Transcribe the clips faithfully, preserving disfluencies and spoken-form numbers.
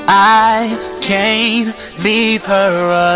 I can't leave her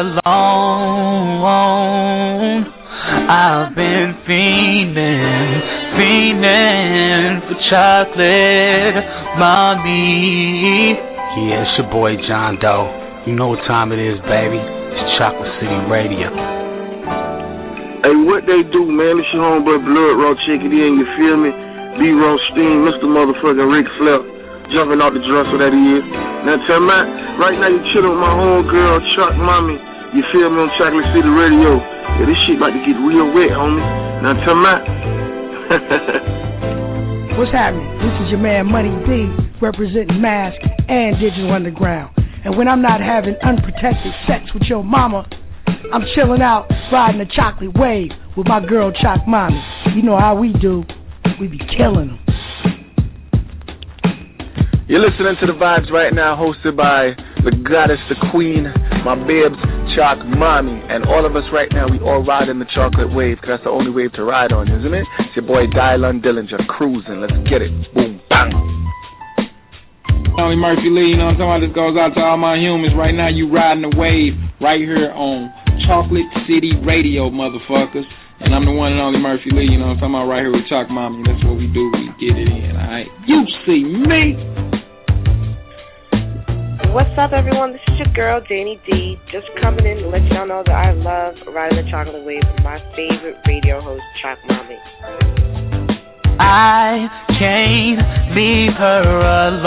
alone. I've been fiending, fiending for chocolate, mommy. Yeah, it's your boy John Doe. You know what time it is, baby. It's Chocolate City Radio. Hey, what they do, man? It's your homeboy Blood Raw. Check it in, you feel me? B. Rothstein, Mister Motherfucking Rick Flair. Jumping out the dresser that he is. Now tell me, right now you chillin' with my homegirl, Chuck Mommy. You feel me on Chocolate City Radio. Yeah, this shit about to get real wet, homie. Now tell me. What's happening? This is your man Money D, representing Mask and Digital Underground. And when I'm not having unprotected sex with your mama, I'm chilling out, riding the chocolate wave with my girl Choc Mommy. You know how we do. We be killing them. You're listening to The Vibes right now, hosted by the goddess, the queen, my babes, Choc Mommy. And all of us right now, we all ride in the chocolate wave, because that's the only wave to ride on, isn't it? It's your boy Dylan Dillinger, cruising. Let's get it. Boom, bang. Only Murphy Lee, you know what I'm talking about? This goes out to all my humans. Right now, you riding the wave right here on Chocolate City Radio, motherfuckers. And I'm the one and only Murphy Lee, you know what I'm talking about, right here with Choc Mommy. That's what we do. We get it in, all right? You see me. What's up, everyone? This is your girl, Janie D, just coming in to let y'all know that I love riding the chocolate wave with my favorite radio host, Choc Mommy. I can't leave her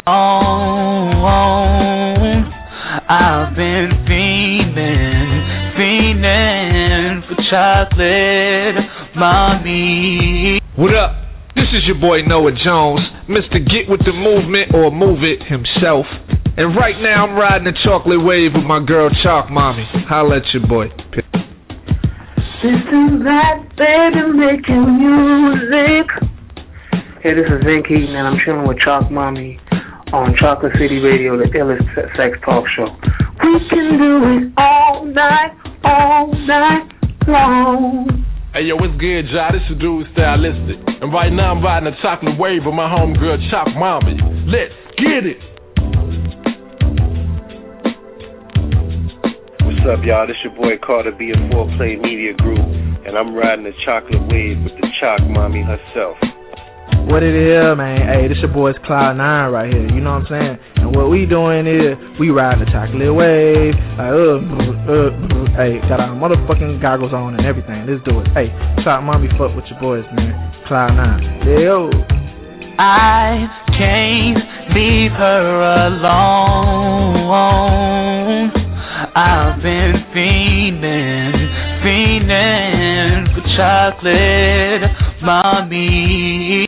alone. I've been fiending, fiending for chocolate, mommy. What up? This is your boy Noah Jones, Mister Get With The Movement, or Move It himself. And right now I'm riding the chocolate wave with my girl Choc Mommy. Holla at your boy. This is that baby making music. Hey, this is Vin Keaton, and I'm chilling with Choc Mommy on Chocolate City Radio, the illest sex talk show. We can do it all night, all night long. Hey, yo, what's good, y'all? This is Dude Stylistic. And right now I'm riding the chocolate wave with my homegirl Choc Mommy. Let's get it. What's up, y'all? This your boy Carter B of four Play Media Group, and I'm riding the chocolate wave with the Choc Mommy herself. What it is, man? Hey, this your boy's Cloud Nine right here. You know what I'm saying? And what we doing is we riding the chocolate wave. Like, uh, uh, uh, hey, got our motherfucking goggles on and everything. Let's do it. Hey, Choc Mommy, fuck with your boys, man. Cloud Nine. Yo. I can't leave her alone. I've been fiending, fiending for chocolate, mommy.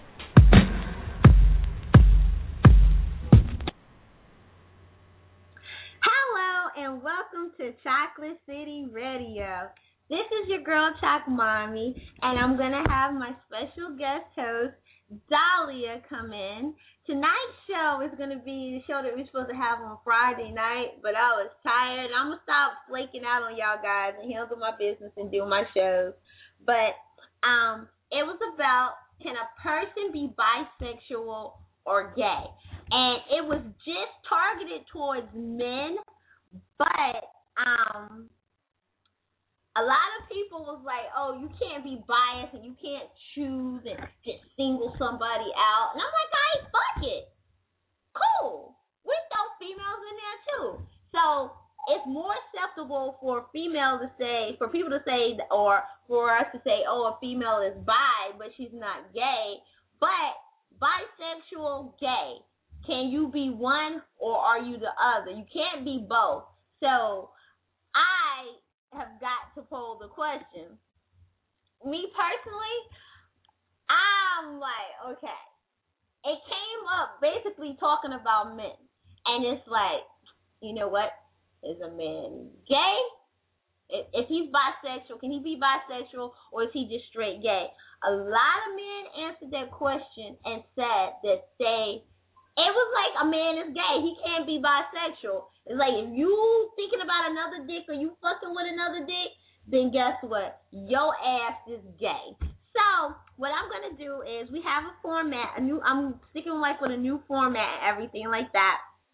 And welcome to Chocolate City Radio. This is your girl Choc Mommy, and I'm going to have my special guest host, Dahlia, come in. Tonight's show is going to be the show that we're supposed to have on Friday night, but I was tired. I'm going to stop flaking out on y'all guys and handle my business and do my shows. But um, it was about, can a person be bisexual or gay? And it was just targeted towards men. But um, a lot of people was like, oh, you can't be biased and you can't choose and just single somebody out. And I'm like, all right, fuck it. Cool. We throw females in there too. So it's more acceptable for a female to say, for people to say, or for us to say, oh, a female is bi, but she's not gay. But bisexual, gay. Can you be one or are you the other? You can't be both. So I have got to pose the question. Me personally, I'm like, okay. It came up basically talking about men. And it's like, you know what? Is a man gay? If, if he's bisexual, can he be bisexual or is he just straight gay? A lot of men answered that question and said that they It was like a man is gay. He can't be bisexual. It's like if you thinking about another dick or you fucking with another dick, then guess what? Your ass is gay. So what I'm gonna do is we have a format. A new. I'm sticking like with a new format and everything like that.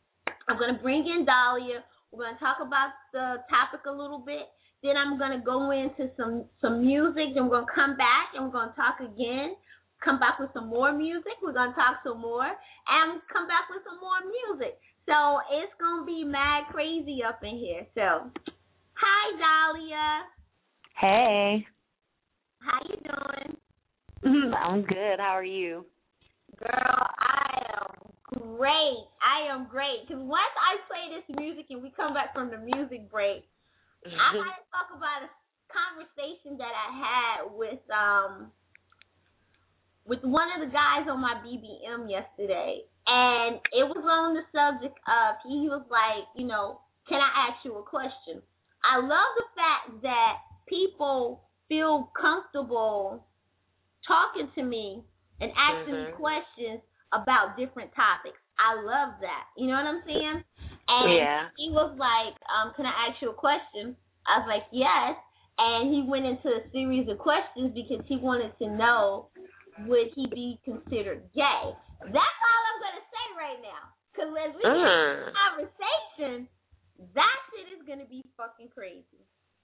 I'm going to bring in Dahlia. We're going to talk about the topic a little bit. Then I'm going to go into some, some music. Then we're going to come back and we're going to talk again. Come back with some more music. We're going to talk some more. And come back with some more music. So it's going to be mad crazy up in here. So, hi, Dahlia. Hey. How you doing? I'm good. How are you? Girl, I am great. I am great. Because once I play this music and we come back from the music break, I got to talk about a conversation that I had with um with one of the guys on my B B M yesterday. And it was on the subject of, he was like, you know, can I ask you a question? I love the fact that people feel comfortable talking to me and asking mm-hmm. me questions about different topics. I love that. You know what I'm saying? And yeah. he was like, um, can I ask you a question? I was like, yes. And he went into a series of questions because he wanted to know, would he be considered gay? That's all I'm going to say right now. Because as we get mm. into the conversation, that shit is going to be fucking crazy.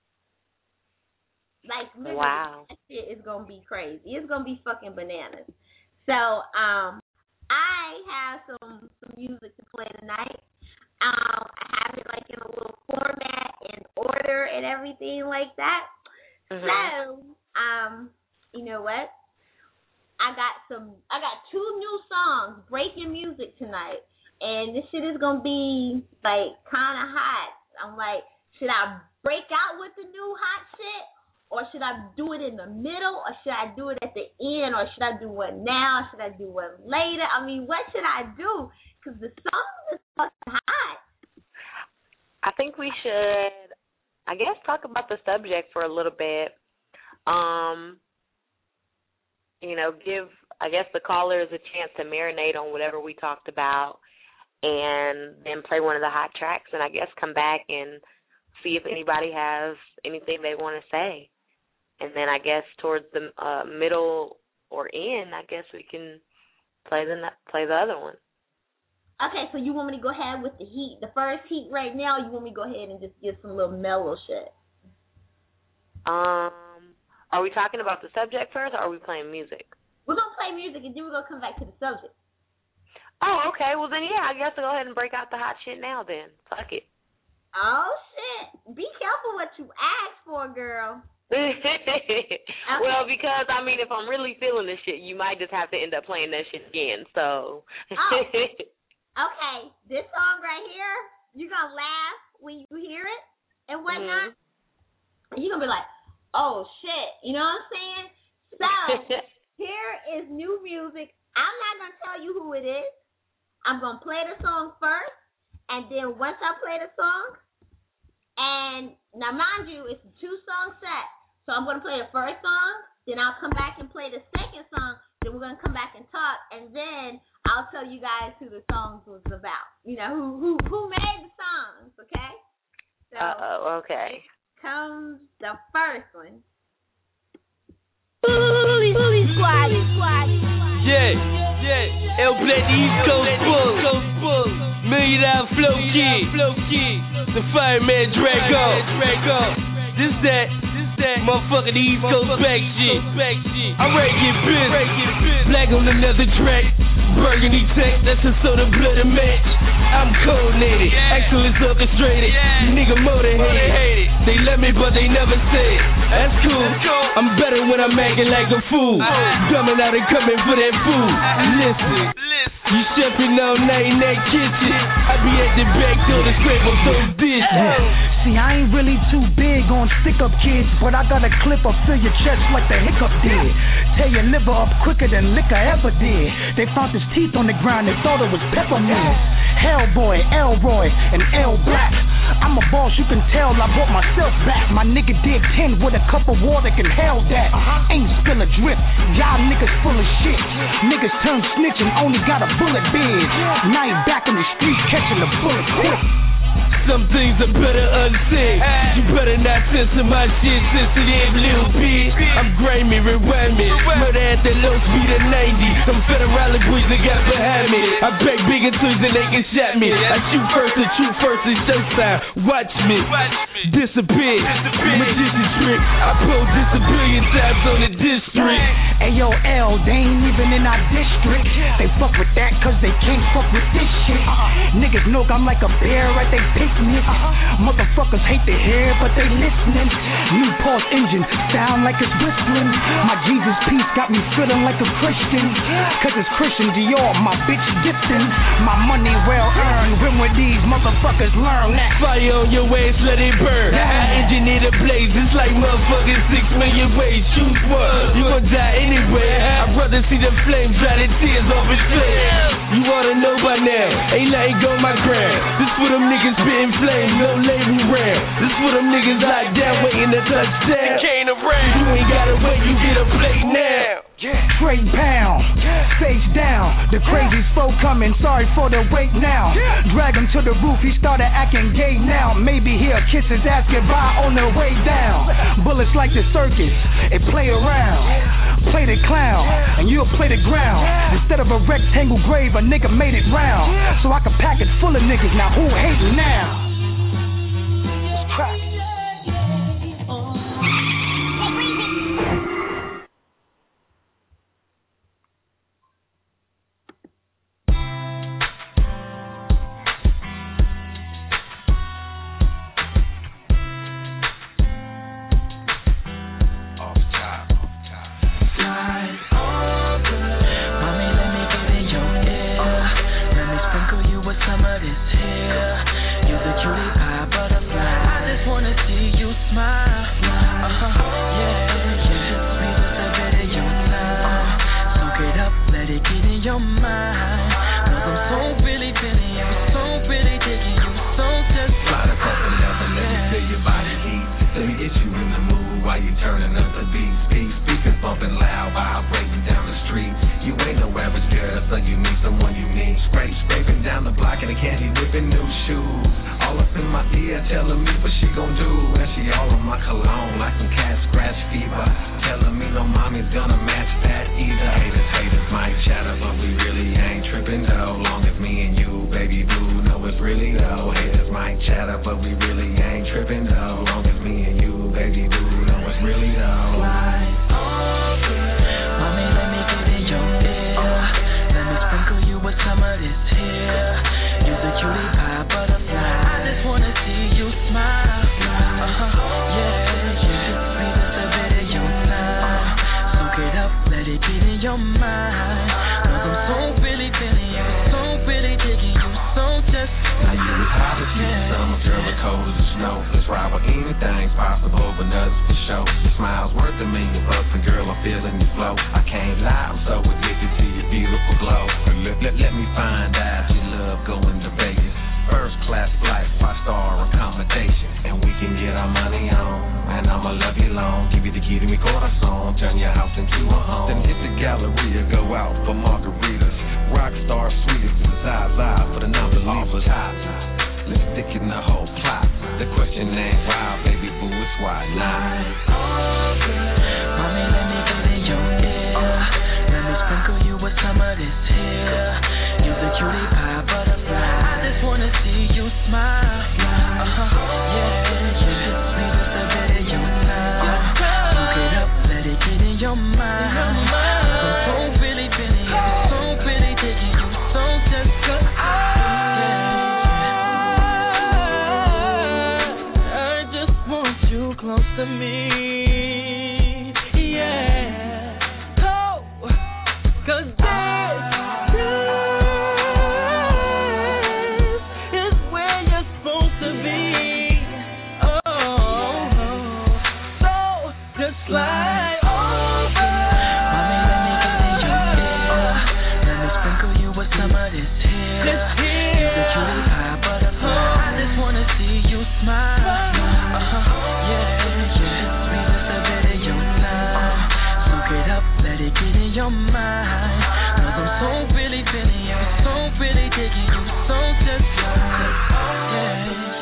Like, literally, wow. that shit is going to be crazy. It's going to be fucking bananas. So, um, I have some, some music to play tonight. Um, I have it, like, in a little format and order and everything like that. Mm-hmm. So, um, you know what? I got some, I got two new songs, breaking music tonight. And this shit is going to be, like, kind of hot. I'm like, should I break out with the new hot shit? Or should I do it in the middle? Or should I do it at the end? Or should I do one now? Should I do one later? I mean, what should I do? Because the song is fucking hot. I think we should, I guess, talk about the subject for a little bit. Um, you know, give, I guess, the callers a chance to marinate on whatever we talked about and then play one of the hot tracks and I guess come back and see if anybody has anything they want to say. And then I guess towards the uh, middle or end, I guess we can play the play the other one. Okay, so you want me to go ahead with the heat, the first heat right now, or you want me to go ahead and just give some little mellow shit? Um, are we talking about the subject first, or are we playing music? We're going to play music, and then we're going to come back to the subject. Oh, okay. Well, then, yeah, I guess I'll go ahead and break out the hot shit now, then. Fuck it. Oh, shit. Be careful what you ask for, girl. Okay. Well, because, I mean, if I'm really feeling this shit, you might just have to end up playing that shit again, so. Oh. Okay, this song right here, you're going to laugh when you hear it and whatnot. Mm-hmm. You're going to be like, oh, shit. You know what I'm saying? So, here is new music. I'm not going to tell you who it is. I'm going to play the song first, and then once I play the song, and now mind you, it's a two-song set. So I'm going to play the first song, then I'll come back and play the second song, then we're going to come back and talk, and then I'll tell you guys who the songs was about. You know, who who, who made the songs, okay? So Uh-oh, okay. Here comes the first one. Bully, bully squad, squad. Yeah, yeah. El Black East Coast Bull, Coast Bull. Million Dollar Flow Kid, Flow Kid. The Fireman Drago, Drago. This that, this that. Motherfucking East Coast back shit. I'm ready to get pissed. Black on another track. Burgundy tech, that's a soda blood and match. I'm coordinated, excellence orchestrated. Nigga motivated. They love me, but they never say it. That's cool. I'm better when I'm acting like a fool. Coming out and coming for that food. Listen, you chefing all night in that kitchen. I be at the back door to scrape up those dishes. See, I ain't really too big on stick-up kids, but I got a clip up fill your chest like the hiccup did. Tear your liver up quicker than liquor ever did. They found his teeth on the ground, they thought it was peppermint. Hellboy, Elroy, and L Black. I'm a boss, you can tell I brought myself back. My nigga did ten with a cup of water, can hell that. Ain't spill a drip, y'all niggas full of shit. Niggas turn snitch and only got a bullet bid. Now ain't back in the street catching the bullet quick. Some things are better unsaid. You better not censor my shit, sensitive little bitch. I'm grimy, rewind me. Murder at the low speed of ninety. Some federal boys that got behind me. I break big into they they can shot me. I shoot first and shoot first and showtime. Watch me disappear. Magician trick. I pulled this a billion times on the district. Ayo, L, they ain't even in our district. They fuck with that cause they can't fuck with this shit. Uh-uh. Niggas know I'm like a bear at they picnic. Uh-uh. Motherfuckers hate to hear, but they listening. New pulse engine, sound like it's whistling. My Jesus peace got me feeling like a Christian. Cause it's Christian Dior, my bitch gifting. My money well earned. When will these motherfuckers learn that? Fire on your waist, let it burn. Yeah. I engineer the blaze, it's like motherfucking six million ways. Choose one, you gon' die anyway. I'd rather see the flames dry the tears off his face. You oughta know by now, ain't letting go my ground. This for them niggas spitting flames, no label round. This for them niggas locked down, waiting to touch down. You ain't gotta wait, you get a plate now. Yeah. Trade pound, yeah. Face down. The crazy folk coming, sorry for the wait now. Yeah. Drag him to the roof, he started acting gay now. Maybe he'll kiss his ass goodbye on the way down. Bullets like the circus, it play around. Play the clown, and you'll play the ground. Instead of a rectangle grave, a nigga made it round. So I can pack it full of niggas, now who hating now? It's crack. Really feeling you, so really digging you, so just yeah.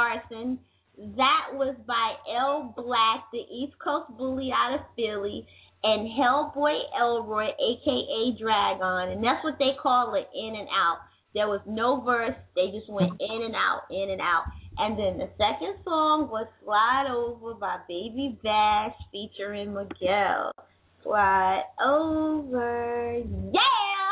Larson. That was by L Black, the East Coast bully out of Philly, and Hellboy Elroy, a k a. Dragon. And that's what they call it, in and out. There was no verse. They just went in and out, in and out. And then the second song was Slide Over by Baby Bash featuring Miguel. Slide over, yeah!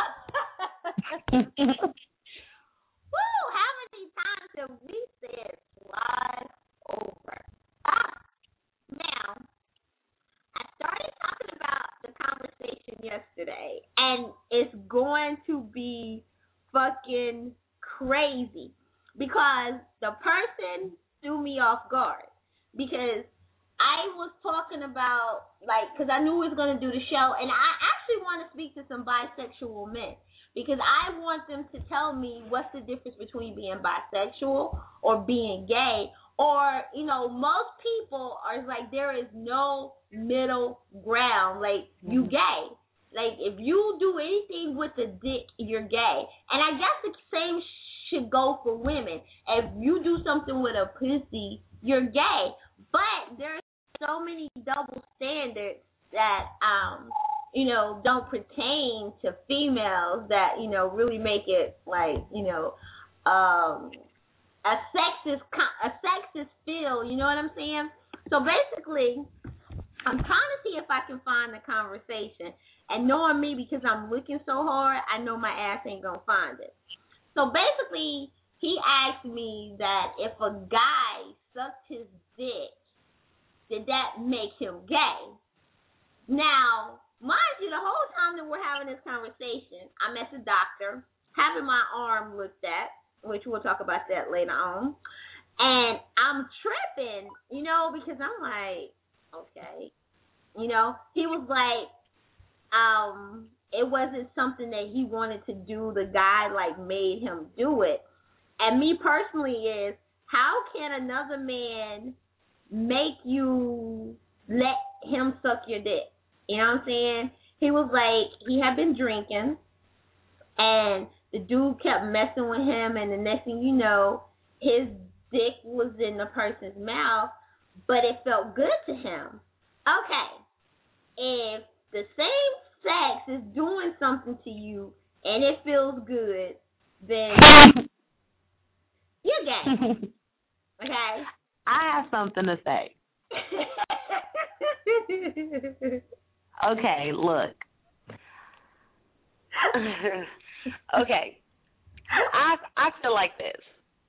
Woo! How many times have we said slide over? Ah! Now, I started talking about the conversation yesterday, and it's going to be fucking crazy because the person threw me off guard because I was talking about, like, because I knew we was going to do the show, and I actually want to speak to some bisexual men because I want them to tell me what's the difference between being bisexual or being gay, or, you know, most people are like, there is no middle ground, like, you gay. Like, if you do anything with a dick, you're gay. And I guess the same should go for women. If you do something with a pussy, you're gay. But there's so many double standards that, um, you know, don't pertain to females that, you know, really make it, like, you know, um, a sexist, a sexist feel, you know what I'm saying? So basically, I'm trying to see if I can find the conversation. And knowing me, because I'm looking so hard, I know my ass ain't going to find it. So basically, he asked me that if a guy sucked his dick, did that make him gay? Now, mind you, the whole time that we're having this conversation, I'm at the doctor, having my arm looked at, which we'll talk about that later on. And I'm tripping, you know, because I'm like, okay. You know, he was like, um, it wasn't something that he wanted to do. The guy, like, made him do it. And me personally is, how can another man make you let him suck your dick? You know what I'm saying? He was like, he had been drinking, and the dude kept messing with him, and the next thing you know, his dick was in the person's mouth, but it felt good to him. Okay, if the same sex is doing something to you and it feels good, then you're gay. Okay? I have something to say. Okay, look. Okay. I I feel like this.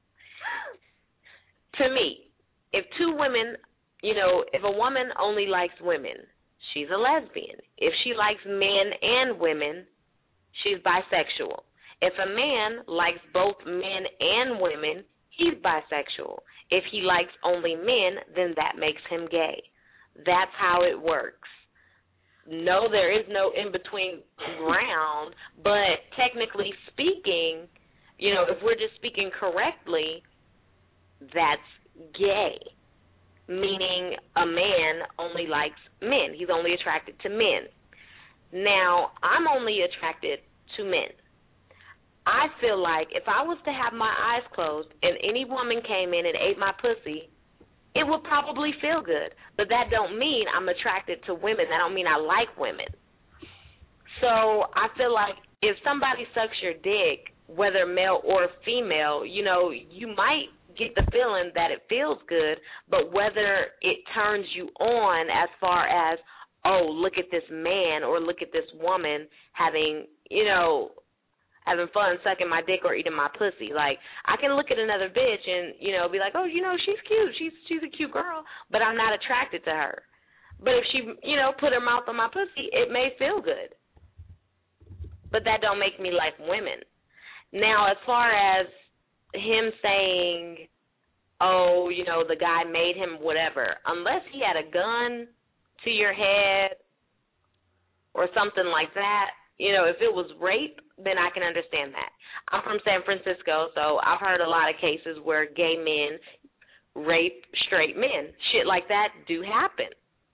To me, if two women, you know, if a woman only likes women, she's a lesbian. If she likes men and women, she's bisexual. If a man likes both men and women, he's bisexual. If he likes only men, then that makes him gay. That's how it works. No, there is no in-between ground, but technically speaking, you know, if we're just speaking correctly, that's gay, meaning a man only likes men. He's only attracted to men. Now, I'm only attracted to men. I feel like if I was to have my eyes closed and any woman came in and ate my pussy, it would probably feel good. But that don't mean I'm attracted to women. That don't mean I like women. So I feel like if somebody sucks your dick, whether male or female, you know, you might get the feeling that it feels good, but whether it turns you on as far as, oh, look at this man or look at this woman having, you know, having fun sucking my dick or eating my pussy. Like, I can look at another bitch and, you know, be like, oh, you know, she's cute. She's she's a cute girl, but I'm not attracted to her. But if she, you know, put her mouth on my pussy, it may feel good. But that don't make me like women. Now, as far as him saying, oh, you know, the guy made him whatever, unless he had a gun to your head or something like that, you know, if it was rape, then I can understand that. I'm from San Francisco, so I've heard a lot of cases where gay men rape straight men. Shit like that do happen.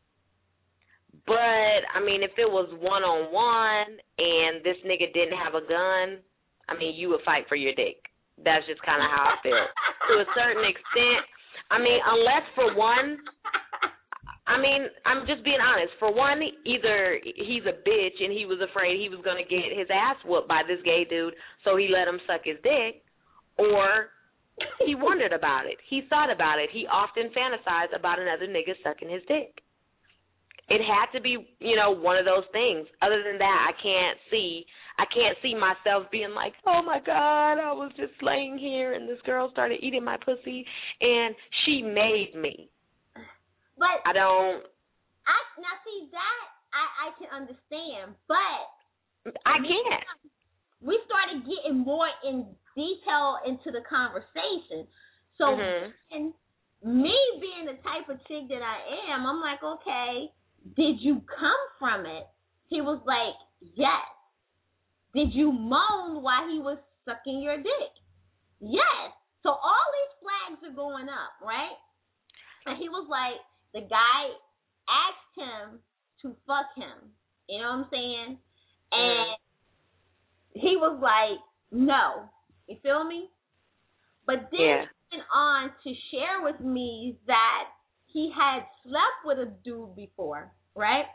But, I mean, if it was one-on-one and this nigga didn't have a gun, I mean, you would fight for your dick. That's just kind of how I feel. To a certain extent, I mean, unless for one, I mean, I'm just being honest. For one, either he's a bitch and he was afraid he was going to get his ass whooped by this gay dude, so he let him suck his dick, or he wondered about it. He thought about it. He often fantasized about another nigga sucking his dick. It had to be, you know, one of those things. Other than that, I can't see. I can't see myself being like, oh, my God, I was just laying here and this girl started eating my pussy and she made me. But I don't. I now see that I, I can understand, but I can't. We started getting more in detail into the conversation. So mm-hmm. and me being the type of chick that I am, I'm like, okay, did you come from it? He was like, yes. Did you moan while he was sucking your dick? Yes. So all these flags are going up, right? And he was like, the guy asked him to fuck him. You know what I'm saying? And mm. he was like, no. You feel me? But then yeah. he went on to share with me that he had slept with a dude before, right?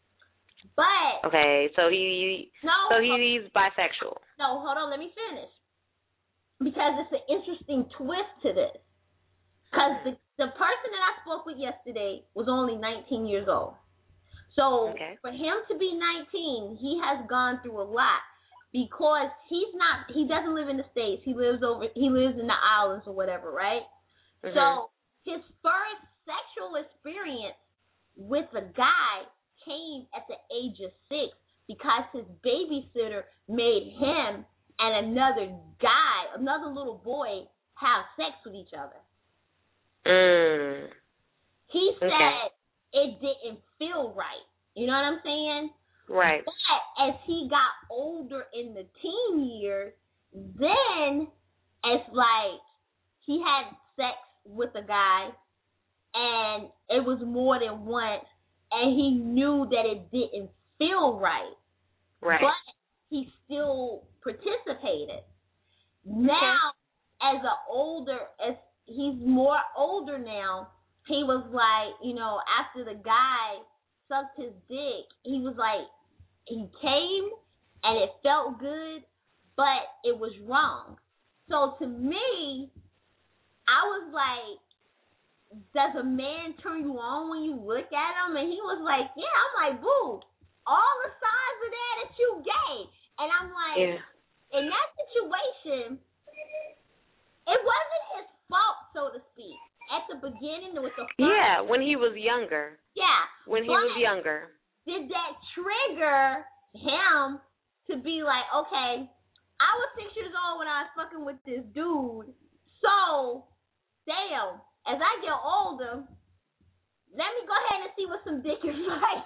But okay, so he no, so he, he's bisexual. No, hold on, let me finish. Because it's an interesting twist to this. Because the, the person that I spoke with yesterday was only nineteen years old. So okay. for him to be nineteen, he has gone through a lot because he's not. He doesn't live in the States. He lives over. He lives in the islands or whatever, right? Mm-hmm. So his first sexual experience with a guy came at the age of six because his babysitter made him and another guy, another little boy, have sex with each other. Mm. He said okay. it didn't feel right. You know what I'm saying? Right. But as he got older in the teen years, then it's like he had sex with a guy and it was more than once. And he knew that it didn't feel right. Right. But he still participated. Now, okay. as an older, as he's more older now, he was like, you know, after the guy sucked his dick, he was like, he came and it felt good, but it was wrong. So to me, I was like, does a man turn you on when you look at him? And he was like, yeah. I'm like, boo, all the signs are there that you gay. And I'm like, yeah. in that situation, it wasn't his fault, so to speak. At the beginning, there was a yeah, when he was younger. Yeah. When he was younger. Did that trigger him to be like, okay, I was six years old when I was fucking with this dude, so, damn. As I get older, let me go ahead and see what some dick is like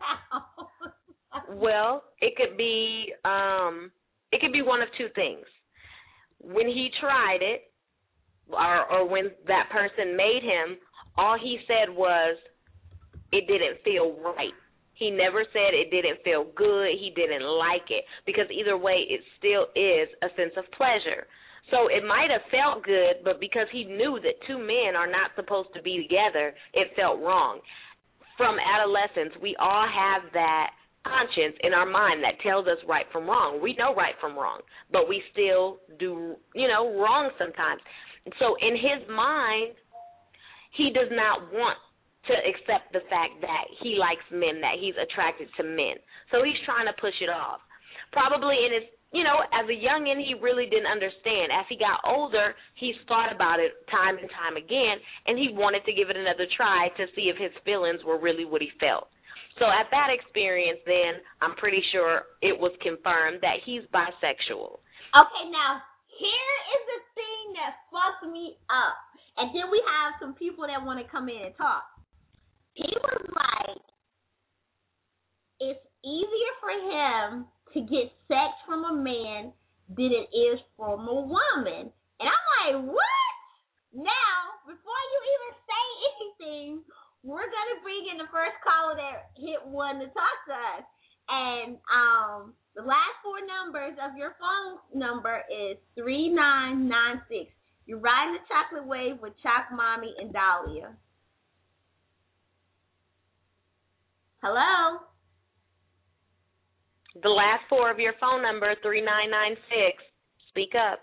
now. Well, it could be um, it could be one of two things. When he tried it, or, or when that person made him, all he said was it didn't feel right. He never said it didn't feel good. He didn't like it. Because either way, it still is a sense of pleasure. So it might have felt good, but because he knew that two men are not supposed to be together, it felt wrong. From adolescence, we all have that conscience in our mind that tells us right from wrong. We know right from wrong, but we still do, you know, wrong sometimes. So in his mind, he does not want to accept the fact that he likes men, that he's attracted to men. So he's trying to push it off. Probably in his You know, as a youngin', he really didn't understand. As he got older, he's thought about it time and time again, and he wanted to give it another try to see if his feelings were really what he felt. So at that experience, then, I'm pretty sure it was confirmed that he's bisexual. Okay, now, here is the thing that fucked me up. And then we have some people that want to come in and talk. He was like, it's easier for him to get sex from a man than it is from a woman. And I'm like, what? Now, before you even say anything, we're going to bring in the first caller that hit one to talk to us. And um, the last four numbers of your phone number is three nine nine six. You're riding the chocolate wave with Chalk Mommy and Dahlia. Hello? The last four of your phone number, three nine nine six. Speak up.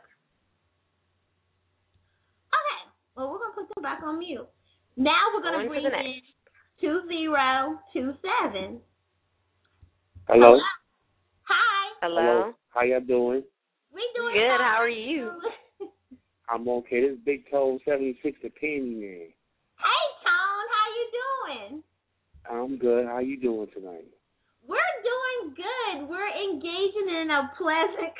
Okay. Well, we're going to put them back on mute. Now we're going to bring to in two zero two seven. Hello. Hello. Hi. Hello. Hello. How y'all doing? We doing good. fine. How are you? I'm okay. This is Big Toe seventy-six, the Penny Man. Hey, Tone. How you doing? I'm good. How you doing tonight? We're doing good. We're engaging in a pleasant.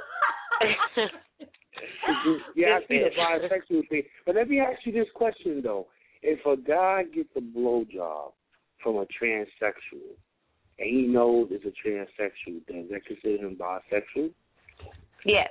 Yeah, I see the bisexual thing. But let me ask you this question, though. If a guy gets a blowjob from a transsexual, and he knows it's a transsexual, does that consider him bisexual? Yes.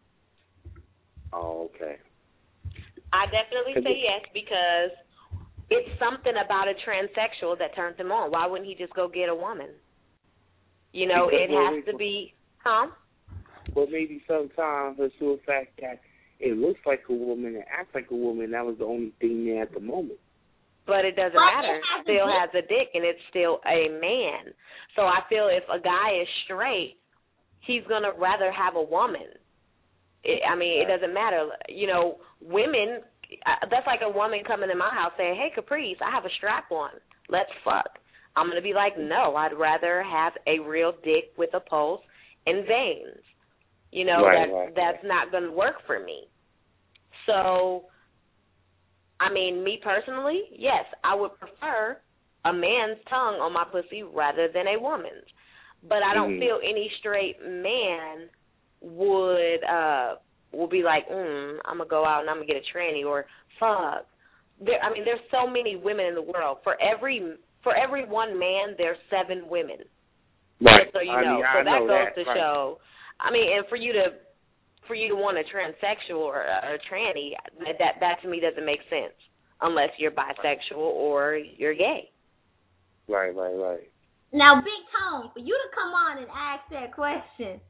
Oh, okay. I definitely say yes because it's something about a transsexual that turns him on. Why wouldn't he just go get a woman? You know, Because it has to be, huh? But maybe sometimes it's to the fact that it looks like a woman and acts like a woman. That was the only thing there at the moment. But it doesn't But matter. it has It still a has a dick, and it's still a man. So I feel if a guy is straight, he's going to rather have a woman. It, I mean, it doesn't matter. You know, women, that's like a woman coming in my house saying, hey, Caprice, I have a strap on. Let's fuck. I'm going to be like, no, I'd rather have a real dick with a pulse and veins. You know, right, that, right, that's right. not going to work for me. So, I mean, me personally, yes, I would prefer a man's tongue on my pussy rather than a woman's. But I don't mm-hmm. feel any straight man would uh will be like, mm, I'm going to go out and I'm going to get a tranny or fuck. There, I mean, there's so many women in the world. For every for every one man, there's seven women. Right. Just so you I know. mean, so I that know goes that. to right. show. I mean, and for you to for you to want a transsexual or a, a tranny, that that to me doesn't make sense unless you're bisexual or you're gay. Right, right, right. Now, Big Tone, for you to come on and ask that question,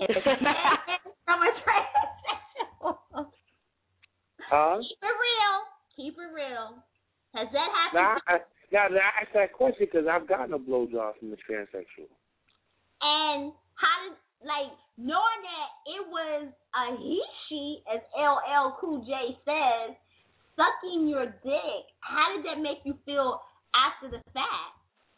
from a transsexual. Huh? Keep it real. Keep it real. Has that happened? Now, I, now, now I asked that question because I've gotten a blowjob from a transsexual. And how did, like, knowing that it was a he, she, as L L Cool J says, sucking your dick, how did that make you feel after the fact?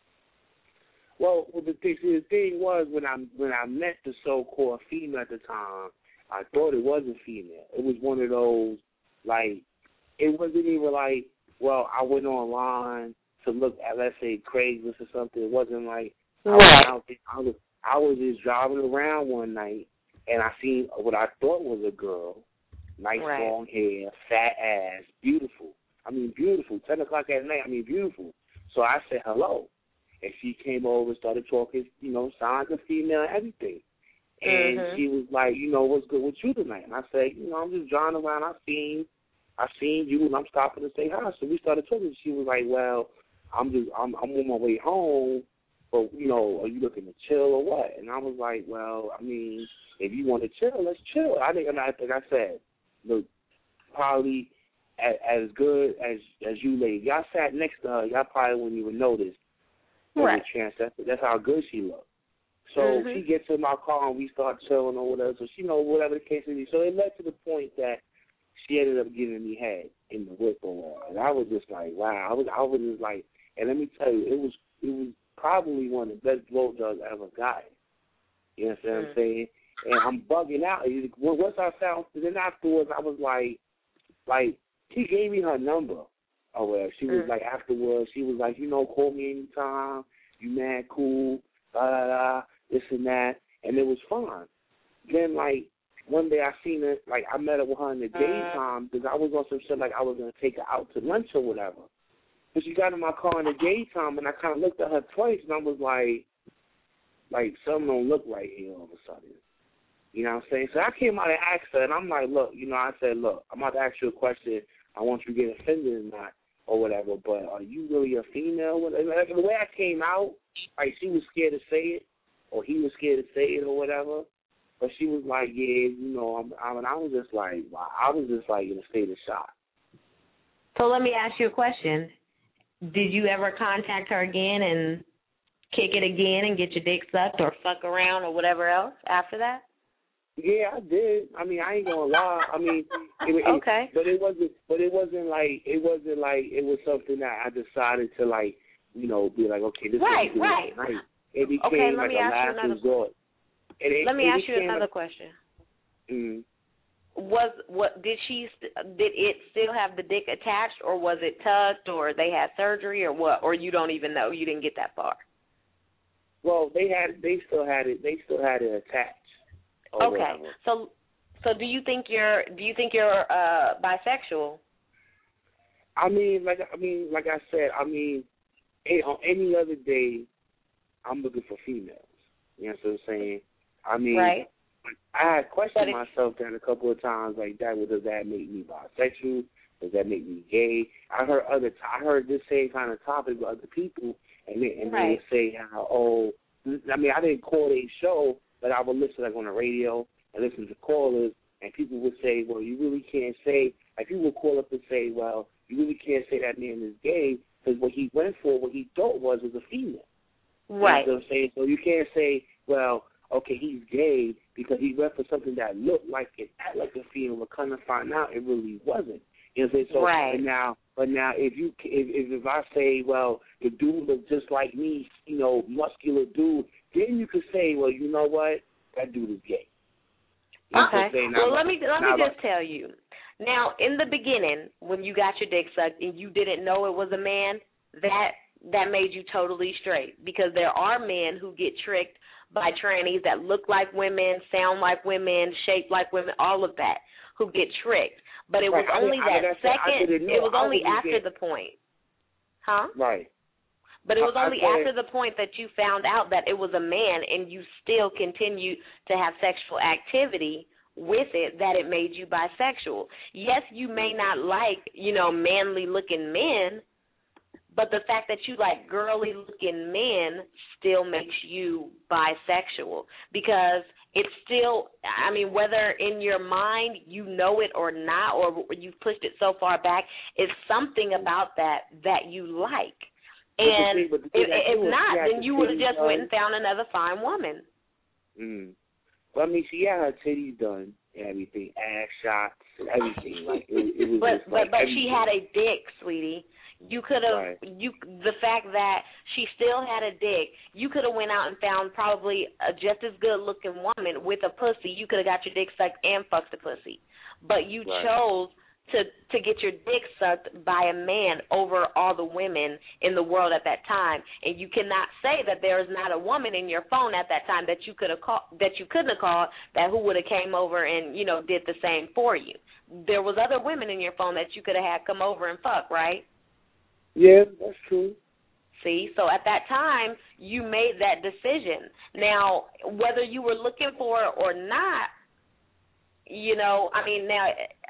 Well, well the, thing, the thing was when I when I met the so-called female at the time, I thought it was a female. It was one of those, like, it wasn't even like, well, I went online to look at, let's say, Craigslist or something. It wasn't like, right. I, was, I, was, I was just driving around one night, and I seen what I thought was a girl, nice right. long hair, fat ass, beautiful. I mean, beautiful. ten o'clock at night, I mean, beautiful. So I said hello. And she came over and started talking, you know, signs of female and everything. And mm-hmm. she was like, you know, what's good with you tonight? And I said, you know, I'm just driving around. I seen, I seen you, and I'm stopping to say hi. So we started talking. She was like, well, I'm just, I'm, I'm on my way home, but you know, are you looking to chill or what? And I was like, well, I mean, if you want to chill, let's chill. I think, and I think I said, look, probably as, as good as as you ladies. Y'all sat next to her. Y'all probably wouldn't even notice. Right. Chance. That's, that's how good she looked. So mm-hmm. she gets in my car and we start chilling or whatever. So she knows whatever the case is. So it led to the point that she ended up giving me head in the whip or whatever. And I was just like, wow. I was I was just like, and let me tell you, it was it was probably one of the best blowjobs I ever got. You know what mm-hmm. I'm saying? And I'm bugging out. Once I found, then afterwards I was like, like she gave me her number. Oh, well, she was mm. like, afterwards, she was like, you know, call me anytime, you mad cool, da, da, da, this and that, and it was fun. Then, like, one day I seen her, like, I met up with her in the daytime because I was on some shit like I was going to take her out to lunch or whatever. But she got in my car in the daytime, and I kind of looked at her twice, and I was like, like, something don't look right here all of a sudden. You know what I'm saying? So I came out and asked her, and I'm like, look, you know, I said, look, I'm about to ask you a question. I want you to get offended or not. Or whatever, but are you really a female? Like, the way I came out, like she was scared to say it, or he was scared to say it, or whatever. but she was like, yeah, you know, I'm, I mean, I was just like, wow, I was just like in a state of shock. So let me ask you a question. Did you ever contact her again and kick it again and get your dick sucked or fuck around or whatever else after that? Yeah, I did. I mean, I ain't gonna lie. I mean, it, it, okay, but it wasn't. But it wasn't like it wasn't like it was something that I decided to like, you know, be like, okay, this right, is right. Night. It became okay, let like me a ask last you another resort. It, it, let me it ask you another like, question. Mm, Was what did she did it still have the dick attached, or was it tucked, or they had surgery, or what, or you don't even know? You didn't get that far. Well, they had they still had it. They still had it attached. Okay, whatever. so so do you think you're do you think you're uh, bisexual? I mean, like I mean, like I said, I mean, on any other day, I'm looking for females. You know what I'm saying? I mean, right. I had questioned it, myself that a couple of times, like that. Well, does that make me bisexual? Does that make me gay? I heard other. T- I heard this same kind of topic with other people, and they, and right. they would say how, oh, I mean, I didn't call a show, but I would listen like on the radio and listen to callers, and people would say, well, you really can't say. Like people would call up and say, well, you really can't say that man is gay because what he went for, what he thought was, was a female. Right. You know what I'm saying? So you can't say, well, okay, he's gay because he went for something that looked like it, act like a female, but kind of find out it really wasn't. You know what I'm saying? So, right. And now, but now, if you if, if if I say, well, the dude looks just like me, you know, muscular dude, then you could say, well, you know what, that dude is gay. You know okay. saying? Now, well, let me let now, me just tell you. Now, in the beginning, when you got your dick sucked and you didn't know it was a man, that that made you totally straight, because there are men who get tricked by trannies that look like women, sound like women, shape like women, all of that, who get tricked. But it was right. only I mean, that I, second, I it was only after get... the point. Huh? Right. But it was I, only I after the point that you found out that it was a man and you still continued to have sexual activity with it that it made you bisexual. Yes, you may not like, you know, manly-looking men, but the fact that you like girly-looking men still makes you bisexual, because it's still, I mean, whether in your mind you know it or not, or you've pushed it so far back, it's something about that that you like. And but the thing, but the if, if not, then then you would have just done. went and found another fine woman. Mm. Well, I mean, she had her titties done and everything, ass shots, and everything. Like it, it was but just but like but everything. she had a dick, sweetie. You could have, right. you the fact that she still had a dick, you could have went out and found probably a just as good looking woman with a pussy. You could have got your dick sucked and fucked the pussy, but you right. chose to to get your dick sucked by a man over all the women in the world at that time. And you cannot say that there is not a woman in your phone at that time that you could have called, that you couldn't have called, that who would have came over and, you know, did the same for you. There was other women in your phone that you could have had come over and fuck, right? Yeah, that's true. See, so at that time, you made that decision. Now, whether you were looking for it or not, you know, I mean, now,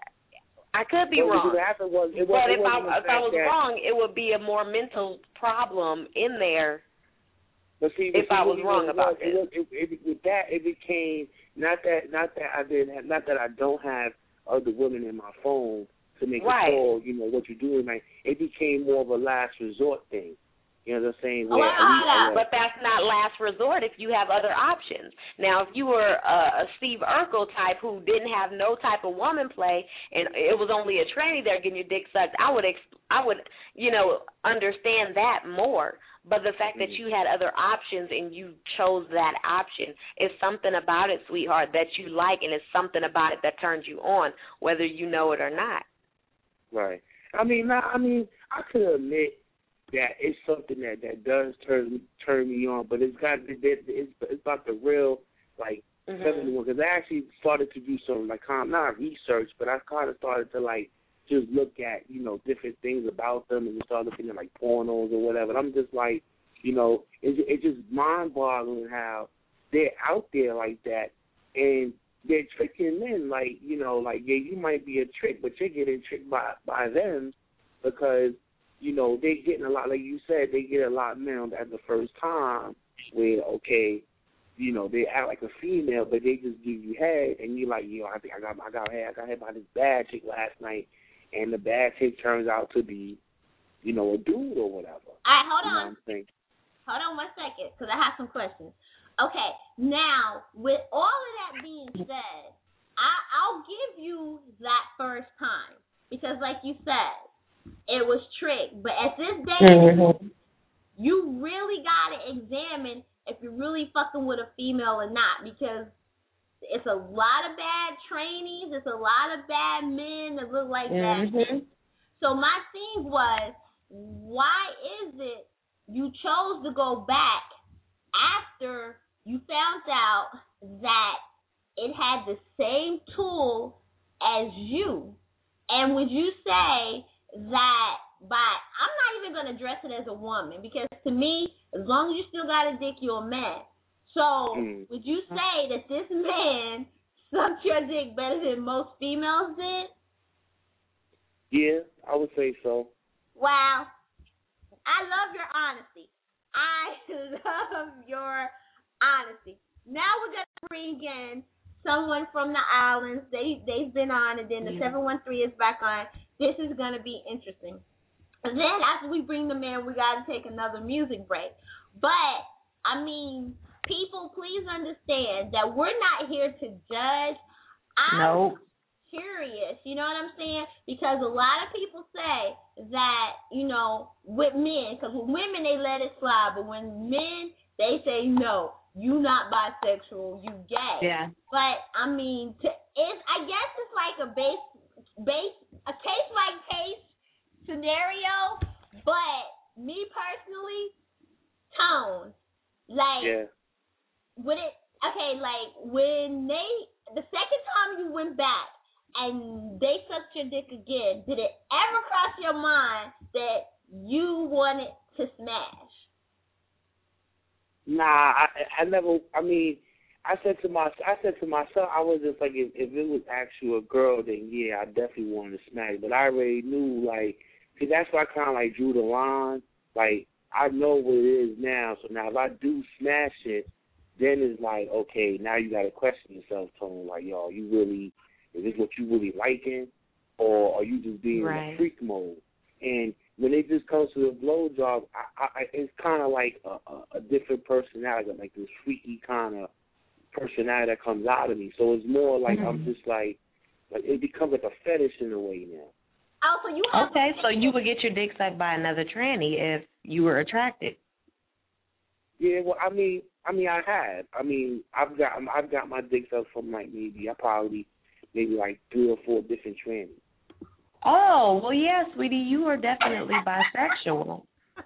I could be well, wrong. Was, it was, but it if I, if I was that, wrong, it would be a more mental problem in there but see, if but see, I was wrong was, about it. it. It, it, it. With that, it became, not that not that I didn't have, not that I don't have other women in my phone to make right. a call, you know, what you're doing, like, it became more of a last resort thing. You know what I'm saying? Well, uh, but that's not last resort if you have other options. Now, if you were a, a Steve Urkel type who didn't have no type of woman play and it was only a tranny there getting your dick sucked, I would, ex- I would, you know, understand that more. But the fact that you had other options and you chose that option is something about it, sweetheart, that you like, and it's something about it that turns you on, whether you know it or not. Right. I mean, I mean, I could admit that it's something that, that does turn turn me on, but it's got it's it's about the real like mm-hmm. seventy one, because I actually started to do some like kind of, not research, but I kind of started to like just look at, you know, different things about them and just start looking at like pornos or whatever. And I'm just like, you know, it's it's just mind boggling how they're out there like that, and they're tricking men. Like, you know, like, yeah, you might be a trick, but you're getting tricked by by them, because, you know, they're getting a lot, like you said, they get a lot now at the first time where, okay, you know, they act like a female, but they just give you head, and you're like, yo, I think I got, I got head, I got head by this bad chick last night, and the bad chick turns out to be, you know, a dude or whatever. All right, hold you on. Know what I'm saying? Hold on one second, because I have some questions. Okay, now, with all of that being said, I, I'll give you that first time. Because like you said, it was tricked. But at this day, mm-hmm. you really got to examine if you're really fucking with a female or not. Because it's a lot of bad trainees. It's a lot of bad men that look like mm-hmm. bad men. So my thing was, why is it you chose to go back after you found out that it had the same tool as you? And would you say that by, I'm not even going to address it as a woman, because to me, as long as you still got a dick, you're a man. So mm. would you say that this man sucked your dick better than most females did? Yeah, I would say so. Wow. I love your honesty. I love your honesty. Now we're going to bring in someone from the islands. They, they've been on, and then the yeah. seven one three is back on. This is going to be interesting. And then after we bring them in, we got to take another music break. But, I mean, people, please understand that we're not here to judge. I'm nope. curious, you know what I'm saying? Because a lot of people say that, you know, with men, because with women, they let it slide. But when men, they say, no, you not bisexual, you gay. Yeah. But, I mean, to, it's, I guess it's like a base, base, a case-by-case scenario, but me personally, Tone, like, yeah. would it, okay, like, when they, the second time you went back and they sucked your dick again, did it ever cross your mind that you wanted to smash? Nah, I, I never, I mean, I said to my, I said to myself, I was just like, if, if it was actually a girl, then yeah, I definitely wanted to smash, but I already knew, like, see, that's why I kind of like drew the line. Like, I know what it is now. So now if I do smash it, then it's like, okay, now you got to question yourself, Tone. Like, yo, you really, is this what you really liking? Or are you just being right. in a freak mode? And when it just comes to the blowjob, I, I, it's kind of like a, a, a different personality, like this freaky kind of personality that comes out of me. So it's more like mm-hmm. I'm just like, like, it becomes like a fetish in a way now. Oh, so you have okay, so you would get your dick sucked by another tranny if you were attracted. Yeah, well, I mean, I mean, I have. I mean, I've got, I've got my dick sucked from like maybe, I probably, maybe like three or four different trannies. Oh, well, yeah, sweetie, you are definitely bisexual.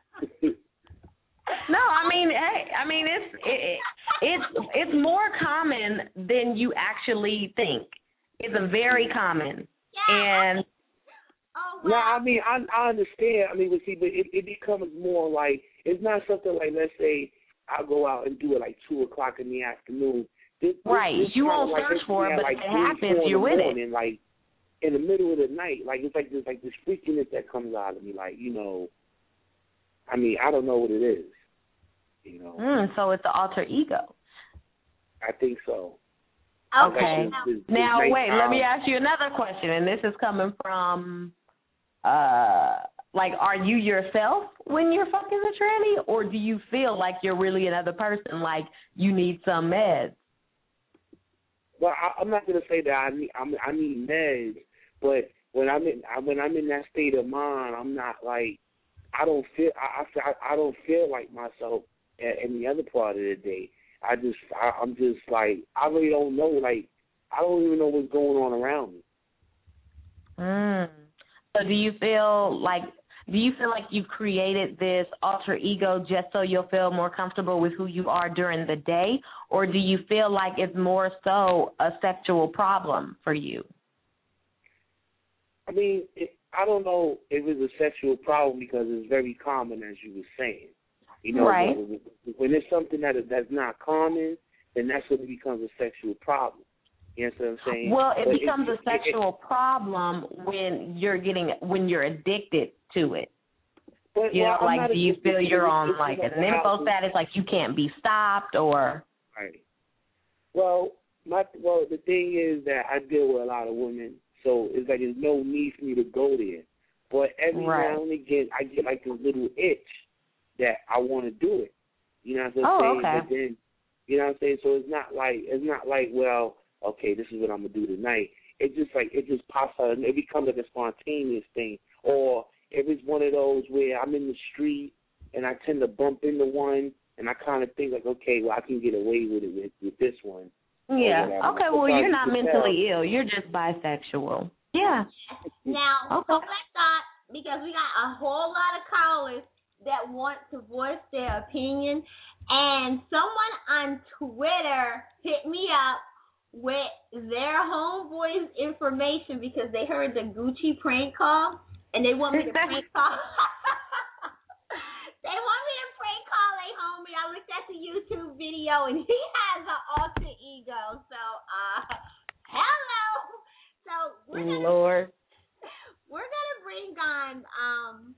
No, I mean, hey, I mean, it's it, it's it's more common than you actually think. It's a very common, and. Oh, wow. No, I mean, I, I understand. I mean, but see, but it, it becomes more like, it's not something like, let's say, I'll go out and do it like two o'clock in the afternoon. This, right. This, this you won't like, search for it, but like if it happens, you're with morning, it. Like, in the middle of the night. Like, it's like this, like this freakiness that comes out of me. Like, you know, I mean, I don't know what it is. You know. Mm, so it's the alter ego. I think so. Okay. Like this, this, now, this wait, let me ask you another question, and this is coming from... Uh, like, are you yourself when you're fucking a tranny, or do you feel like you're really another person, like you need some meds? Well, I, I'm not gonna say that I need I'm, I need meds, but when I'm in I, when I'm in that state of mind, I'm not like I don't feel I I, I don't feel like myself at any other part of the day. I just I, I'm just like I really don't know. Like I don't even know what's going on around me. Mm. So do you feel like do you feel like you've created this alter ego just so you'll feel more comfortable with who you are during the day, or do you feel like it's more so a sexual problem for you? I mean, it, I don't know if it's a sexual problem because it's very common, as you were saying. You know, right. when, when it's something that is, that's not common, then that's when it becomes a sexual problem. You know what I'm saying? Well, it but becomes it, a sexual it, it, problem when you're getting when you're addicted to it. But, you know, well, like do you feel you're on it's like an info status, like you can't be stopped, or? Right. Well, my well, the thing is that I deal with a lot of women, so it's like there's no need for me to go there. But every right. now and again, I get like this little itch that I want to do it. You know what I'm oh, saying? Okay. But then, you know what I'm saying? So it's not like it's not like well, okay, this is what I'm gonna do tonight. It just like it just pops out. It becomes like a spontaneous thing. Or if it's one of those where I'm in the street and I tend to bump into one, and I kind of think like, okay, well, I can get away with it with, with this one. Yeah. Okay. Well, you're not mentally ill. You're just bisexual. Yeah. Now, okay. hold that thought, because we got a whole lot of callers that want to voice their opinion, and someone on Twitter hit me up with their homeboy's information because they heard the Gucci prank call, and they want me to prank call. They want me to prank call a homie. I looked at the YouTube video, and he has an alter ego. So, uh, hello. So we're gonna, Lord, we're gonna bring on um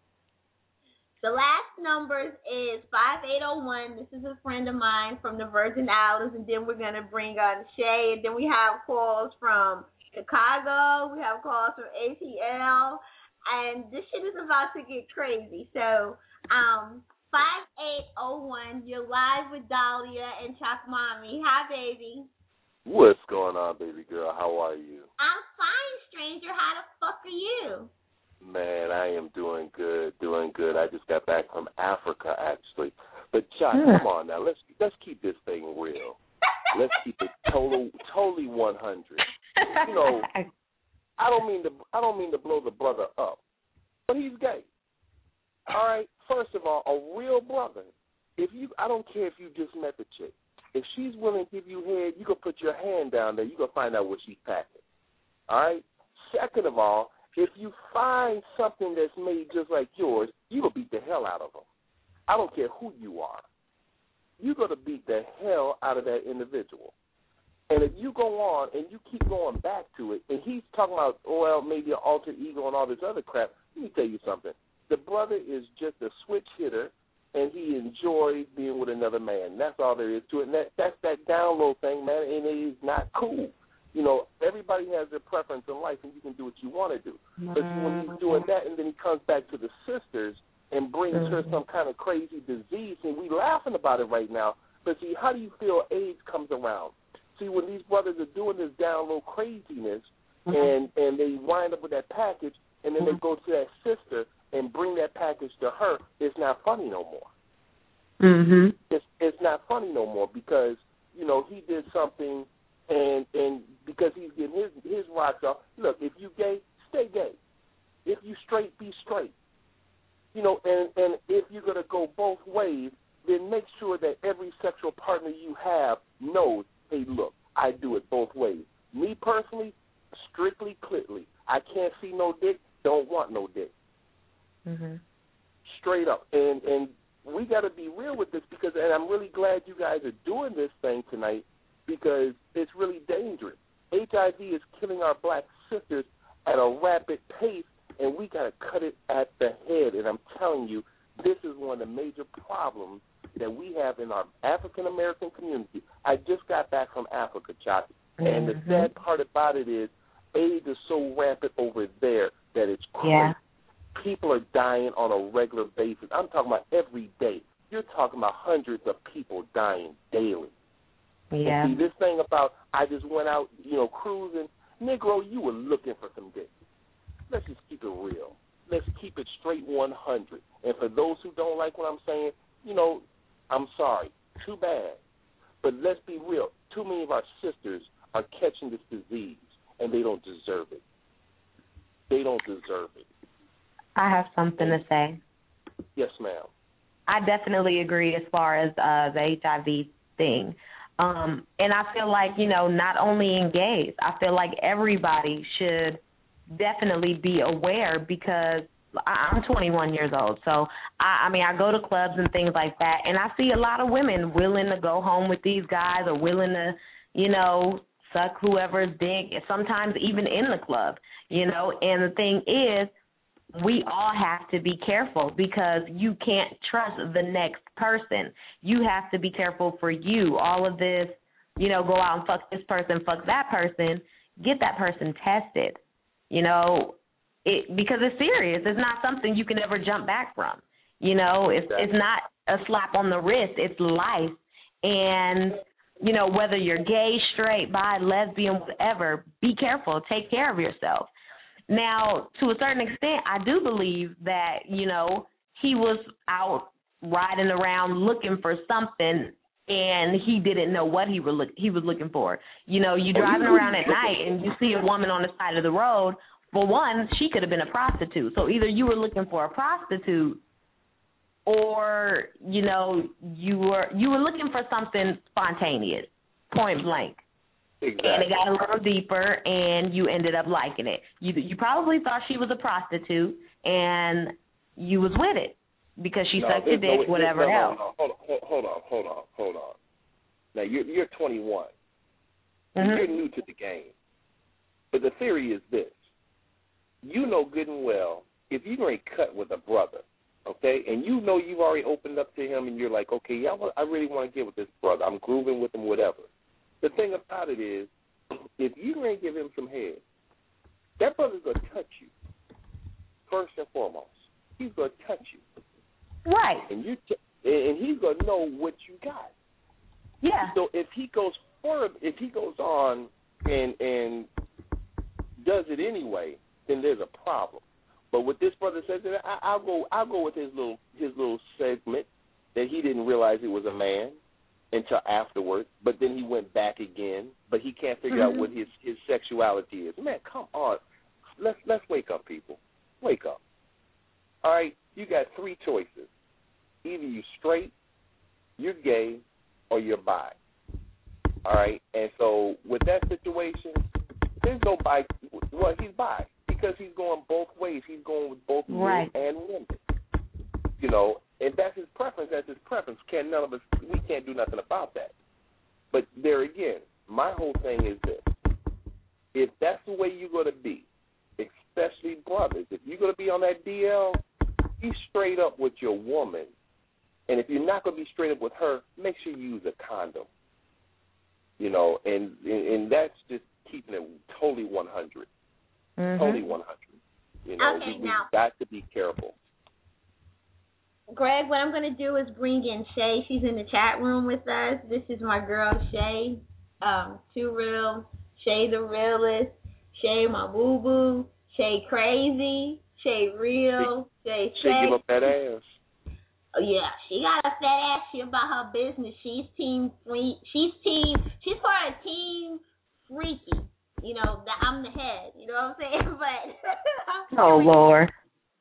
the last numbers is five eight zero one. This is a friend of mine from the Virgin Islands, and then we're gonna bring on Shay, and then we have calls from Chicago. We have calls from A T L, and this shit is about to get crazy. So. Um, five eight zero one, you're live with Dahlia and Chalk Mommy. Hi, baby. What's going on, baby girl? How are you? I'm fine, stranger. How the fuck are you? Man, I am doing good, doing good. I just got back from Africa, actually. But, Chalk, Hmm. come on now. Let's let's keep this thing real. Let's keep it total, totally one hundred. You know, I don't mean to I don't mean to blow the brother up, but he's gay. All right, first of all, a real brother, if you, I don't care if you just met the chick. If she's willing to give you head, you can put your hand down there. You can find out what she's packing. All right? Second of all, if you find something that's made just like yours, you can beat the hell out of them. I don't care who you are. You're going to beat the hell out of that individual. And if you go on and you keep going back to it, and he's talking about, oh, well, maybe an alter ego and all this other crap, let me tell you something. The brother is just a switch hitter, and he enjoys being with another man. That's all there is to it. And that, that's that down low thing, man, and it is not cool. You know, everybody has their preference in life, and you can do what you want to do. But when he's doing that, and then he comes back to the sisters and brings her some kind of crazy disease, and we laughing about it right now. But see, how do you feel AIDS comes around? See, when these brothers are doing this down low craziness, and and they wind up with that package, and then they go to that sister and bring that package to her, it's not funny no more. Mm-hmm. It's it's not funny no more because, you know, he did something, and and because he's getting his his rocks off. Look, if you gay, stay gay. If you straight, be straight. You know, and, and if you're going to go both ways, then make sure that every sexual partner you have knows, hey, look, I do it both ways. Me personally, strictly clitly. I can't see no dick, don't want no dick. Mm-hmm. Straight up. And and we got to be real with this because, and I'm really glad you guys are doing this thing tonight because it's really dangerous. H I V is killing our black sisters at a rapid pace, and we got to cut it at the head. And I'm telling you, this is one of the major problems that we have in our African-American community. I just got back from Africa, Choppy, and mm-hmm. the sad part about it is AIDS is so rampant over there that it's crazy. Yeah. People are dying on a regular basis. I'm talking about every day. You're talking about hundreds of people dying daily. Yeah. And see, this thing about I just went out, you know, cruising, Negro, you were looking for some dick. Let's just keep it real. Let's keep it straight one hundred. And for those who don't like what I'm saying, you know, I'm sorry. Too bad. But let's be real. Too many of our sisters are catching this disease, and they don't deserve it. They don't deserve it. I have something to say. Yes, ma'am. I definitely agree as far as uh, the H I V thing. Um, and I feel like, you know, not only in gays, I feel like everybody should definitely be aware because I'm twenty-one years old. So, I, I mean, I go to clubs and things like that, and I see a lot of women willing to go home with these guys or willing to, you know, suck whoever's dick, sometimes even in the club, you know. And the thing is, we all have to be careful because you can't trust the next person. You have to be careful for you. All of this, you know, go out and fuck this person, fuck that person, get that person tested, you know, it because it's serious. It's not something you can ever jump back from. You know, it's it's not a slap on the wrist. It's life. And, you know, whether you're gay, straight, bi, lesbian, whatever, be careful. Take care of yourself. Now, to a certain extent, I do believe that, you know, he was out riding around looking for something, and he didn't know what he, were look, he was looking for. You know, you driving around at night and you see a woman on the side of the road. For one, she could have been a prostitute. So either you were looking for a prostitute or, you know, you were you were looking for something spontaneous, point blank. Exactly. And it got a little deeper, and you ended up liking it. You you probably thought she was a prostitute, and you was with it because she no, sucked your dick, no, whatever no, else. No, no, hold, hold on, hold on, hold on. Now, you're, you're twenty-one. Mm-hmm. You're new to the game. But the theory is this. You know good and well, if you're going to cut with a brother, okay, and you know you've already opened up to him and you're like, okay, yeah, I really want to get with this brother. I'm grooving with him, whatever. The thing about it is, if you're going to give him some head, that brother's going to touch you, first and foremost. He's going to touch you. Right. And you t- and he's going to know what you got. Yeah. So if he goes further, if he goes on and and does it anyway, then there's a problem. But what this brother says, I, I'll go, I'll go with his little, his little segment that he didn't realize he was a man until afterwards. But then he went back again. But he can't figure mm-hmm. out what his, his sexuality is. Man, come on, let's let's wake up, people. Wake up. All right, you got three choices. Either you straight, you're gay, or you're bi. All right, and so with that situation, there's no bi. Well, he's bi. Because he's going both ways. He's going with both right. men and women. You know, and that's his preference. That's his preference. Can none of us, we can't do nothing about that. But there again, my whole thing is this. If that's the way you're going to be, especially brothers, if you're going to be on that D L, be straight up with your woman. And if you're not going to be straight up with her, make sure you use a condom. You know, and and that's just keeping it totally one hundred. Mm-hmm. Totally one hundred. You know, okay, we, we've now, got to be careful. Greg, what I'm going to do is bring in Shay. She's in the chat room with us. This is my girl, Shay. Um, Too Real. Shay the realest. Shay my boo-boo. Shay crazy. Shay real. Shay Shay give up that ass. Oh, yeah, she got a fat ass. She about her business. She's team free. She's team. She's part of Team Freaky. You know, that I'm the head. You know what I'm saying? But oh Lord,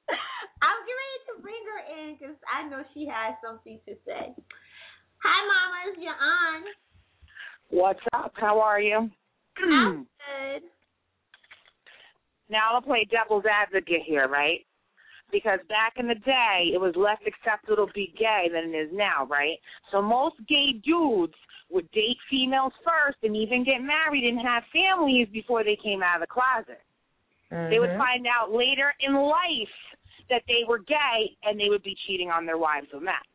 I'm getting ready to bring her in because I know she has something to say. Hi, mamas, you're on. What's up? How are you? I'm good. Now I'll play devil's advocate here, right? Because back in the day, it was less acceptable to be gay than it is now, right? So most gay dudes would date females first and even get married and have families before they came out of the closet. Mm-hmm. They would find out later in life that they were gay and they would be cheating on their wives with men.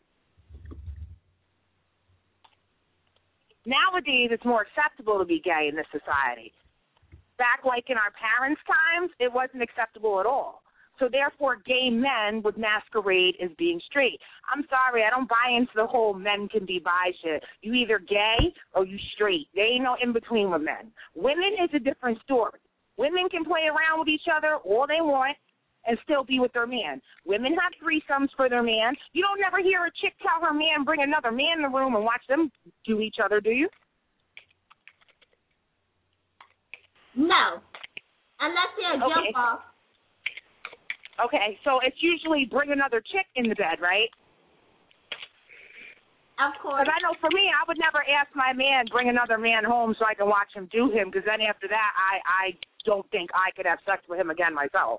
Nowadays, it's more acceptable to be gay in this society. Back like in our parents' times, it wasn't acceptable at all. So therefore, gay men would masquerade as being straight. I'm sorry, I don't buy into the whole men can be bi shit. You either gay or you straight. There ain't no in between with men. Women is a different story. Women can play around with each other all they want and still be with their man. Women have threesomes for their man. You don't never hear a chick tell her man bring another man in the room and watch them do each other, do you? No, unless they're a jump okay. off. Okay, so it's usually bring another chick in the bed, right? Of course. Because I know for me, I would never ask my man bring another man home so I can watch him do him. Because then after that, I I don't think I could have sex with him again myself.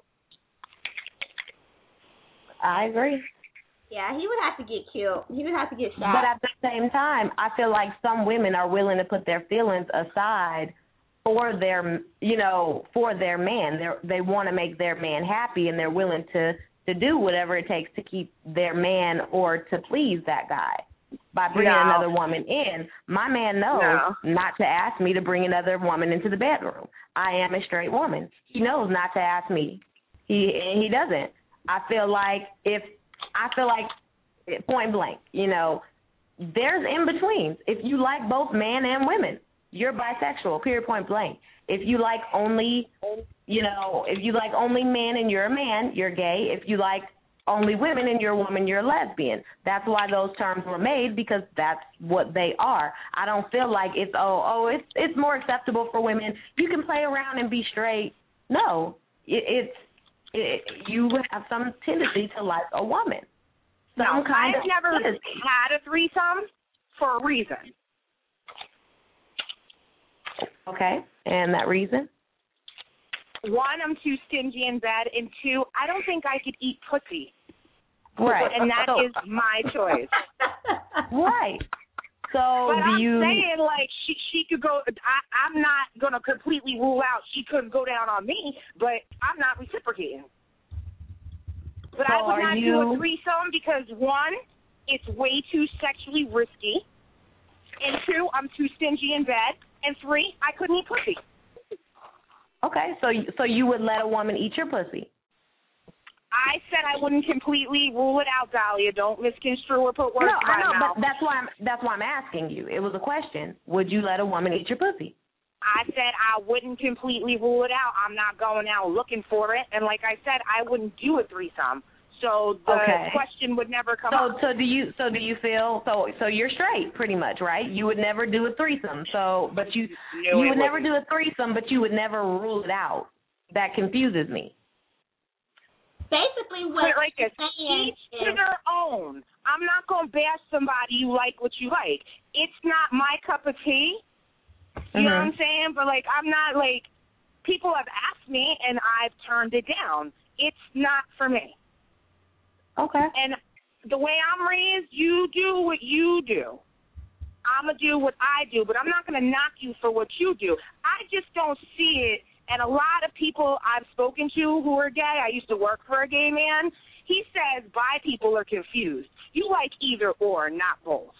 I agree. Yeah, he would have to get killed. He would have to get shot. But at the same time, I feel like some women are willing to put their feelings aside for their, you know, for their man. They they want to make their man happy, and they're willing to, to do whatever it takes to keep their man or to please that guy by bringing no. another woman in. My man knows no. not to ask me to bring another woman into the bedroom. I am a straight woman. He knows not to ask me. He he doesn't. I feel like if I feel like point blank, you know, there's in betweens. If you like both men and women, you're bisexual. Period. Point blank. If you like only, you know, if you like only men and you're a man, you're gay. If you like only women and you're a woman, you're a lesbian. That's why those terms were made, because that's what they are. I don't feel like it's oh oh it's it's more acceptable for women. You can play around and be straight. No, it, it's it, you have some tendency to like a woman. Some no, kind I've of never tendency. had a threesome for a reason. Okay, and that reason? One, I'm too stingy in bed, and two, I don't think I could eat pussy. Right. And that so, is my choice. Right. So but do I'm you... saying, like, she she could go, I, I'm not going to completely rule out she couldn't go down on me, but I'm not reciprocating. But so I would not you... do a threesome because, one, it's way too sexually risky, and two, I'm too stingy in bed, and three, I couldn't eat pussy. Okay, so so you would let a woman eat your pussy? I said I wouldn't completely rule it out, Dahlia. Don't misconstrue or put words no, in my I know, mouth. but that's why I'm that's why I'm asking you. It was a question. Would you let a woman eat your pussy? I said I wouldn't completely rule it out. I'm not going out looking for it, and like I said, I wouldn't do a threesome. So the okay. question would never come so, up. So do you? So do you feel? So so you're straight, pretty much, right? You would never do a threesome. So, but you no, you would never do a threesome, but you would never rule it out. That confuses me. Basically, what Put it like this: each to their own. I'm not going to bash somebody. You like what you like. It's not my cup of tea. You mm-hmm. know what I'm saying? But like, I'm not like people have asked me, and I've turned it down. It's not for me. Okay. And the way I'm raised, you do what you do. I'm going to do what I do, but I'm not going to knock you for what you do. I just don't see it. And a lot of people I've spoken to who are gay, I used to work for a gay man, he says bi people are confused. You like either or, not both.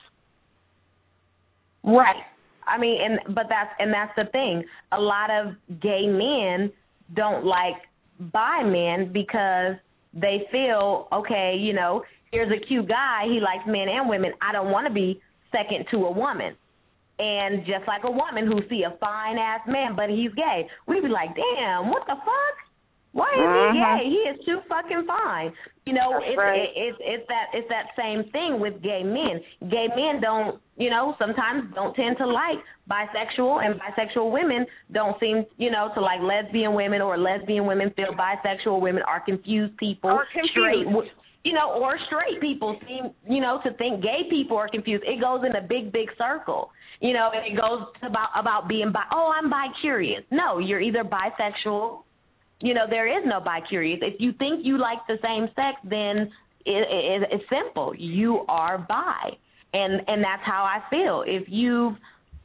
Right. I mean, and but that's and that's the thing. A lot of gay men don't like bi men because they feel, okay, you know, here's a cute guy, he likes men and women. I don't want to be second to a woman. And just like a woman who see a fine-ass man, but he's gay, we'd be like, damn, what the fuck? Why is mm-hmm. he gay? He is too fucking fine. You know, That's it's, right. it, it's it's that it's that same thing with gay men. Gay men don't, you know, sometimes don't tend to like bisexual, and bisexual women don't seem, you know, to like lesbian women, or lesbian women feel bisexual women are confused people. Or confused. Straight, you know, or straight people seem, you know, to think gay people are confused. It goes in a big, big circle. You know, and it goes about about being bi. Oh, I'm bi-curious. No, you're either bisexual. You know, there is no bi-curious. If you think you like the same sex, then it, it, it's simple. You are bi, and and that's how I feel. If you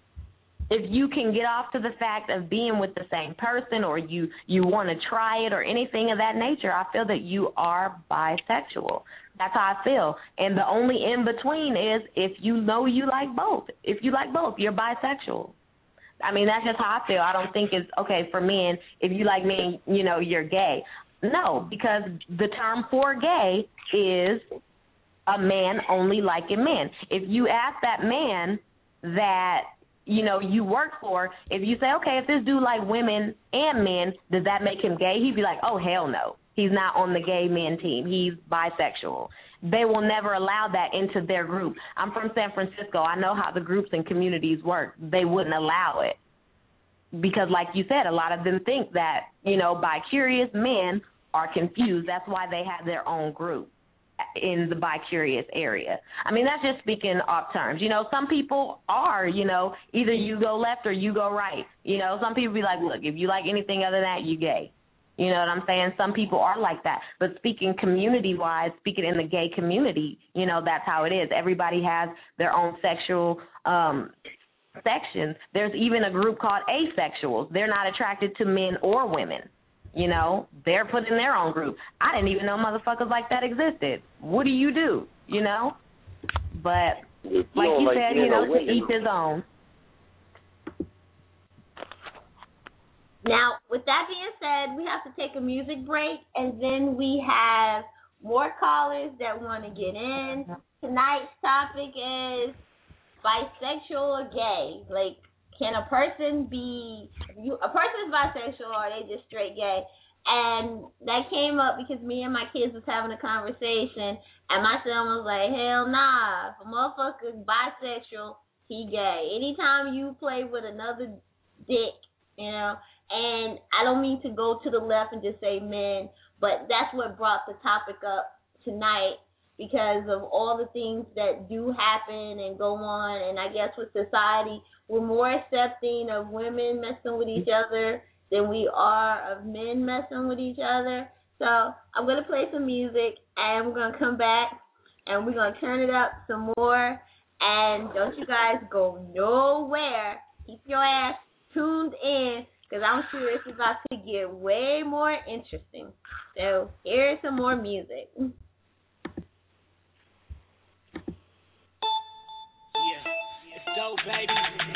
if you can get off to the fact of being with the same person, or you you want to try it, or anything of that nature, I feel that you are bisexual. That's how I feel. And the only in between is if you know you like both. If you like both, you're bisexual. I mean, that's just how I feel. I don't think it's okay for men. If you like men, you know, you're gay. No, because the term for gay is a man only liking men. If you ask that man that, you know, you work for, if you say, okay, if this dude like women and men, does that make him gay? He'd be like, oh, hell no. He's not on the gay men team. He's bisexual. They will never allow that into their group. I'm from San Francisco. I know how the groups and communities work. They wouldn't allow it because, like you said, a lot of them think that, you know, bi-curious men are confused. That's why they have their own group in the bi-curious area. I mean, that's just speaking off terms. You know, some people are, you know, either you go left or you go right. You know, some people be like, look, if you like anything other than that, you gay. You know what I'm saying? Some people are like that. But speaking community-wise, speaking in the gay community, you know, that's how it is. Everybody has their own sexual um, sections. There's even a group called asexuals. They're not attracted to men or women. You know, they're put in their own group. I didn't even know motherfuckers like that existed. What do you do? You know? But you like you like said, you know, to women. each his own. Now, with that being said, we have to take a music break, and then we have more callers that want to get in. Tonight's topic is bisexual or gay. Like, can a person be, you, a person is bisexual or are they just straight gay? And that came up because me and my kids was having a conversation, and my son was like, hell nah, if a motherfucker's bisexual, he gay. Anytime you play with another dick, you know, and I don't mean to go to the left and just say men, but that's what brought the topic up tonight because of all the things that do happen and go on. And I guess with society, we're more accepting of women messing with each other than we are of men messing with each other. So I'm going to play some music, and we're going to come back, and we're going to turn it up some more. And don't you guys go nowhere. Keep your ass tuned in, because I'm sure it's about to get way more interesting. So here's some more music. Yeah, it's dope, baby.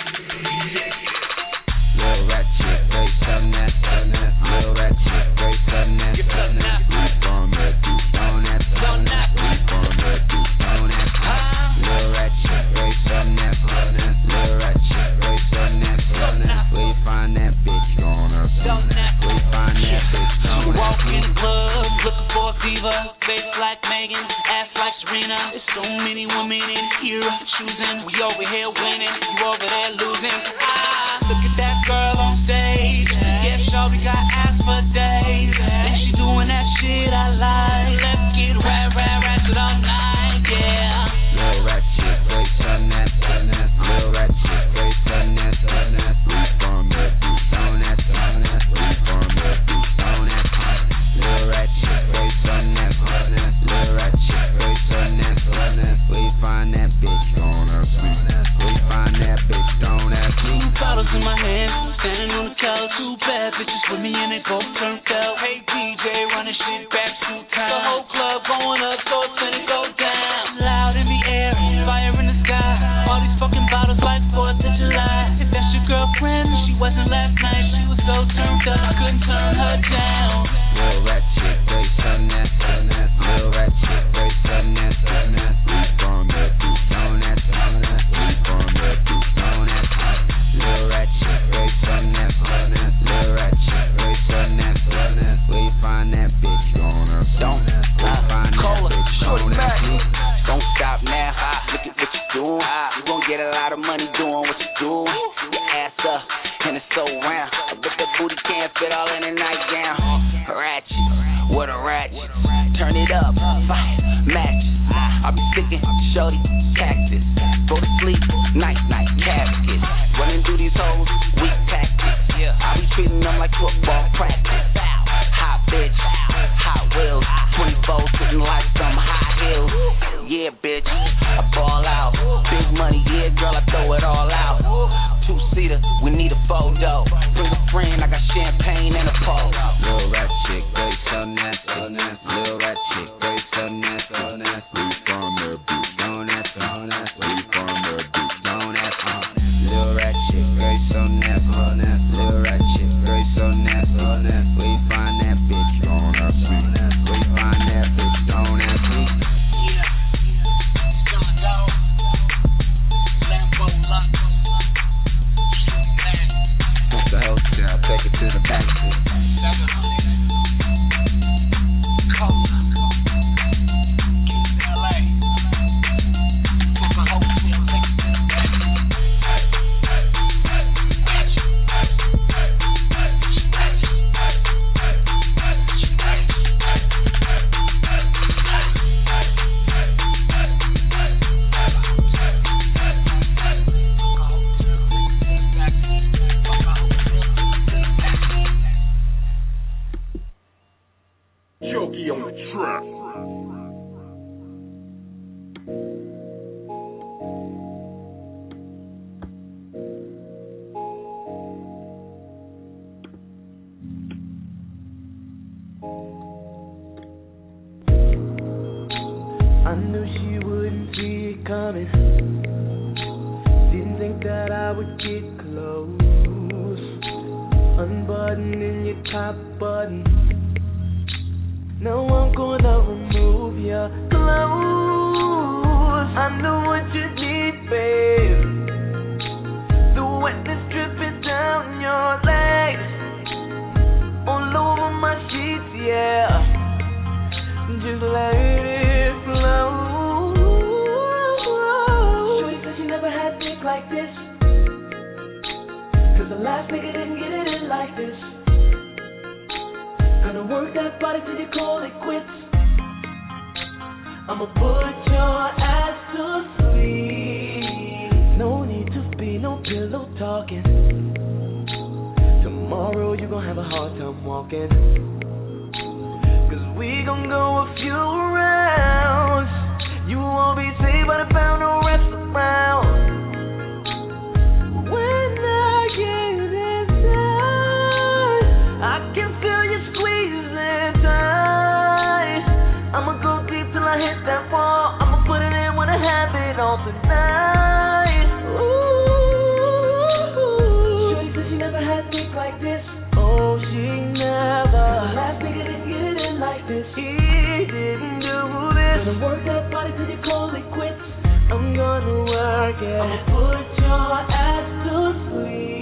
Real ratchet, great something that's something that's real ratchet, great something that's something that's we from the deep, don't that something that we from the deep, don't that real ratchet, great something that's something that's real ratchet, great something that's something that's we find that bitch on her, we find that bitch on her. Walk in the club, looking for a fever, face like Megan, ass like Serena. There's so many women in here choosing. We over here winning, you over there losing. Ah, look at that girl on stage. Yeah, shorty got ass for days, and she doing that shit I like. Let's get rap, rap, ratchet all night, yeah. Real ratchet, great something that's something that's real ratchet, great something that's something that's we from the deep, don't that something that's we from the deep, don't that real ratchet, great something that's something that's real ratchet, great something that's something that's we find that bitch on her feet, we find that bitch, don't that Two bottles in my hand, standing on the couch. Two bad bitches with me and they both turned out. Hey D J, running shit back to time. The whole club going up, so it's gonna go down. Loud in the air, fire in the sky. All these fucking bottles like fourth of July. If that's your girlfriend, she wasn't last night. She was so turned up, I couldn't turn her down. Real ratchet, great something that's something that's real ratchet, great something that's something that's we from the deep, don't that something that's we from the deep, don't that real ratchet, great something that's something that's real ratchet, great something that's something that's we find that bitch on her, don't we find that bitch on her. Don't stop now, look at what you doing. You gon' get a lot of money doing what you do. Your ass up and it's so round, but the booty can't fit all in a nightgown. Ratchet, what a ratchet. Turn it up, fire, match. I be sticking, shorty, cactus. Go to sleep, night, night, caskets. Running through these hoes, weak tactics. I be treating them like football practice. Hot bitch, hot wheels. twenty-four sitting like some high heels. Yeah, bitch, I ball out. Big money, yeah, girl, I throw it all out. Two-seater, we need a photo. Bring a friend, I got champagne and a pole. Real ratchet, great something that's something that's real ratchet, great something that's something that's we from the beat, don't that something that's we from the beat, don't that real ratchet, great something that's something that's real ratchet, great something that's something that's we find that bitch on her feet, we find that bitch on her feet. What's the hotel? Take it to the back seat. Jokey on the track. I knew she wouldn't see it coming. Didn't think that I would get close. Unbuttoning your top button. Now I'm gonna remove your clothes. I know what you need, babe. The wetness dripping down your legs, all over my sheets, yeah. Just let it flow. Shorty said she never had dick like this, cause the last nigga didn't get it in like this. Gonna work that body till you call it quits. I'ma put your ass to sleep. No need to be no pillow talking. Tomorrow you gon' have a hard time walking. Cause we gon' go a few rounds. You won't be saved by the pound no rest around. When I get inside, I can feel you squeezing tight. I'ma go deep till I hit that wall. I'ma put it in when I have it all tonight. Ooh, Shorty said she never had dick like this. Oh, she never. The last nigga didn't get it in like this. He didn't do this. Gonna work that body till you call it quits. I'm gonna work it. I'ma put your ass to sleep.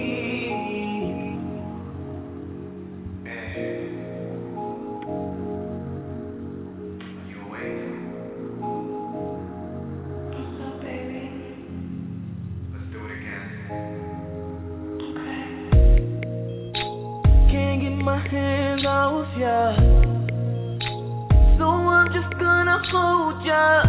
My hands off ya, so I'm just gonna hold ya.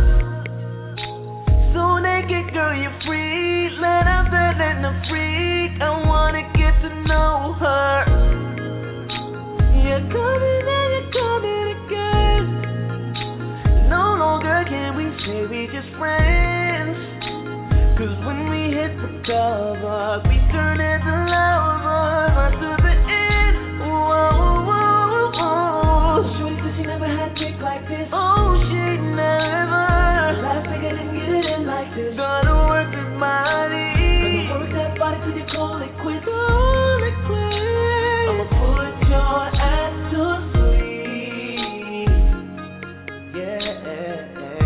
So naked, girl, you're free. Let out that and the freak. I wanna get to know her. You're coming and you're coming again. No longer can we say we just friends. Cause when we hit the covers, we turn into lovers until the end. Whoa, whoa, whoa. Shorty said she never had dick like this. Oh, she never. Last nigga didn't get it in like this. Gotta work this body. Gonna work that body till you call it quits. Call it quits. I'ma put your ass to sleep. Yeah.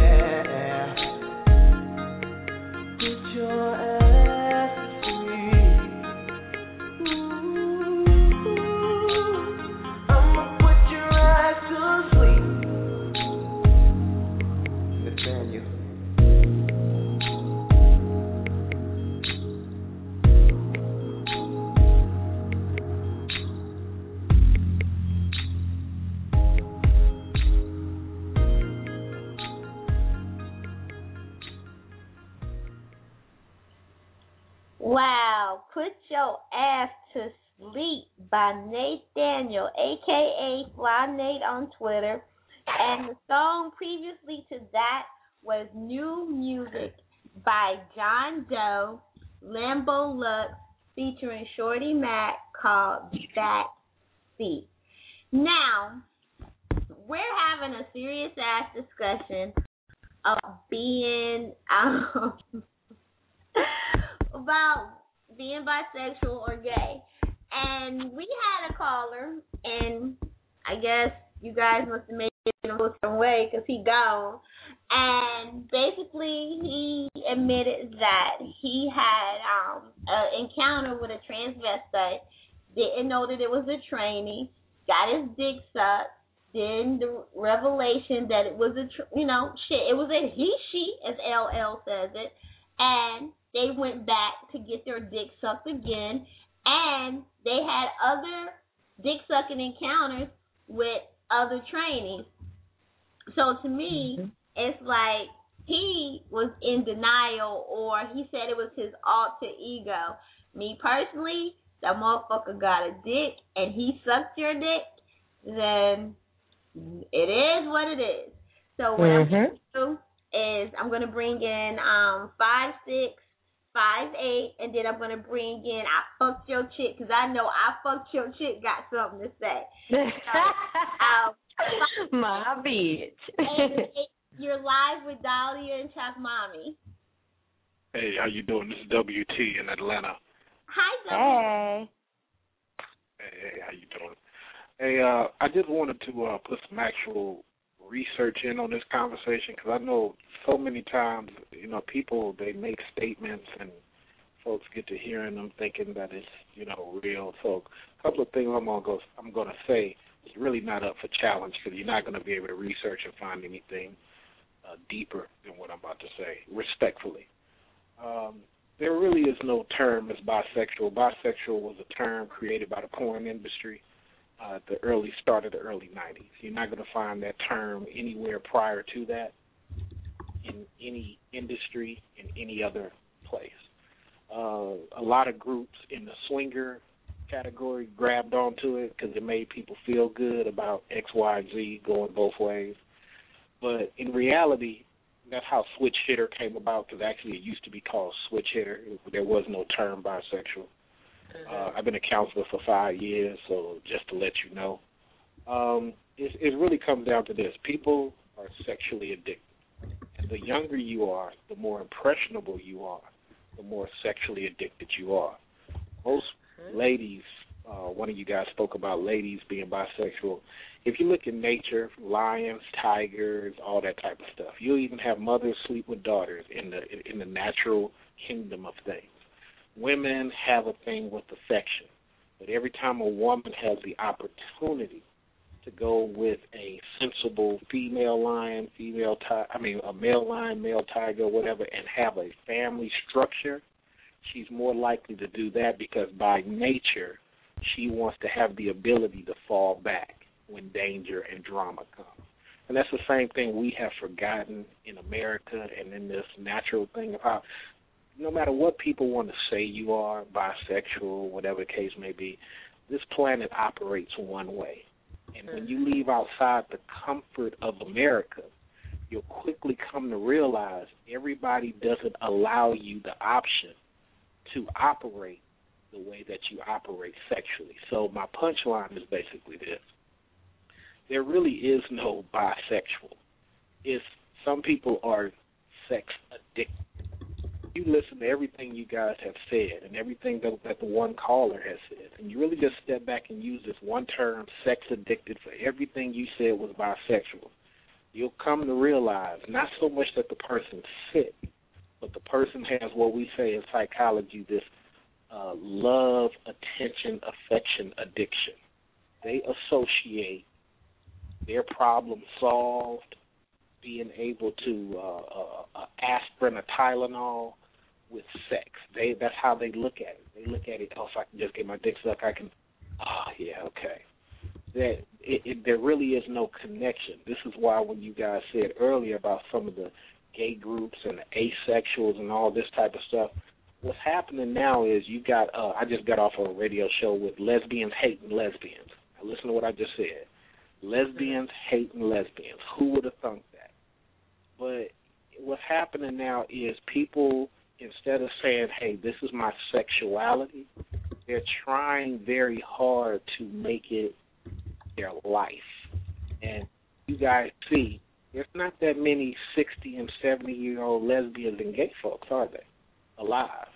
Put your ass to sleep. Ooh. I'ma put your ass to sleep. Nathaniel. Wow, Put Your Ass to Sleep by Nathaniel, a k a. Fly Nate on Twitter. And the song previously to that was New Music by John Doe, Lambo Lux, featuring Shorty Mac, called Back Seat. Now, we're having a serious ass discussion of being um, about being bisexual or gay. And we had a caller, and I guess you guys must have made it in a certain way because he gone. And basically, he admitted that he had um, an encounter with a transvestite, didn't know that it was a trainee, got his dick sucked, then the revelation that it was a, tr- you know, shit, it was a he, she, as L L says it, and they went back to get their dick sucked again, and they had other dick sucking encounters with other trainees. So to me, mm-hmm. it's like he was in denial, or he said it was his alter ego. Me personally, that motherfucker got a dick and he sucked your dick, then it is what it is. So what mm-hmm. I'm going to do is I'm going to bring in um five six, five eight, and then I'm going to bring in I fucked your chick, because I know I fucked your chick got something to say. So, um, My bitch. Hey, hey, you're live with Dahlia and Chuck Mommy. Hey, how you doing? This is W T in Atlanta. Hi, W T. Hey. Hey, hey, how you doing? Hey, uh, I just wanted to uh, put some actual research in on this conversation because I know so many times, you know, people, they make statements and folks get to hearing them thinking that it's, you know, real. So a couple of things I'm gonna go, I'm gonna say is really not up for challenge because you're not going to be able to research and find anything uh, deeper than what I'm about to say, respectfully. Um, there really is no term as bisexual. Bisexual was a term created by the porn industry uh, at the early start of the early nineties. You're not going to find that term anywhere prior to that in any industry, in any other place. Uh, a lot of groups in the swinger category grabbed onto it because it made people feel good about X, Y, and Z going both ways. But in reality, that's how switch hitter came about because actually it used to be called switch hitter. There was no term bisexual. Uh, I've been a counselor for five years, so just to let you know. Um, it, it really comes down to this. People are sexually addicted. And the younger you are, the more impressionable you are, the more sexually addicted you are. Most ladies, uh, one of you guys spoke about ladies being bisexual. If you look in nature, lions, tigers, all that type of stuff, you'll even have mothers sleep with daughters in the in the natural kingdom of things. Women have a thing with affection, but every time a woman has the opportunity to go with a sensible female lion, female ti- I mean a male lion, male tiger, whatever, and have a family structure, she's more likely to do that because by nature she wants to have the ability to fall back when danger and drama come. And that's the same thing we have forgotten in America and in this natural thing of how no matter what people want to say you are, bisexual, whatever the case may be, this planet operates one way. And when you leave outside the comfort of America, you'll quickly come to realize everybody doesn't allow you the option to operate the way that you operate sexually. So my punchline is basically this. There really is no bisexual. It's some people are sex addicted. You listen to everything you guys have said and everything that, that the one caller has said, and you really just step back and use this one term, sex addicted, for everything you said was bisexual, you'll come to realize not so much that the person's sick, but the person has what we say in psychology, this uh, love, attention, affection addiction. They associate their problem solved, being able to uh, uh, uh, aspirin or Tylenol with sex. They that's how they look at it. They look at it, oh, if I can just get my dick sucked, I can, oh, yeah, okay. That it, it, there really is no connection. This is why when you guys said earlier about some of the gay groups and the asexuals and all this type of stuff, what's happening now is you got, uh, I just got off a radio show with lesbians hating lesbians. Now listen to what I just said. Lesbians hating lesbians. Who would have thunk that? But what's happening now is people, instead of saying, hey, this is my sexuality, they're trying very hard to make it their life. And you guys see, there's not that many sixty and seventy-year-old lesbians and gay folks, are they, alive?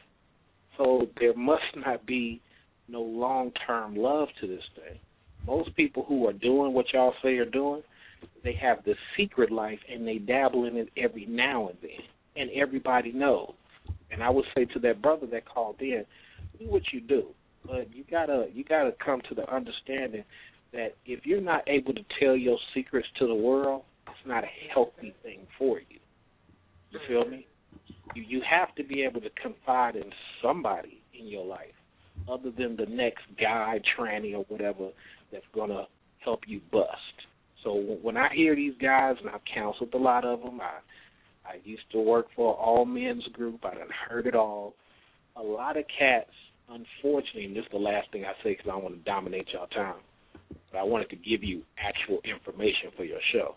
So there must not be no long-term love to this thing. Most people who are doing what y'all say are doing, they have the secret life and they dabble in it every now and then. And everybody knows. And I would say to that brother that called in, do what you do. But you gotta you gotta come to the understanding that if you're not able to tell your secrets to the world, it's not a healthy thing for you. You feel me? You you have to be able to confide in somebody in your life other than the next guy, tranny, or whatever that's going to help you bust. So when I hear these guys, and I've counseled a lot of them, I, I used to work for an all-men's group. I done heard it all. A lot of cats, unfortunately, and this is the last thing I say because I don't want to dominate y'all time, but I wanted to give you actual information for your show.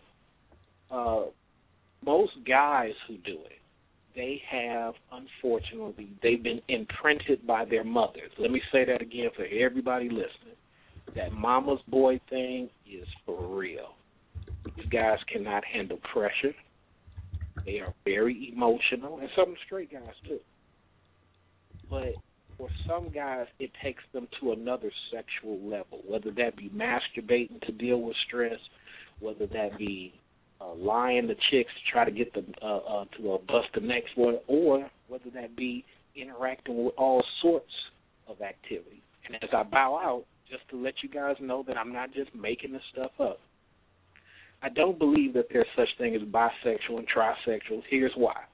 Uh, most guys who do it, they have, unfortunately, they've been imprinted by their mothers. Let me say that again for everybody listening. That mama's boy thing is for real. You guys cannot handle pressure. They are very emotional, and some straight guys too. But for some guys, it takes them to another sexual level, whether that be masturbating to deal with stress, whether that be uh, lying to chicks to try to get them uh, uh, to uh, bust the next one, or whether that be interacting with all sorts of activity. And as I bow out, just to let you guys know that I'm not just making this stuff up, I don't believe that there's such thing as bisexual and trisexual. Here's why.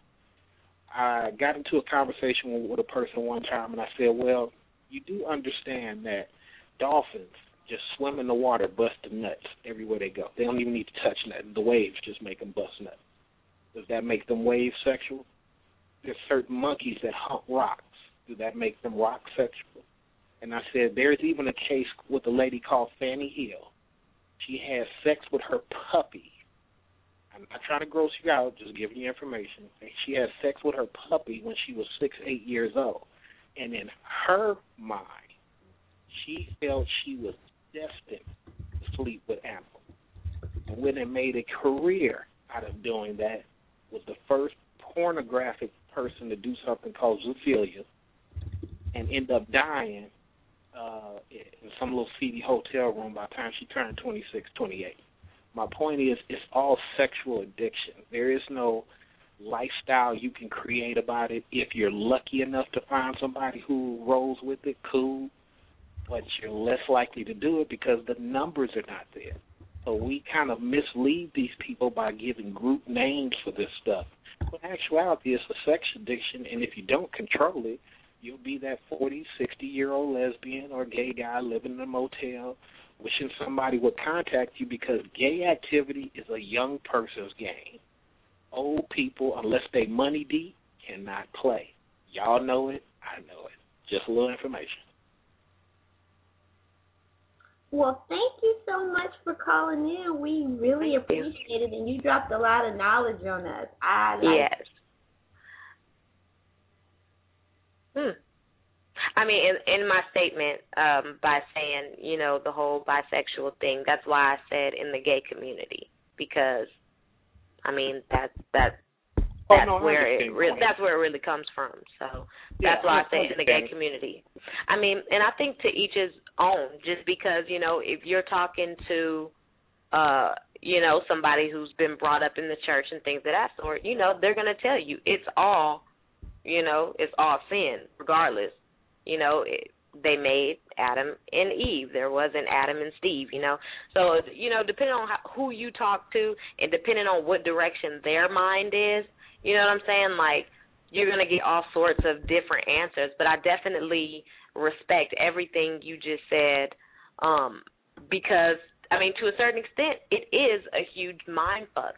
I got into a conversation with a person one time, and I said, well, you do understand that dolphins just swim in the water busting nuts everywhere they go. They don't even need to touch nothing. The waves just make them bust nuts. Does that make them wave sexual? There's certain monkeys that hump rocks. Does that make them rock sexual? And I said, there's even a case with a lady called Fannie Hill. She had sex with her puppy. I'm not trying to gross you out, just giving you information. She had sex with her puppy when she was six, eight years old. And in her mind, she felt she was destined to sleep with animals. And when they made a career out of doing that, was the first pornographic person to do something called zoophilia and end up dying uh, in some little seedy hotel room by the time she turned twenty-six, twenty-eight. My point is, it's all sexual addiction. There is no lifestyle you can create about it. If you're lucky enough to find somebody who rolls with it, cool, but you're less likely to do it because the numbers are not there. So we kind of mislead these people by giving group names for this stuff. But in actuality, it's a sex addiction, and if you don't control it, you'll be that forty, sixty-year-old lesbian or gay guy living in a motel wishing somebody would contact you because gay activity is a young person's game. Old people, unless they money deep, cannot play. Y'all know it. I know it. Just a little information. Well, thank you so much for calling in. We really appreciate it, and you dropped a lot of knowledge on us. I like yes. Hmm. I mean, in, in my statement, um, by saying, you know, the whole bisexual thing, that's why I said in the gay community, because, I mean, that that oh, that's no, where it re- that's where it really comes from. So that's yeah, why I, I say in the gay community. I mean, and I think to each his own, just because, you know, if you're talking to, uh, you know, somebody who's been brought up in the church and things of that sort, you know, they're going to tell you it's all, you know, it's all sin, regardless. You know, it, they made Adam and Eve. There wasn't Adam and Steve, you know. So, you know, depending on how, who you talk to and depending on what direction their mind is, you know what I'm saying? Like, you're going to get all sorts of different answers. But I definitely respect everything you just said um, because, I mean, to a certain extent, it is a huge mind fuck.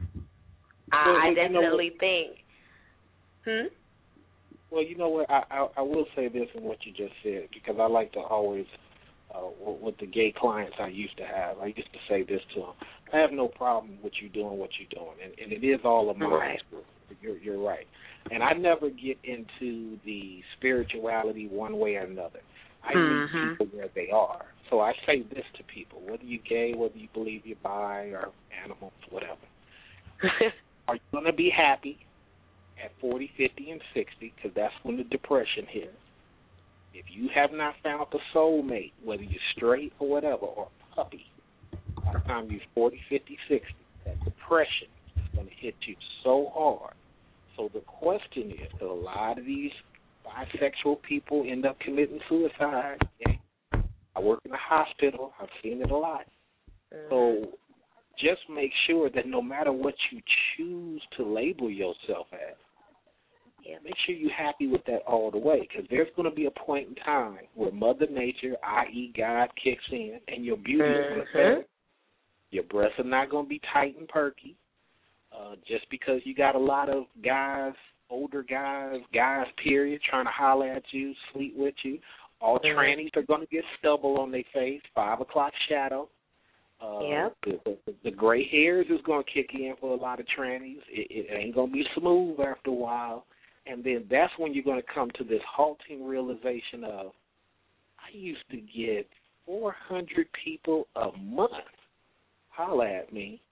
I, well, I definitely you know think. Hmm? Well, you know what, I, I I will say this in what you just said, because I like to always, uh, with the gay clients I used to have, I used to say this to them. I have no problem with you doing what you're doing, and, and it is all a mind. Right. You're, you're right. And I never get into the spirituality one way or another. I mm-hmm. meet people where they are. So I say this to people, whether you're gay, whether you believe you're bi or animals, whatever. Are you going to be happy at forty, fifty, and sixty, because that's when the depression hits? If you have not found the soulmate, whether you're straight or whatever, or a puppy, by the time you're forty, fifty, sixty, that depression is going to hit you so hard. So the question is, that a lot of these bisexual people end up committing suicide. Yeah. I work in a hospital. I've seen it a lot. Mm-hmm. So just make sure that no matter what you choose to label yourself as, yeah, make sure you're happy with that all the way, because there's going to be a point in time where Mother Nature, that is. God, kicks in, and your beauty mm-hmm. is going to fade. Your breasts are not going to be tight and perky. Uh, just because you got a lot of guys, older guys, guys, period, trying to holler at you, sleep with you, all mm-hmm. trannies are going to get stubble on their face, five o'clock shadow. Uh, yep. the, the, the gray hairs is going to kick in for a lot of trannies. It, it ain't going to be smooth after a while. And then that's when you're going to come to this halting realization of, I used to get four hundred people a month holler at me,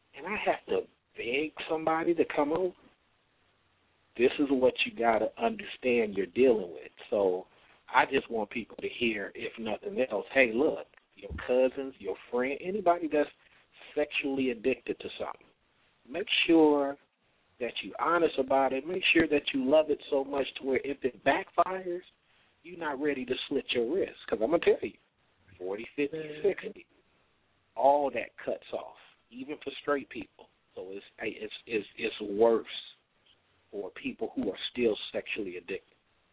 and I have to beg somebody to come over, this is what you got to understand you're dealing with. So I just want people to hear, if nothing else, hey, look, your cousins, your friend, anybody that's sexually addicted to something, make sure that you're honest about it. Make sure that you love it so much to where if it backfires, you're not ready to slit your wrist. Because I'm going to tell you, forty, fifty, sixty, all that cuts off, even for straight people. So it's it's it's, it's worse for people who are still sexually addicted.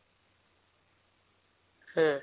Hmm.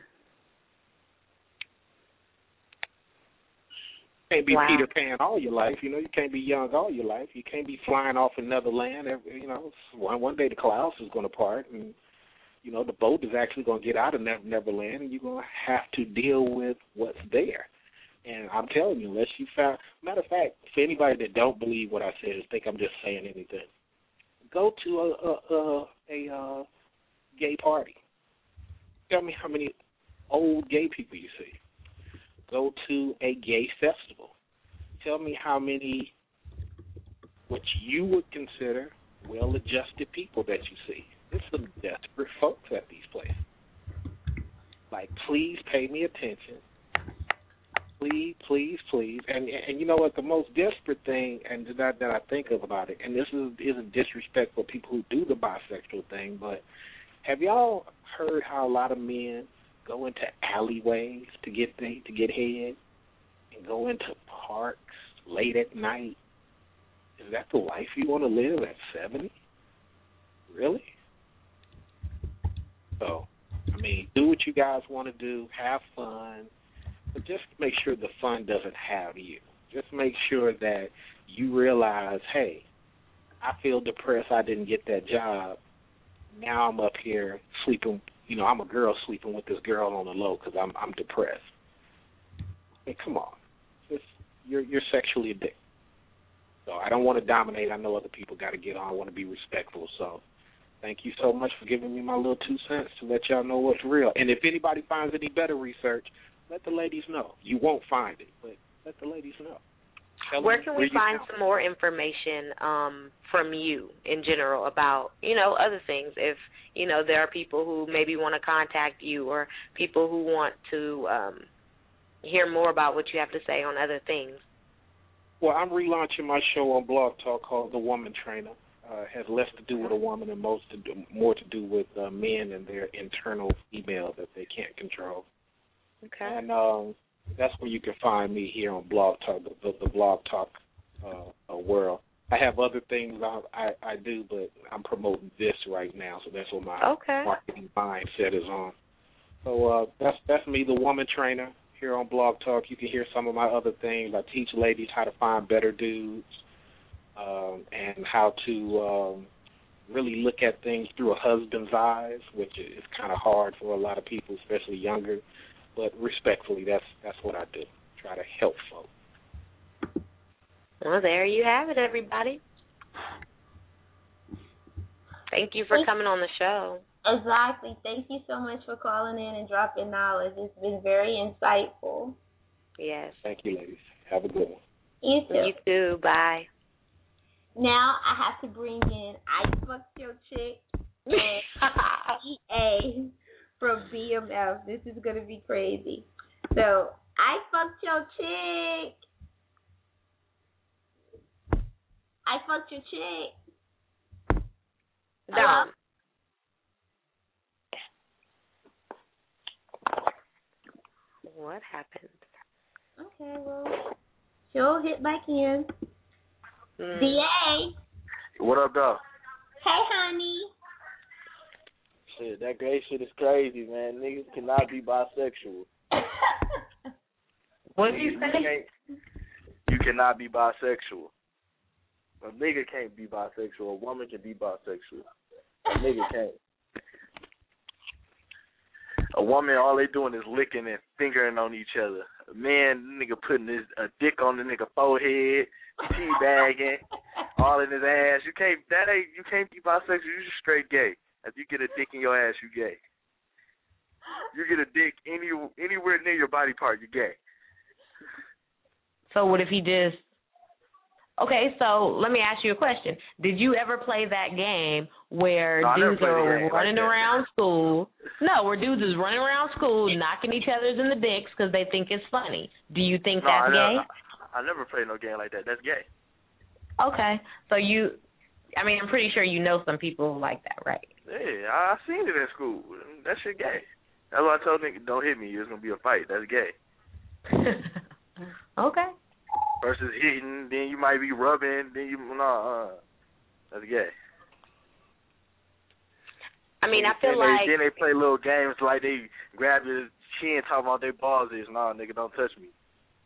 You can't be wow. Peter Pan all your life. You know, you can't be young all your life. You can't be flying off another land. Every, you know, one one day the clouds is going to part, and you know the boat is actually going to get out of Neverland, and you're going to have to deal with what's there. And I'm telling you, unless you found, matter of fact, for anybody that don't believe what I said, think I'm just saying anything, go to a a, a, a uh, gay party. Tell me how many old gay people you see. Go to a gay festival. Tell me how many, what you would consider well-adjusted people that you see. There's some desperate folks at these places. Like, please pay me attention. Please, please, please. And and you know what? The most desperate thing, and that that I think of about it, and this is isn't disrespect for people who do the bisexual thing, but have y'all heard how a lot of men go into alleyways to get things, to get head, and go into parks late at night? Is that the life you want to live at seventy? Really? So, I mean, do what you guys want to do, have fun, but just make sure the fun doesn't have you. Just make sure that you realize, hey, I feel depressed I didn't get that job. Now I'm up here sleeping, you know, I'm a girl sleeping with this girl on the low because I'm I'm depressed. Hey, come on. Just, you're, you're sexually addicted. So I don't want to dominate. I know other people got to get on. I want to be respectful. So thank you so much for giving me my little two cents to let y'all know what's real. And if anybody finds any better research, let the ladies know. You won't find it, but let the ladies know. Tell where them can where we find some more information um, from you in general about, you know, other things? If, you know, there are people who maybe want to contact you or people who want to um, hear more about what you have to say on other things. Well, I'm relaunching my show on Blog Talk called The Woman Trainer. Uh, it has less to do with a woman and most to do, more to do with uh, men and their internal female that they can't control. Okay. And um, that's where you can find me here on Blog Talk, the, the, the Blog Talk uh, uh, world. I have other things I, I, I do, but I'm promoting this right now, so that's what my okay. marketing mindset is on. So uh, that's that's me, the Woman Trainer, here on Blog Talk. You can hear some of my other things. I teach ladies how to find better dudes um, and how to um, really look at things through a husband's eyes, which is kind of hard for a lot of people, especially younger. But respectfully, that's that's what I do. Try to help folks. Well, there you have it, everybody. Thank you for coming on the show. Exactly. Thank you so much for calling in and dropping knowledge. It's been very insightful. Yes. Thank you, ladies. Have a good one. You too. You too. Bye. Now I have to bring in I Fucked Your Chick and E A from B M F. This is going to be crazy. So, I fucked your chick. I fucked your chick. Dom. What happened? Okay, well, she'll hit back in. Mm. D A. What up, dog? Hey, honey. Shit, that gay shit is crazy, man. Niggas cannot be bisexual. What did you say? You, can't, you cannot be bisexual. A nigga can't be bisexual. A woman can be bisexual. A nigga can't. A woman, all they doing is licking and fingering on each other. A man, nigga putting his a dick on the nigga forehead, teabagging, all in his ass. You can't. That ain't. You can't be bisexual. You just straight gay. If you get a dick in your ass, you gay. You get a dick any anywhere near your body part, you gay. So what if he just Okay, so let me ask you a question. Did you ever play that game where no, dudes are running like around school? No, where dudes is running around school, knocking each other's in the dicks because they think it's funny. Do you think no, that's I gay? Never, I, I never played no game like that. That's gay. Okay, so you, I mean, I'm pretty sure you know some people like that, right? Yeah, I, I seen it in school. That shit gay. That's why I told niggas, don't hit me. It's going to be a fight. That's gay. Okay. Versus hitting, then you might be rubbing, then you, no, uh, that's gay. I mean, I feel then like... They, then they play little games like they grab your chin talking about their balls is, no, nigga, don't touch me.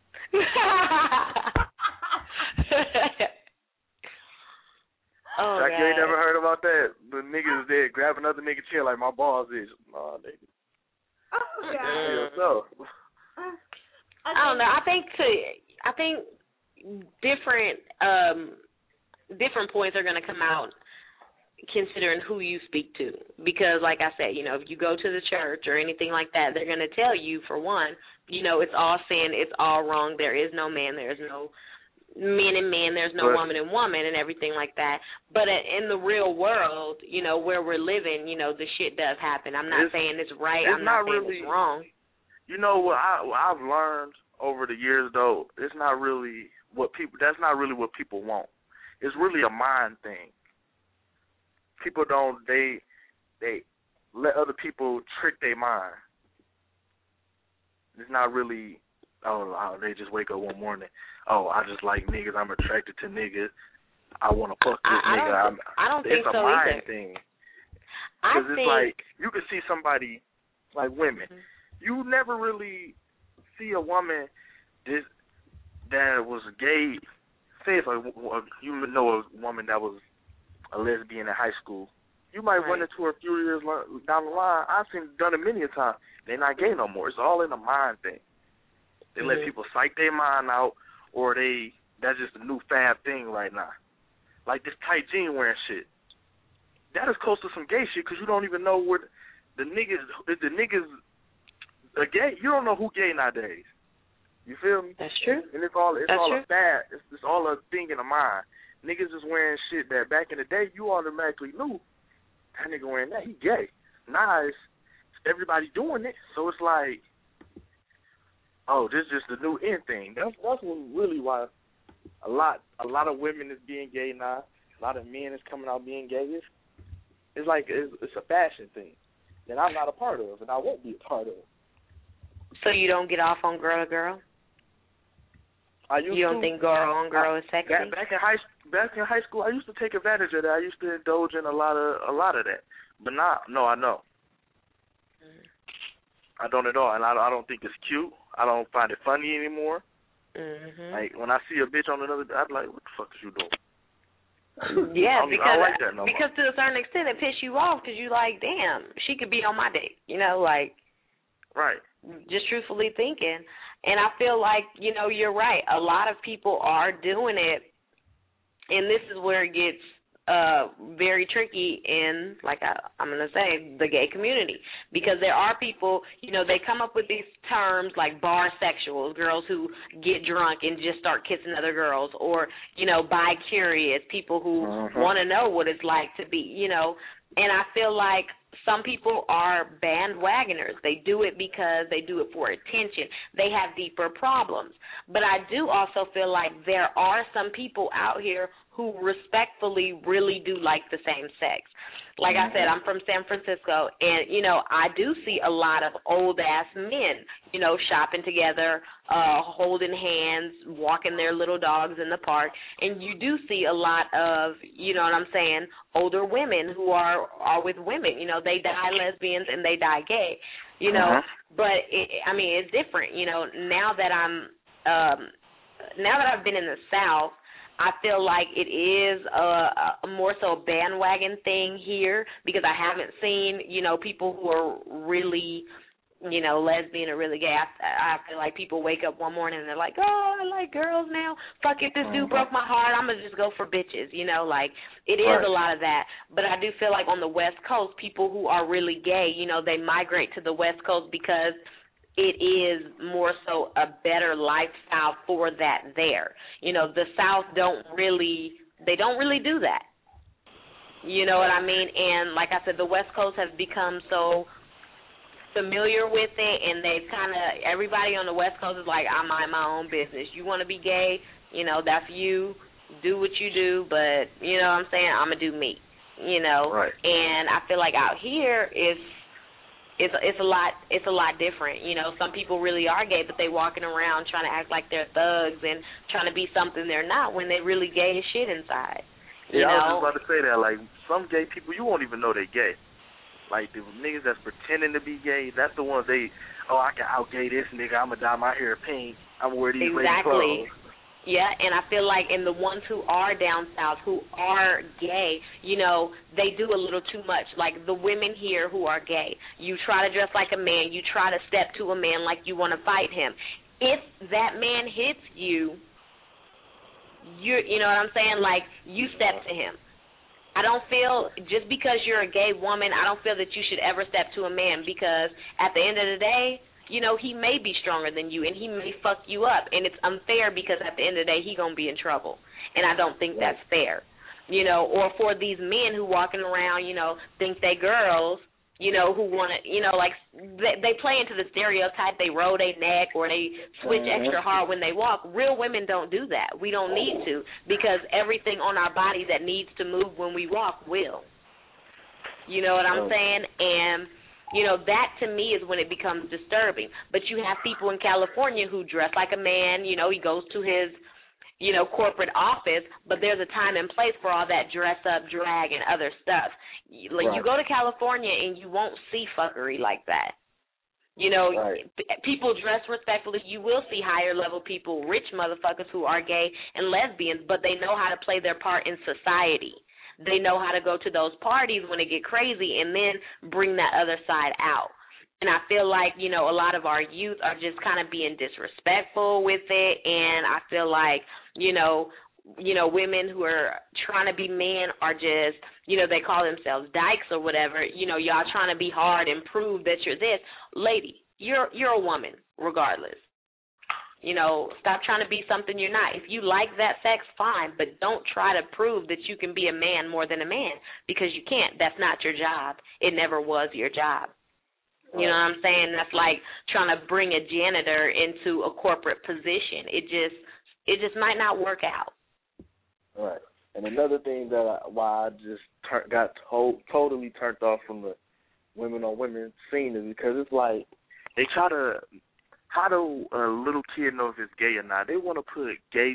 Oh, like, God. you ain't never heard about that? The niggas there grab another nigga chin like my balls is. No, nigga. Oh, God. Yeah, so. I don't know. I think to, I think different um, different points are going to come out considering who you speak to. Because, like I said, you know, if you go to the church or anything like that, they're going to tell you, for one, you know, it's all sin, it's all wrong. There is no man, there's no men and men, there's no But, woman and woman and everything like that. But in the real world, you know, where we're living, you know, the shit does happen. I'm not it's, saying it's right. It's I'm not, not saying really, it's wrong. You know what, I, what I've learned over the years, though, it's not really what people, that's not really what people want. It's really a mind thing. People don't, they, they let other people trick their mind. It's not really, oh, oh, they just wake up one morning, oh, I just like niggas, I'm attracted to niggas, I want to fuck this I, I nigga. Don't, I'm, I don't it's think a so mind either. thing. I Because it's think, like, you can see somebody, like women, mm-hmm. you never really see a woman this, that was gay. Say if a, you know a woman that was a lesbian in high school, you might right. run into her a few years down the line. I've seen done it many a time. They're not gay no more. It's all in the mind thing. They mm-hmm. let people psych their mind out, or they that's just a new fab thing right now. Like this tight jean wearing shit. That is close to some gay shit because you don't even know what the niggas, if the niggas are gay, you don't know who gay nowadays. You feel me? That's true. And it's all it's That's all true. a fad. It's, it's all a thing in the mind. Niggas is wearing shit that back in the day you automatically knew that nigga wearing that, he gay. Now it's everybody doing it, so it's like, oh, this is just the new in thing. That's that's what really why a lot a lot of women is being gay now. A lot of men is coming out being gay. It's, it's like it's, it's a fashion thing that I'm not a part of, and I won't be a part of. So you don't get off on girl to girl? I used you don't to, think girl on girl I, is sexy? Back, back in high back in high school, I used to take advantage of that. I used to indulge in a lot of a lot of that. But now, no, I know. Mm-hmm. I don't at all, and I, I don't think it's cute. I don't find it funny anymore. Mm-hmm. Like when I see a bitch on another, I'm like, what the fuck is you doing? Yeah, I because don't like that no because more. to a certain extent it pisses you off because you like, damn, she could be on my dick, you know, like. Right. Just truthfully thinking. And I feel like, you know, you're right. A lot of people are doing it, and this is where it gets uh, very tricky in, like I, I'm going to say, the gay community. Because there are people, you know, they come up with these terms like bar sexuals, girls who get drunk and just start kissing other girls, or, you know, bi-curious, people who uh-huh. want to know what it's like to be, you know. And I feel like some people are bandwagoners. They do it because they do it for attention. They have deeper problems. But I do also feel like there are some people out here who respectfully really do like the same sex. Like I said, I'm from San Francisco, and, you know, I do see a lot of old-ass men, you know, shopping together, uh, holding hands, walking their little dogs in the park, and you do see a lot of, you know what I'm saying, older women who are, are with women. You know, they die lesbians and they die gay, you know. Uh-huh. But, it, I mean, it's different, you know. Now that I'm, um, now that I've been in the South, I feel like it is a, a more so a bandwagon thing here because I haven't seen, you know, people who are really, you know, lesbian or really gay. I, I feel like people wake up one morning and they're like, oh, I like girls now. Fuck it, this dude broke my heart. I'm going to just go for bitches, you know, like it is right. a lot of that. But I do feel like on the West Coast, people who are really gay, you know, they migrate to the West Coast because it is more so a better lifestyle for that there. You know, the South don't really, they don't really do that. You know what I mean? And like I said, the West Coast has become so familiar with it, and they've kind of, everybody on the West Coast is like, I mind my own business. You want to be gay, you know, that's you. Do what you do, but, you know what I'm saying, I'm going to do me, you know. Right. And I feel like out here it's, it's, it's, a lot, it's a lot different. You know, some people really are gay, but they walking around trying to act like they're thugs and trying to be something they're not when they really gay as shit inside. Yeah, you I know? was just about to say that. Like, some gay people, you won't even know they're gay. Like, the niggas that's pretending to be gay, that's the ones they, oh, I can out-gay this nigga. I'm going to dye my hair pink. I'm going to wear these lady Exactly. clothes. Yeah, and I feel like in the ones who are down south, who are gay, you know, they do a little too much. Like the women here who are gay, you try to dress like a man. You try to step to a man like you want to fight him. If that man hits you, you you know what I'm saying? Like, you step to him. I don't feel, just because you're a gay woman, I don't feel that you should ever step to a man, because at the end of the day, you know, he may be stronger than you, and he may fuck you up, and it's unfair because at the end of the day, he going to be in trouble, and I don't think that's fair. You know, or for these men who walking around, you know, think they girls, you know, who want to, you know, like, they, they play into the stereotype, they roll their neck or they switch Mm-hmm. extra hard when they walk. Real women don't do that. We don't need to, because everything on our body that needs to move when we walk will. You know what I'm saying? And, you know, that to me is when it becomes disturbing. But you have people in California who dress like a man, you know, he goes to his, you know, corporate office, but there's a time and place for all that dress up, drag, and other stuff. Like, Right. you go to California and you won't see fuckery like that. You know, Right. p- people dress respectfully. You will see higher level people, rich motherfuckers who are gay and lesbians, but they know how to play their part in society. They know how to go to those parties when it get crazy and then bring that other side out. And I feel like, you know, a lot of our youth are just kind of being disrespectful with it, and I feel like, you know, you know, women who are trying to be men are just, you know, they call themselves dykes or whatever. You know, y'all trying to be hard and prove that you're this. Lady, you're you're a woman regardless. You know, stop trying to be something you're not. If you like that sex, fine, but don't try to prove that you can be a man more than a man, because you can't. That's not your job. It never was your job. You know what I'm saying? That's like trying to bring a janitor into a corporate position. It just it just might not work out. Right. And another thing that I, why I just tur- got to- totally turned off from the women on women scene is because it's like they try to, how do a little kid know if it's gay or not? They want to put gay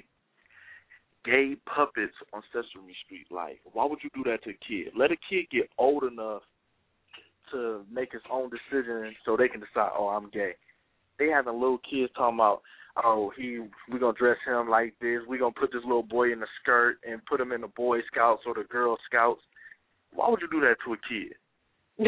gay puppets on Sesame Street. Like, why would you do that to a kid? Let a kid get old enough to make his own decision so they can decide, oh, I'm gay. They having little kids talking about, oh, he, we're going to dress him like this. We're going to put this little boy in a skirt and put him in the Boy Scouts or the Girl Scouts. Why would you do that to a kid?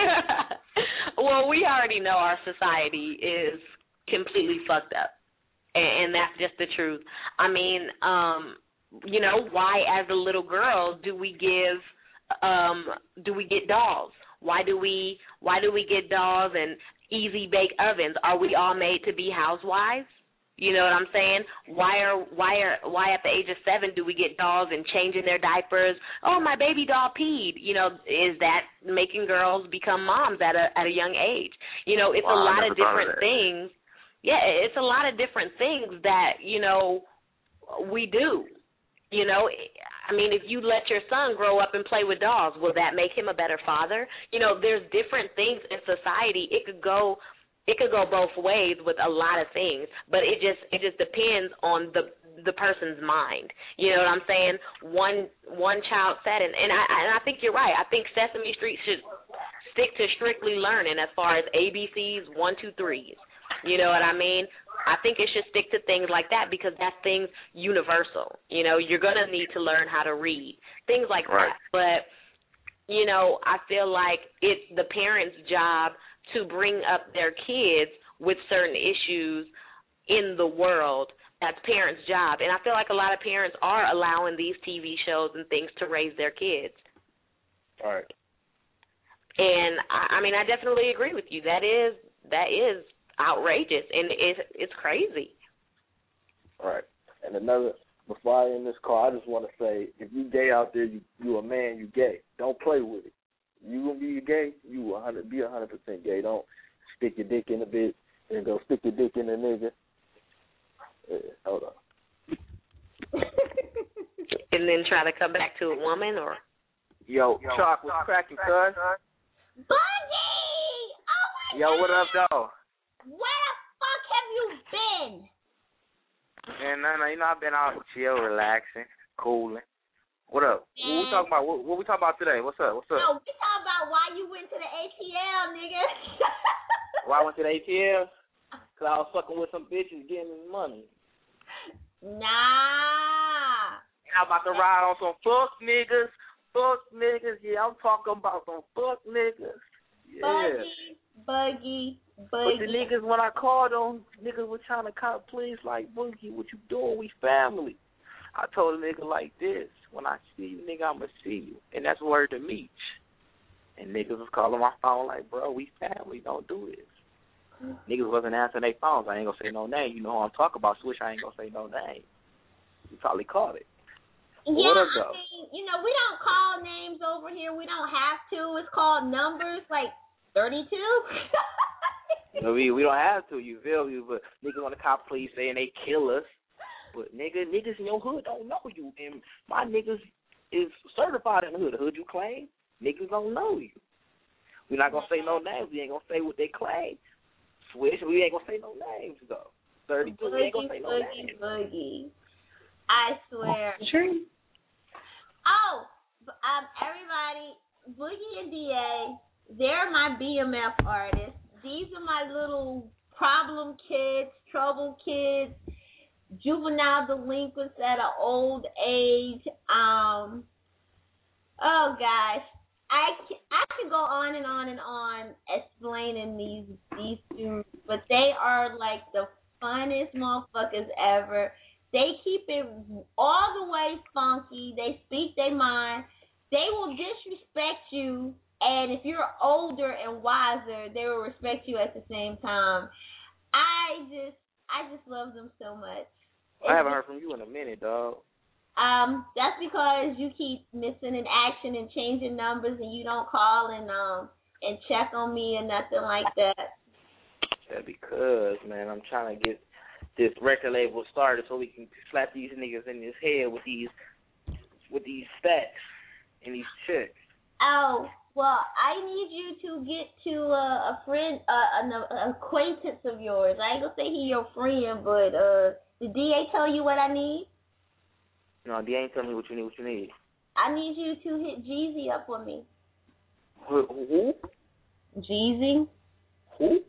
Well, we already know our society is completely fucked up, and, and that's just the truth. I mean, um, you know, why as a little girl do we give, um, do we get dolls? Why do we, why do we get dolls and easy bake ovens? Are we all made to be housewives? You know what I'm saying? Why are why are why at the age of seven do we get dolls and changing their diapers? Oh, my baby doll peed. You know, is that making girls become moms at a at a young age? You know, it's Wow, a lot I never of thought of different that. things. Yeah, it's a lot of different things that, you know, we do. You know, I mean, if you let your son grow up and play with dolls, will that make him a better father? You know, there's different things in society. It could go It could go both ways with a lot of things, but it just it just depends on the the person's mind. You know what I'm saying? One one child said, and, and I and I think you're right. I think Sesame Street should stick to strictly learning as far as A B Cs, one, two, threes. You know what I mean? I think it should stick to things like that because that's things universal. You know, you're gonna need to learn how to read, things like Right. that. But you know, I feel like it's the parents' job to bring up their kids with certain issues in the world. That's parents' job. And I feel like a lot of parents are allowing these T V shows and things to raise their kids. All right. And, I, I mean, I definitely agree with you. That is, that is outrageous, and it's it's crazy. Right. And another, before I end this call, I just want to say, if you gay out there, you you a man, you gay. Don't play with it. You gonna be gay, you one hundred be one hundred percent gay. Don't stick your dick in a bitch and go stick your dick in a nigga. Yeah, hold on. And then try to come back to a woman, or? Yo, Yo Chalk, what's cracking, cuz? Boogie! Oh my Yo, God. what up, though? Where the fuck have you been? Man, no, no, you know, I've been out chill, relaxing, cooling. What up? Man. What we talking about? What, what we talking about today? What's up? What's up? No, we talking about why you went to the A T L, nigga. Why I went to the A T L? Because I was fucking with some bitches getting money. Nah. I'm about to ride on some fuck niggas. Fuck niggas. Yeah, I'm talking about some fuck niggas. Yeah. Buggy, buggy, buggy. But the niggas, when I called them, niggas were trying to call please, like, Boogie, what you doing? We family. I told a nigga like this, when I see you, nigga, I'ma see you. And that's word to Meech. And niggas was calling my phone like, bro, we family, don't do this. Mm-hmm. Niggas wasn't answering their phones. I ain't gonna say no name. You know who I'm talking about, Swish, I ain't gonna say no name. You probably caught it. Yeah, what up, I mean, you know, we don't call names over here. We don't have to. It's called numbers, like thirty-two. You know, we, we don't have to, you feel me? But niggas want to call police saying they kill us. But nigga, niggas in your hood don't know you. And my niggas is certified in the hood. The hood you claim, niggas don't know you. We're not going to say no names. We ain't going to say what they claim. Swish, we ain't going to say no names, though. thirty-two, boogie, we ain't going to say no boogie, names. Boogie. I swear. Sure. Oh, um, everybody, Boogie and D A, they're my B M F artists. These are my little problem kids, trouble kids, juvenile delinquents at an old age. Um, oh gosh, I can, I could go on and on and on explaining these these dudes, but they are like the funnest motherfuckers ever. They keep it all the way funky. They speak their mind. They will disrespect you, and if you're older and wiser, they will respect you at the same time. I just, I just love them so much. I haven't heard from you in a minute, dog. Um, that's because you keep missing in action and changing numbers, and you don't call and um and check on me and nothing like that. Yeah, because man, I'm trying to get this record label started so we can slap these niggas in his head with these with these stacks and these chicks. Oh, well, I need you to get to uh, a friend, uh, an, an acquaintance of yours. I ain't gonna say he your friend, but uh, did D A tell you what I need? No, D A ain't telling me what you need. What you need? I need you to hit Jeezy up with me. Who? who? Jeezy. Who?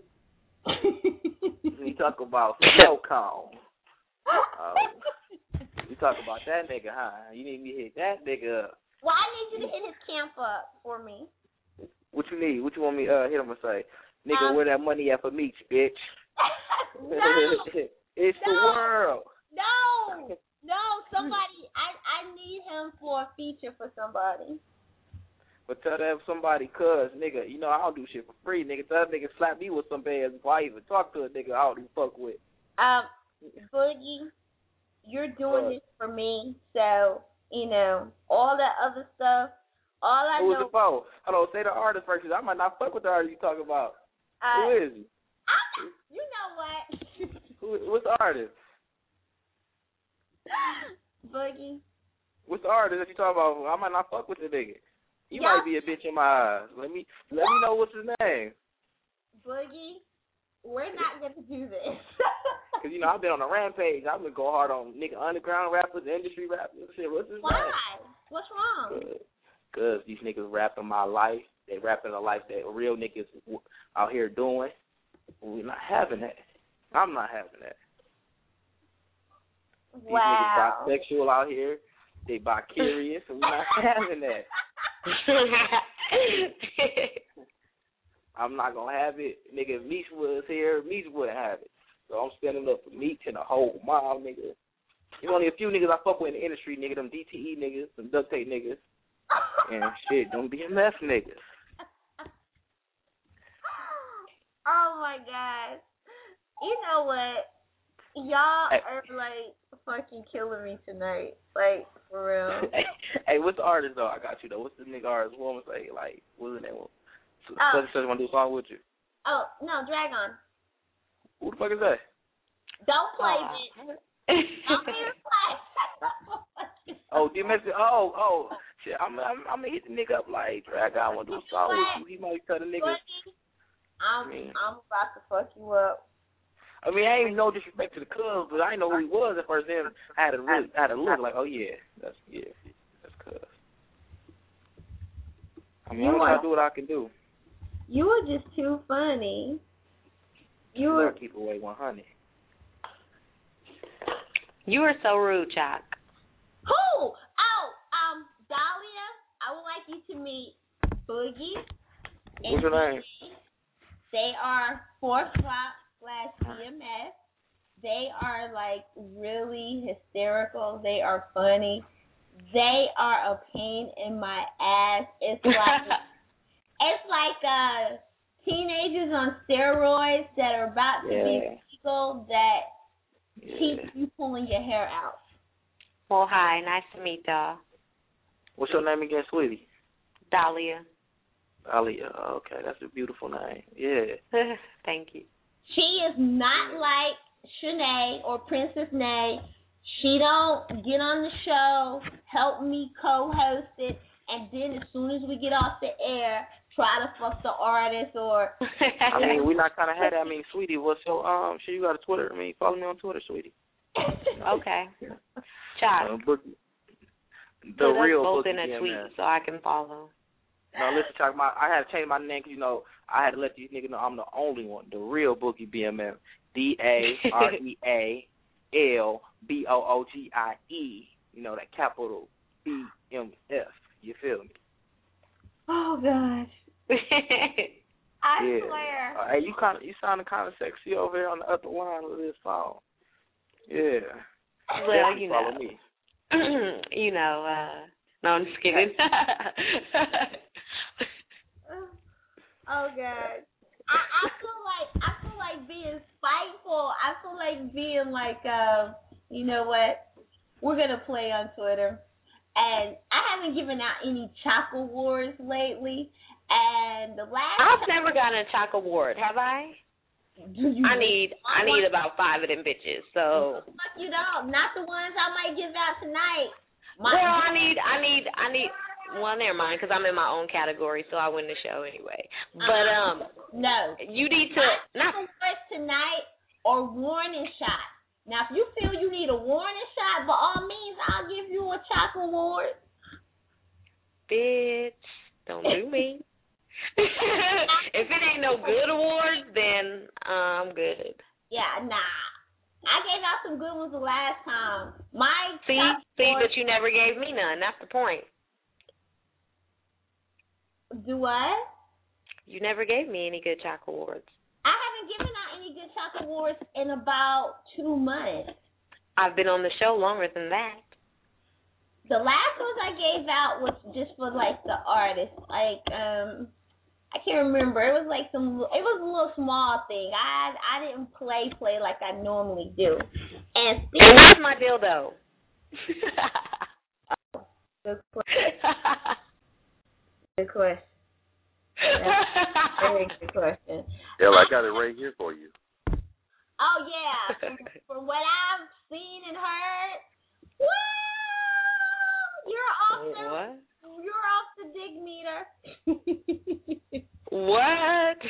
You talk about Snowcone. Uh, you talk about that nigga, huh? You need me to hit that nigga up. Well, I need you to hit his camp up for me. What you need? What you want me to uh, hit him and say? Nigga, Um, where that money at for Meech, bitch? No. It's No. the world. No. No, somebody, I, I need him for a feature for somebody. But tell that somebody, cuz, nigga, you know, I don't do shit for free, nigga. Tell that nigga slap me with some bands before I even talk to a nigga I don't even fuck with. Um, Boogie, you're doing What? this for me, so, you know, all that other stuff, all I Who is know. it for? Hold on, say the artist first, 'cause I might not fuck with the artist you talking about. Uh, Who is he? I, you know what? Who, what's the artist? Boogie. What's the artist that you talking about? I might not fuck with the nigga. He Yeah. might be a bitch in my eyes. Let me let me know what's his name. Boogie, we're not going to do this. Because, you know, I've been on a rampage. I've been going hard on nigga underground rappers, industry rappers, shit. What's his Why? name? What's wrong? Because these niggas rapping my life. They rapping a life that real niggas out here doing. We're not having that. I'm not having that. These Wow. niggas bisexual out here. They bi-curious, and we're not having that. I'm not going to have it. Nigga, if Meech was here, Meech wouldn't have it. So I'm standing up for Meech and the whole mob, nigga. There's only a few niggas I fuck with in the industry, nigga. Them D T E niggas, them duct tape niggas, and shit, them B M F niggas. Oh, my God. You know what? Y'all hey. are like fucking killing me tonight. Like for real. hey, hey, what's the artist though? I got you though. What's the nigga artist? Woman say like, what's the name? So, oh. Such and such want to do a song with you? Oh no, Dragon. Who the fuck is that? Don't play oh. it. Don't even play. Oh, D M X. Oh, oh. Shit, I'm, I'm, I'm gonna hit the nigga up like Dragon. I want to do a song with you. He might tell the nigga. I'm, I mean, I'm about to fuck you up. I mean, I ain't no disrespect to the Cubs, but I didn't know who he was at first. Then I had to really, I had to look like, oh yeah, that's yeah, that's Cubs. I mean, I'm trying to do what I can do. You were just too funny. You were keep away one hundred. You were so rude, Chuck. Who? Oh, um, Dahlia. I would like you to meet Boogie. What's your name? They are four o'clock. Slash B M S. They are like really hysterical. They are funny. They are a pain in my ass. It's like it's like uh teenagers on steroids that are about to yeah. be legal that yeah. keep you pulling your hair out. Well, hi, nice to meet y'all. What's your name again, sweetie? Dahlia. Dahlia. Okay, that's a beautiful name. Yeah. Thank you. She is not like Shanae or Princess Nay. She don't get on the show, help me co-host it, and then as soon as we get off the air, try to fuck the artist or. I mean, we not kind of had that. I mean, sweetie, what's your um? Sure, you got a Twitter? I mean, follow me on Twitter, sweetie. Okay. Chuck. Uh, book, the Put real us both Boogie in a B M S. tweet so I can follow. No, listen, Chuck. My I had to change my name because you know I had to let these niggas know I'm the only one, the real Boogie B M F. D A R E A L B O O G I E. You know that capital B M F. You feel me? Oh gosh. I yeah. swear. Uh, hey, you kind of you sounding kind of sexy over here on the upper line of this phone. Yeah. Well, Definitely you follow know. me. you know. uh No, I'm just kidding. Oh God, I, I feel like I feel like being spiteful. I feel like being like, uh, you know what? We're gonna play on Twitter, and I haven't given out any Chalk Awards lately. And the last I've never gotten a Chalk Award, have I? I need I need about five of them bitches. So fuck you don't. Not the ones I might give out tonight. My well, I need I need I need. Well, never mind, because I'm in my own category, so I win the show anyway. But um, no, you need to not awards tonight or warning shot. Now, if you feel you need a warning shot, by all means, I'll give you a Chalk Award. Bitch, don't do me. If it ain't no good awards, then uh, I'm good. Yeah, nah. I gave out some good ones the last time. My see, see, but you never gave me none. That's the point. Do what? You never gave me any good Chalk Awards. I haven't given out any good Chalk Awards in about two months. I've been on the show longer than that. The last ones I gave out was just for like the artists. Like, um, I can't remember. It was like some. It was a little small thing. I I didn't play play like I normally do. And and where's my dildo? Good question. Good question. That's a very good question. Yeah, I got it right here for you. Oh yeah, from, from what I've seen and heard, woo! You're off the what? You're off the dig meter. What?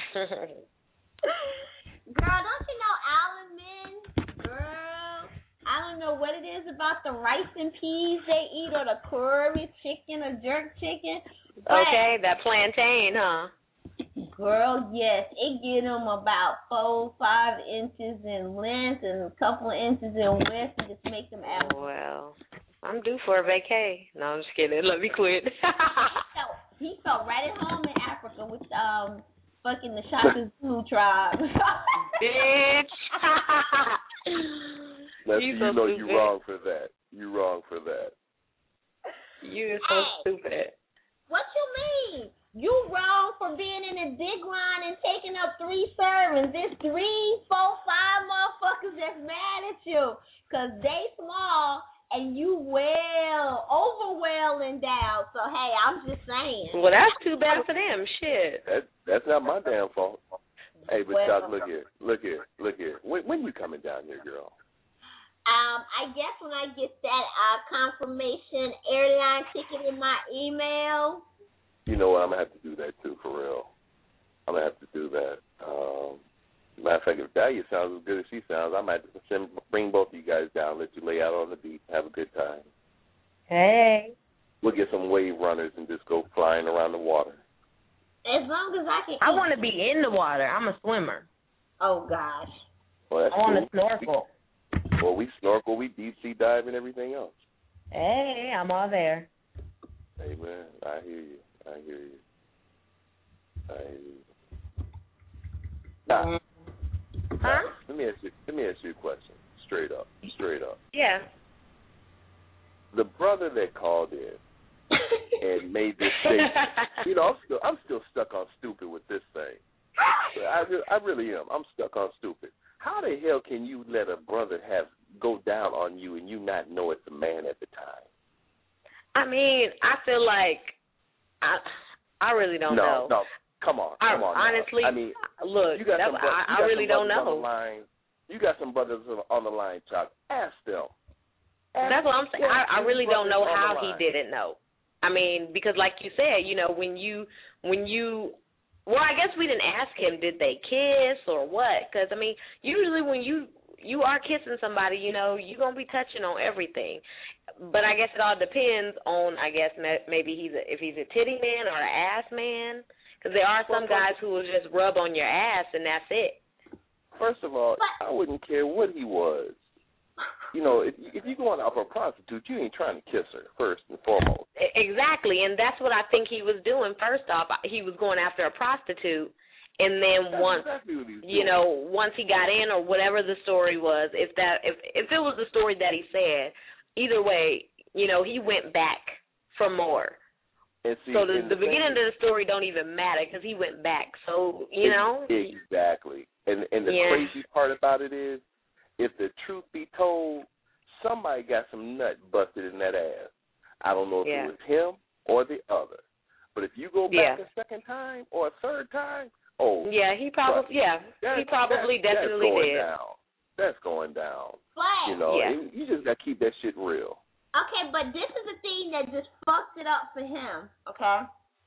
Girl, don't you know Alan Men? Girl, I don't know what it is about the rice and peas they eat or the curry chicken or jerk chicken. Okay, that plantain, huh? Girl, yes, it get them about four, five inches in length and a couple of inches in width and just make them out. Well, I'm due for a vacay. No, I'm just kidding. Let me quit. he, felt, he felt right at home in Africa with um fucking the Shaka Zulu tribe. Bitch. Let's you you so know stupid. you wrong for that. You wrong for that. You're so hey, stupid. What you mean? You wrong for being in a dick line and taking up three servings. There's three, four, five motherfuckers that's mad at you because they small and you well, over well endowed. So, hey, I'm just saying. Well, that's too bad for them. Shit. That, that's not my damn fault. Hey, but Well- Chuck, look here. Look here. Look here. When, when you coming down here, girl? Um, I guess when I get that uh, confirmation airline ticket in my email. You know what? I'm going to have to do that, too, for real. I'm going to have to do that. Um, matter of fact, if Dahlia sounds as good as she sounds, I might send, bring both of you guys down, let you lay out on the beach, have a good time. Hey. We'll get some wave runners and just go flying around the water. As long as I can. I want to be in the water. I'm a swimmer. Oh, gosh. Well, that's I want to cool. snorkel. We, well, we snorkel, we deep sea dive, and everything else. Hey, I'm all there. Hey, man, I hear you. I hear you. I hear you. Now, Huh? let me ask you. Let me ask you a question. Straight up. Straight up. Yeah. The brother that called in and made this statement. You know, I'm still I'm still stuck on stupid with this thing. I I really am. I'm stuck on stupid. How the hell can you let a brother have go down on you and you not know it's a man at the time? I mean, I feel like I I really don't no, know. No, come on, I, come on. honestly, now. I mean, look, you got that, some, bro- I, you I got really some don't brothers know. On the line. You got some brothers on the line, Chuck. Ask them. Ask That's what I'm saying. I, I really don't know how he line. didn't know. I mean, because like you said, you know, when you when you well, I guess we didn't ask him, did they kiss or what? Because I mean, usually when you you are kissing somebody, you know, you're gonna be touching on everything. But I guess it all depends on, I guess, maybe he's a, if he's a titty man or an ass man. Because there are some guys who will just rub on your ass and that's it. First of all, I wouldn't care what he was. You know, if, if you're going out for a prostitute, you ain't trying to kiss her, first and foremost. Exactly, and that's what I think he was doing. First off, he was going after a prostitute, and then That's once, exactly what he was you doing. know, once he got in or whatever the story was, if that, if if it was the story that he said, either way, you know, he went back for more. And see, so the, and the the beginning thing, of the story don't even matter because he went back. So, you know. Exactly. And and the Yeah. crazy part about it is, if the truth be told, somebody got some nut busted in that ass. I don't know if Yeah. it was him or the other. But if you go back Yeah. a second time or a third time, oh. Yeah, he probably, yeah, that, he probably that, definitely that's going did. Down. That's going down. But, You know, Yeah. and you just got to keep that shit real. okay, but this is the thing that just fucked it up for him, okay?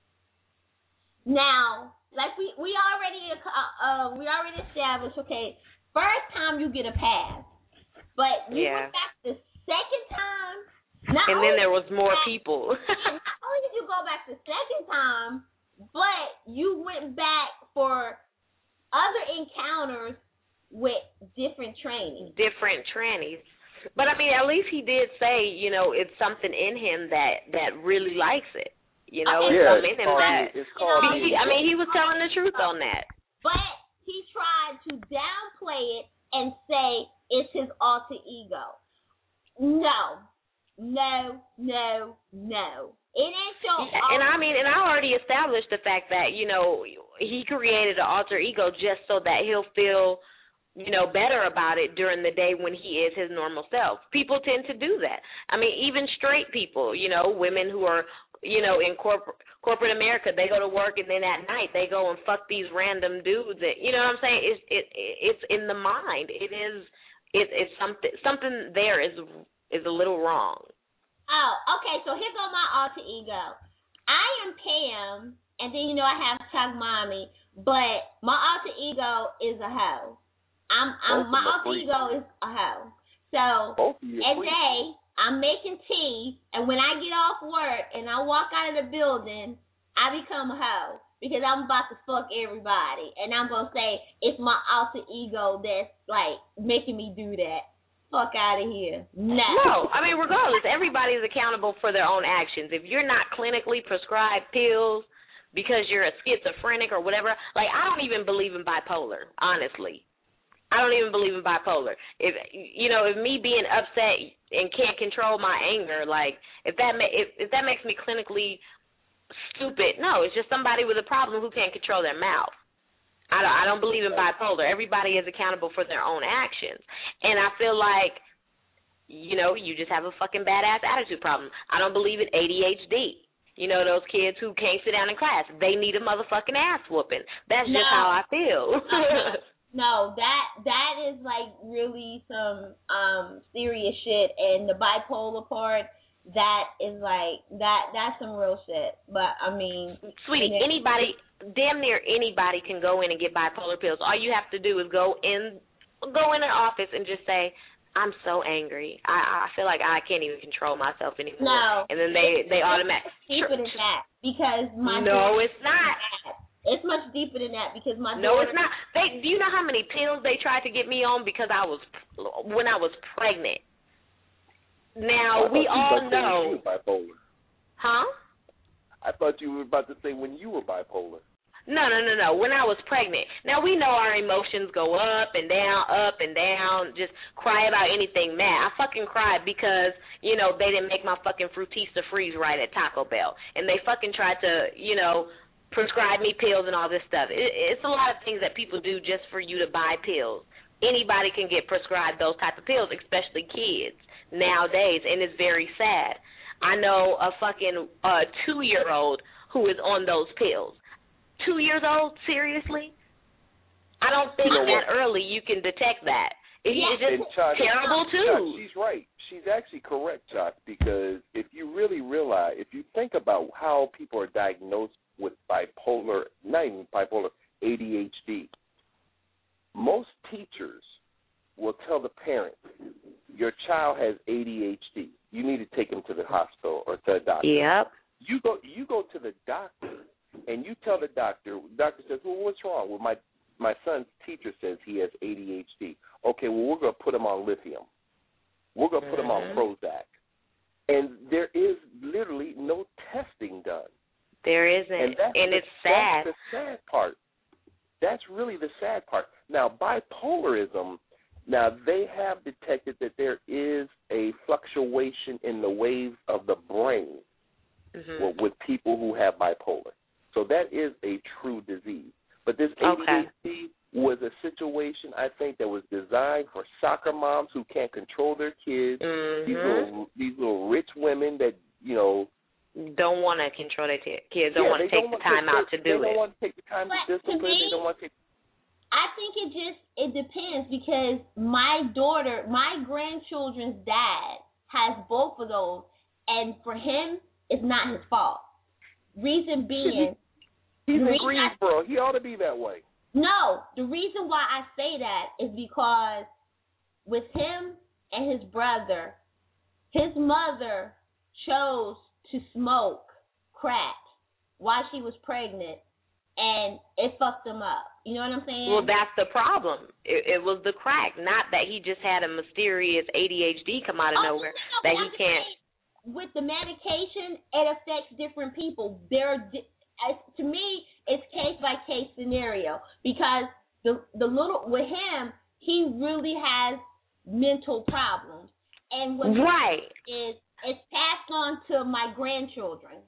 Now, like we, we already uh, uh we already established, okay, first time you get a pass. But you Yeah. went back the second time. Not And only then there was more back- people. not only did you go back the second time, but you went back for other encounters with different training. Different trannies. But I mean, at least he did say, you know, it's something in him that that really likes it. You know, it's Yeah, something it's in him called- that. it's called He- he- I mean, he was telling the truth on that. But he tried to downplay it and say it's his alter ego. No. No, no, no. It ain't your Yeah, and I mean, and I already established the fact that, you know, he created an alter ego just so that he'll feel, you know, better about it during the day when he is his normal self. People tend to do that. I mean, even straight people, you know, women who are, you know, in corporate corporate America, they go to work and then at night they go and fuck these random dudes. That, you know what I'm saying? It's it it's in the mind. It is it, it's something something there is is a little wrong. Oh, okay, so here go my alter ego. I am Pam, and then, you know, I have Chuck Mommy, but my alter ego is a hoe. I'm, I'm Both my of 'em are alter freaks. ego is a hoe. So, Both of you are every freaks. day, I'm making tea, and when I get off work and I walk out of the building, I become a hoe because I'm about to fuck everybody, and I'm going to say it's my alter ego that's, like, making me do that. Fuck out of here. No. No, I mean, regardless, everybody's accountable for their own actions. If you're not clinically prescribed pills because you're a schizophrenic or whatever, like, I don't even believe in bipolar, honestly. I don't even believe in bipolar. If, you know, if me being upset and can't control my anger, like, if that ma- if, if that makes me clinically stupid. No, it's just somebody with a problem who can't control their mouth. I don't, I don't believe in bipolar. Everybody is accountable for their own actions. And I feel like, you know, you just have a fucking badass attitude problem. I don't believe in A D H D. You know, those kids who can't sit down in class, they need a motherfucking ass whooping. That's no. just how I feel. No, that that is like really some um serious shit, and the bipolar part, that is like that that's some real shit. But I mean, sweetie, then, anybody, damn near anybody can go in and get bipolar pills. All you have to do is go in, go in an office and just say, I'm so angry. I, I feel like I can't even control myself anymore. No. And then they, they automatically. It's deeper than that because my No, it's not. It's much deeper than that because my No, daughter, it's not. They, do you know how many pills they tried to get me on because I was, when I was pregnant? Now, we all know. You were bipolar. Huh? I thought you were about to say when you were bipolar. No, no, no, no. When I was pregnant. Now, we know our emotions go up and down, up and down, just cry about anything mad. I fucking cried because, you know, they didn't make my fucking Frutista freeze right at Taco Bell. And they fucking tried to, you know, prescribe me pills and all this stuff. It, it's a lot of things that people do just for you to buy pills. Anybody can get prescribed those type of pills, especially kids nowadays, and it's very sad. I know a fucking uh, two-year-old who is on those pills. Two years old? Seriously? I don't think you know that what? early you can detect that. It, Yeah. It's just Chuck, terrible, too. Chuck, she's right. She's actually correct, Chuck, because if you really realize, if you think about how people are diagnosed with bipolar, not even bipolar, A D H D, most teachers will tell the parent, your child has A D H D. You need to take him to the hospital or to a doctor. Yep. You go, you go to the doctor, and you tell the doctor, the doctor says, well, what's wrong? Well, my, my son's teacher says he has A D H D. Okay, well, we're going to put him on lithium. We're going to put him on Prozac. And there is literally no testing done. There isn't, and, that's and the, it's sad. That's the sad part. That's really the sad part. Now, bipolarism, now they have detected that there is a fluctuation in the waves of the brain mm-hmm. with, with people who have bipolar. So that is a true disease. But this okay. A D H D was a situation, I think, that was designed for soccer moms who can't control their kids, mm-hmm. these little these little rich women that, you know, don't want to control their t- kids, don't yeah, want to take the time take, out to do they it. They don't want to take the time but to discipline. To me, they don't want to take. I think it just it depends because my daughter, my grandchildren's dad has both of those, and for him, it's not his fault. Reason being, he's in reason Greensboro. He ought to be that way. No, the reason why I say that is because with him and his brother, his mother chose to smoke crack while she was pregnant, and it fucked him up. You know what I'm saying? Well, that's the problem. It, it was the crack, not that he just had a mysterious A D H D come out of oh, nowhere no, that he can't. With the medication, it affects different people. There, to me, it's case by case scenario because the the little with him, he really has mental problems, and what right is it's passed on to my grandchildren.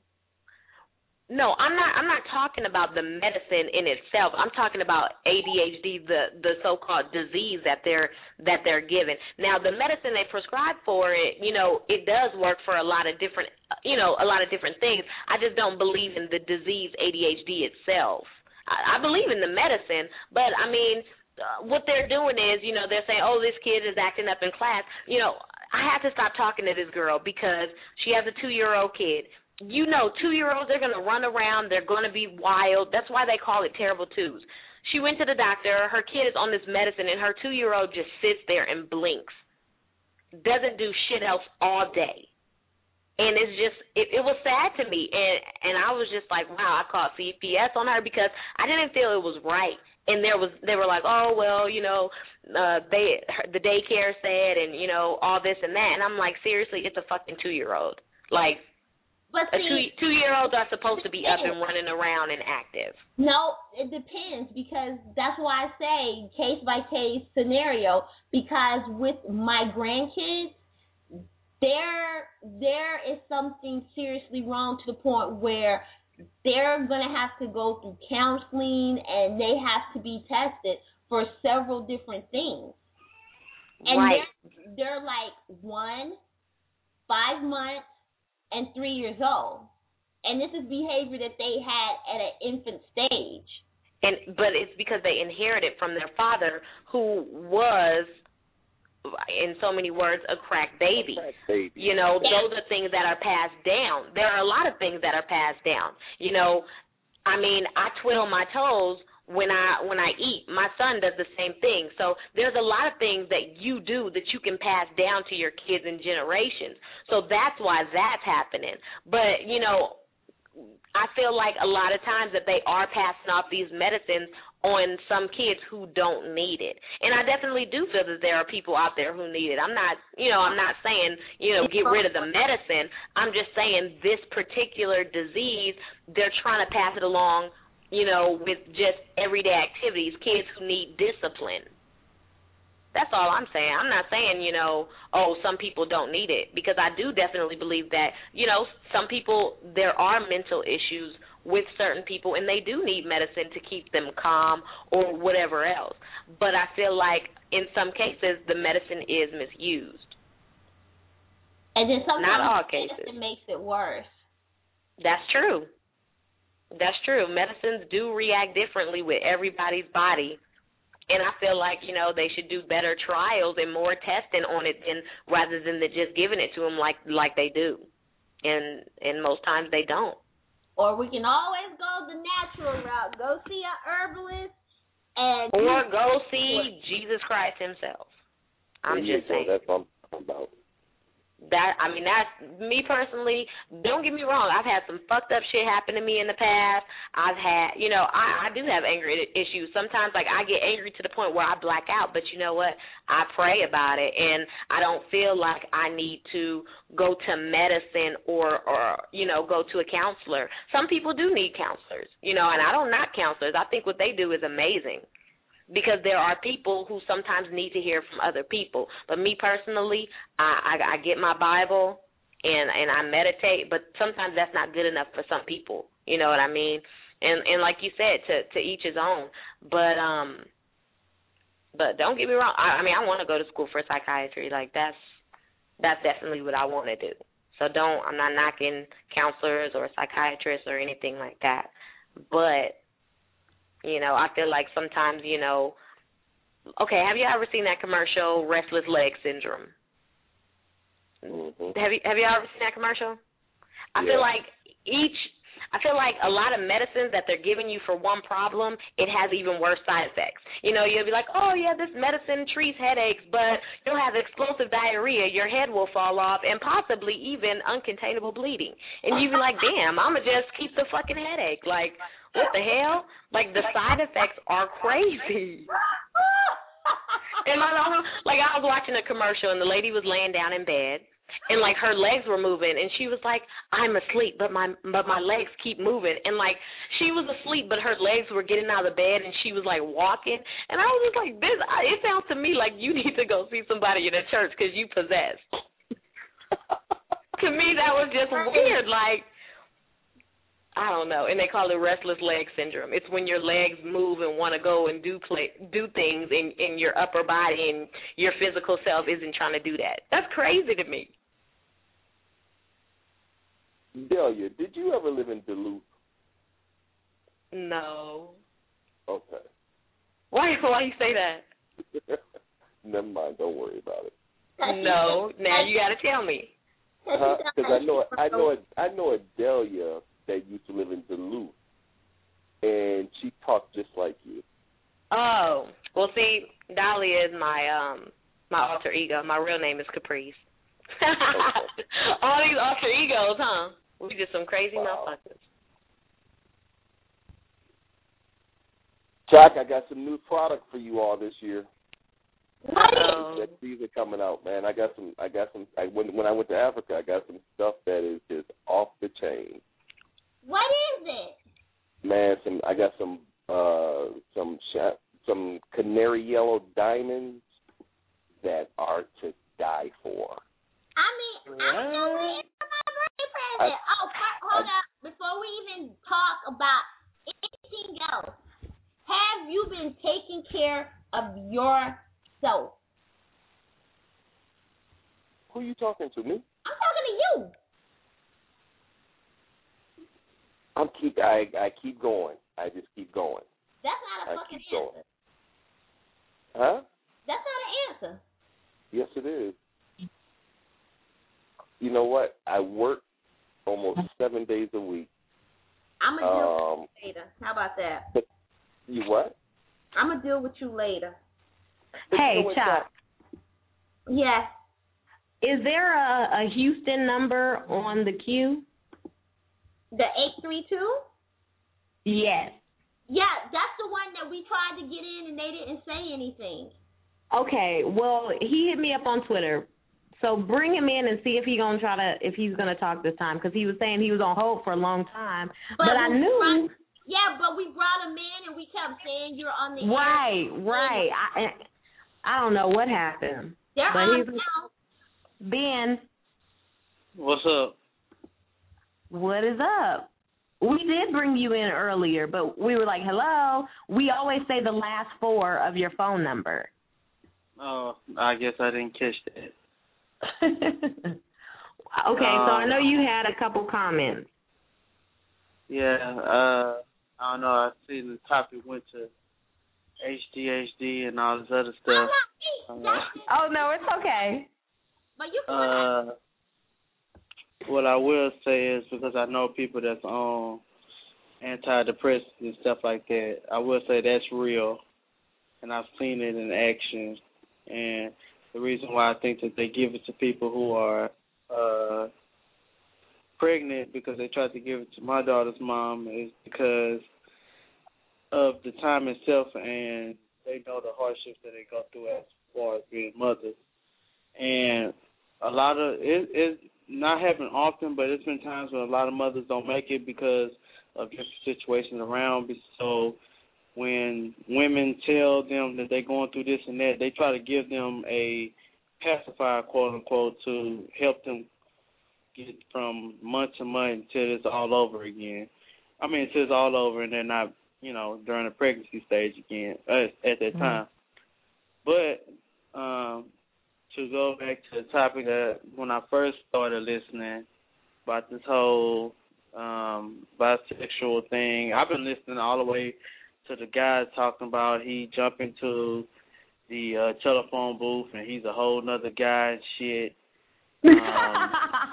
No, I'm not. I'm not talking about the medicine in itself. I'm talking about A D H D, the the so-called disease that they're that they're given. Now, the medicine they prescribe for it, you know, it does work for a lot of different, you know, a lot of different things. I just don't believe in the disease A D H D itself. I, I believe in the medicine, but I mean, uh, what they're doing is, you know, they're saying, oh, this kid is acting up in class. You know, I have to stop talking to this girl because she has a two-year-old kid. You know, two-year-olds, they're going to run around. They're going to be wild. That's why they call it terrible twos. She went to the doctor. Her kid is on this medicine, and her two-year-old just sits there and blinks. Doesn't do shit else all day. And it's just, it, it was sad to me. And, and I was just like, wow, I called C P S on her because I didn't feel it was right. And there was, they were like, oh, well, you know, uh, they, the daycare said, and, you know, all this and that. And I'm like, seriously, it's a fucking two-year-old. Like, But see, a two, two-year-olds are supposed to be up and running around and active. No, it depends because that's why I say case-by-case scenario because with my grandkids, there there is something seriously wrong to the point where they're going to have to go through counseling, and they have to be tested for several different things. And right. they're, they're like one, five months, and three years old. And this is behavior that they had at an infant stage. And but it's because they inherited from their father, who was, in so many words, a crack baby. Crack baby. You know, Yeah. those are things that are passed down. There are a lot of things that are passed down. You know, I mean, I twiddle my toes when I when I eat. My son does the same thing. So there's a lot of things that you do that you can pass down to your kids and generations. So that's why that's happening. But, you know, I feel like a lot of times that they are passing off these medicines on some kids who don't need it. And I definitely do feel that there are people out there who need it. I'm not, you know, I'm not saying, you know, get rid of the medicine. I'm just saying this particular disease, they're trying to pass it along, you know, with just everyday activities, kids who need discipline. That's all I'm saying. I'm not saying, you know, oh, some people don't need it, because I do definitely believe that, you know, some people, there are mental issues with certain people, and they do need medicine to keep them calm or whatever else. But I feel like in some cases the medicine is misused. And then sometimes not all cases. It makes it worse. That's true. That's true. Medicines do react differently with everybody's body. And I feel like, you know, they should do better trials and more testing on it than rather than the just giving it to them like like they do. And and most times they don't. Or we can always go the natural route. Go see a herbalist and or go see Jesus Christ himself. I'm there just saying. That's what I'm talking about. That I mean, that's me personally. Don't get me wrong. I've had some fucked up shit happen to me in the past. I've had, you know, I, I do have anger issues. Sometimes, like, I get angry to the point where I black out. But you know what? I pray about it, and I don't feel like I need to go to medicine or, or you know, go to a counselor. Some people do need counselors, you know, and I don't knock counselors. I think what they do is amazing. Because there are people who sometimes need to hear from other people. But me personally, I, I, I get my Bible and, and I meditate, but sometimes that's not good enough for some people. You know what I mean? And and like you said, to, to each his own. But um, but don't get me wrong. I, I mean, I want to go to school for psychiatry. Like that's that's definitely what I want to do. So don't. I'm not knocking counselors or psychiatrists or anything like that. But you know, I feel like sometimes, you know, okay, have you ever seen that commercial, Restless Leg Syndrome? Mm-hmm. Have you have you ever seen that commercial? I Yeah. feel like each, I feel like a lot of medicines that they're giving you for one problem, it has even worse side effects. You know, you'll be like, oh, yeah, this medicine treats headaches, but you'll have explosive diarrhea, your head will fall off, and possibly even uncontainable bleeding. And you'll be like, damn, I'm going to just keep the fucking headache. Like, what the hell? Like, the side effects are crazy. And I don't know, like, I was watching a commercial, and the lady was laying down in bed, and, like, her legs were moving, and she was like, I'm asleep, but my but my legs keep moving. And, like, she was asleep, but her legs were getting out of the bed, and she was, like, walking. And I was just like, this, it sounds to me like you need to go see somebody in a church because you possessed. To me, that was just weird, like, I don't know, and they call it restless leg syndrome. It's when your legs move and want to go and do play, do things, and, and your upper body and your physical self isn't trying to do that. That's crazy to me. Delia, did you ever live in Duluth? No. Okay. Why? Why you say that? Never mind. Don't worry about it. No. Now you got to tell me. Because uh-huh, I know, I know, I know a Delia that used to live in Duluth, and she talked just like you. Oh, well, see, Dahlia is my um my alter ego. My real name is Caprice. Okay. All these alter egos, huh? We just some crazy wow. motherfuckers. Jack, I got some new product for you all this year. Oh. That season coming out, man. I got some. I got some. I, when when I went to Africa, I got some stuff that is just off the chain. What is it? Man, some I got some uh some sh- some canary yellow diamonds that are to die for. I mean, I know it's my birthday present. I, oh, hold I, up. Before we even care of yourself. Who you talking to, me? I'm talking to you. I'm keep. I I keep going. I just keep going. That's not a I fucking keep going. answer. Huh? That's not an answer. Yes, it is. You know what? I work almost seven days a week. I'm going to deal Um, with you later. How about that? But you what? I'm going to deal with you later. Hey, Chuck. Yes. Is there a, a Houston number on the queue? The eight three two? Yes. Yeah, that's the one that we tried to get in and they didn't say anything. Okay, well, he hit me up on Twitter. So bring him in and see if he gonna try to if he's gonna talk this time, because he was saying he was on hold for a long time. But, but I knew. Brought, yeah, but we brought him in and we kept saying you're on the right, air. right. I I don't know what happened. They're but on he's, now. Ben. What's up? What is up? We did bring you in earlier, but we were like, hello. We always say the last four of your phone number. Oh, I guess I didn't catch that. Okay, so I know you had a couple comments. Yeah, uh, I don't know. I see the topic went to H D H D and all this other stuff. Uh, oh, no, it's okay. But you uh, what I will say is, because I know people that's on antidepressants and stuff like that, I will say that's real, and I've seen it in action. And the reason why I think that they give it to people who are uh, pregnant, because they tried to give it to my daughter's mom, is because of the time itself, and they know the hardships that they go through as far as being mothers. And a lot of it, it not happen often, but it's been times when a lot of mothers don't make it because of different situations around. So when women tell them that they're going through this and that, they try to give them a pacifier, quote unquote, to help them get from month to month until it's all over again. I mean, until it's all over and they're not, you know, during the pregnancy stage again uh, at that time. Mm-hmm. But um, to go back to the topic that when I first started listening about this whole um, bisexual thing, I've been listening all the way to the guy talking about he jumped into the uh, telephone booth and he's a whole nother guy and shit. Um,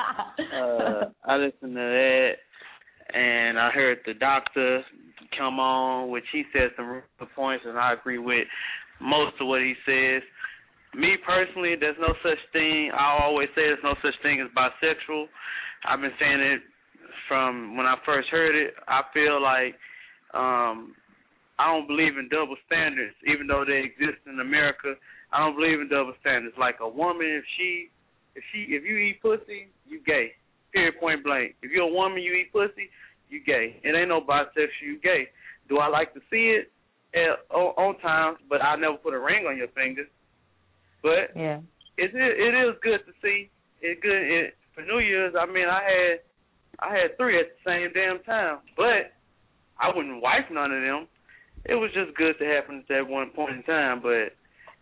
uh, I listened to that and I heard the doctor come on, which he said some real points, and I agree with most of what he says. Me personally, there's no such thing. I always say there's no such thing as bisexual. I've been saying it from when I first heard it. I feel like um, I don't believe in double standards, even though they exist in America. I don't believe in double standards. Like a woman, if she, if she, if you eat pussy, you gay. Period, point blank. If you're a woman, you eat pussy, you gay. It ain't no bisexual, you gay. Do I like to see it at, on, on times? But I never put a ring on your finger. But yeah, it it is good to see. It good it, for New Year's. I mean, I had I had three at the same damn time, but I wouldn't wife none of them. It was just good to happen at that one point in time. But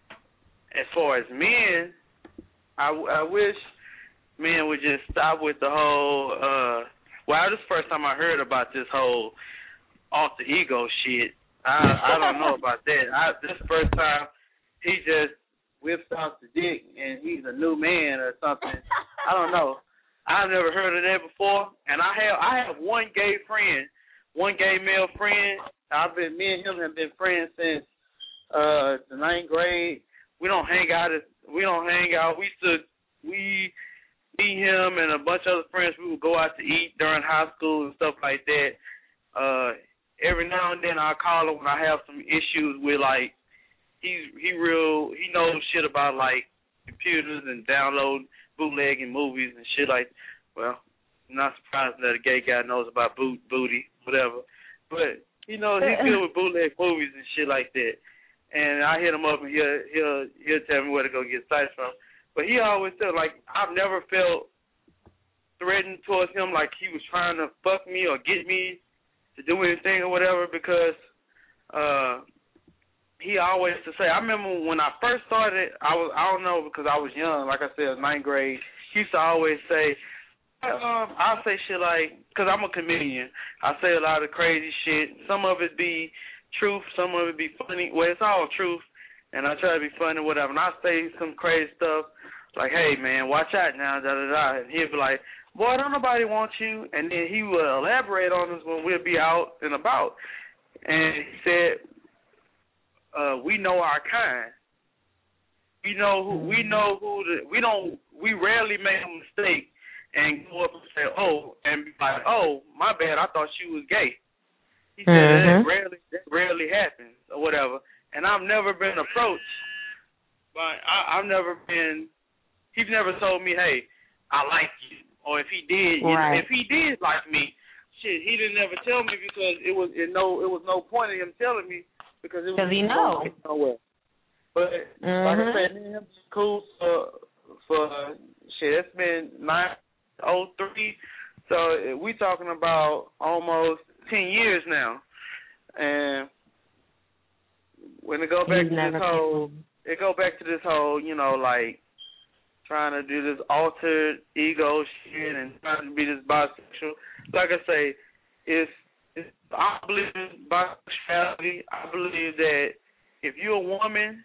as far as men, I, I wish men would just stop with the whole. Uh, well, this is the first time I heard about this whole off the ego shit. I I don't know about that. I, this is the first time he just whips out the dick and he's a new man or something. I don't know. I've never heard of that before. And I have I have one gay friend, one gay male friend. I've been me and him have been friends since uh the ninth grade. We don't hang out as we don't hang out. We used to we me, him and a bunch of other friends, we would go out to eat during high school and stuff like that. Uh every now and then I call him when I have some issues with like He's he real he knows shit about like computers and download bootlegging movies and shit like. Well, I'm not surprised that a gay guy knows about boot booty whatever, but you know he's good with bootleg movies and shit like that. And I hit him up and he'll he'll he'll tell me where to go get sites from. But he always said like I've never felt threatened towards him like he was trying to fuck me or get me to do anything or whatever because. uh he always to say. I remember when I first started, I was I don't know because I was young. Like I said, ninth grade. He used to always say, um, I say shit like, because I'm a comedian. I say a lot of crazy shit. Some of it be truth, some of it be funny. Well, it's all truth, and I try to be funny, whatever. And I say some crazy stuff like, hey, man, watch out now, da, da, da. And he'll be like, boy, don't nobody want you. And then he will elaborate on us when we'll be out and about. And he said, uh, we know our kind. We know who, we know who, the, we don't, we rarely make a mistake and go up and say, oh, and be like, oh, my bad, I thought she was gay. He said mm-hmm. that rarely, that rarely happens or whatever. And I've never been approached, but I, I've never been, he's never told me, hey, I like you. Or if he did, right. you know, if he did like me, shit, he didn't ever tell me because it was it no it was no point in him telling me because it was he know. nowhere. But mm-hmm. like I said, me and him cool for for shit. It's been nine oh three, so we talking about almost ten years now. And when it go back He's to this whole, it go back to this whole, you know, like trying to do this altered ego shit and trying to be this bisexual. Like I say, it's, it's I believe in bisexuality. I believe that if you're a woman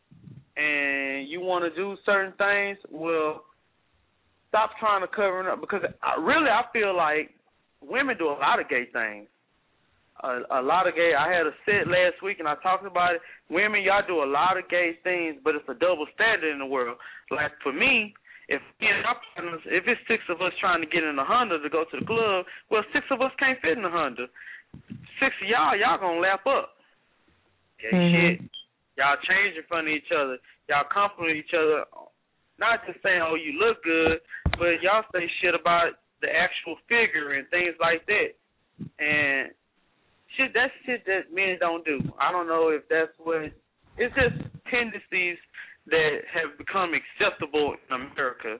and you want to do certain things, well, stop trying to cover it up because I, really I feel like women do a lot of gay things. A, a lot of gay. I had a set last week and I talked about it. Women, y'all do a lot of gay things, but it's a double standard in the world. Like for me, if if it's six of us trying to get in a Honda to go to the club, well, six of us can't fit in the Honda. Six of y'all, y'all gonna lap up. Gay mm-hmm. shit. Y'all change in front of each other. Y'all compliment each other. Not just saying, oh, you look good, but y'all say shit about the actual figure and things like that. And shit, that's shit that men don't do. I don't know if that's what, it's just tendencies that have become acceptable in America.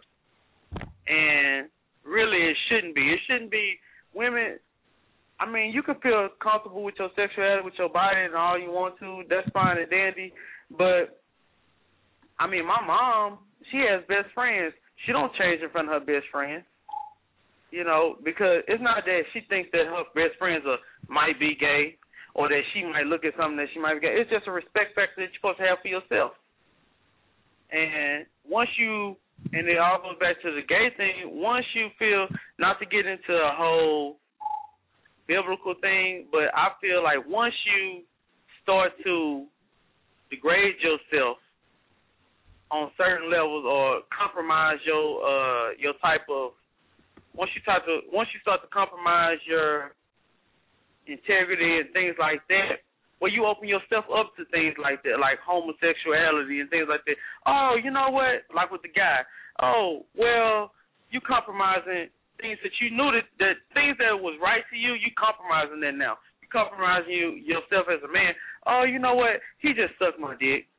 And really it shouldn't be. It shouldn't be women, I mean, you can feel comfortable with your sexuality, with your body and all you want to. That's fine and dandy. But, I mean, my mom, she has best friends. She don't change in front of her best friends. You know, because it's not that she thinks that her best friends are, might be gay or that she might look at something that she might be gay. It's just a respect factor that you're supposed to have for yourself. And once you, and it all goes back to the gay thing, once you feel, not to get into a whole biblical thing, but I feel like once you start to degrade yourself on certain levels or compromise your uh, your type of, Once you start to once you start to compromise your integrity and things like that, well, you open yourself up to things like that, like homosexuality and things like that. Oh, you know what? Like with the guy. Oh, well, you compromising things that you knew that, that things that was right to you, you compromising that now. You compromising you yourself as a man. Oh, you know what? He just sucked my dick.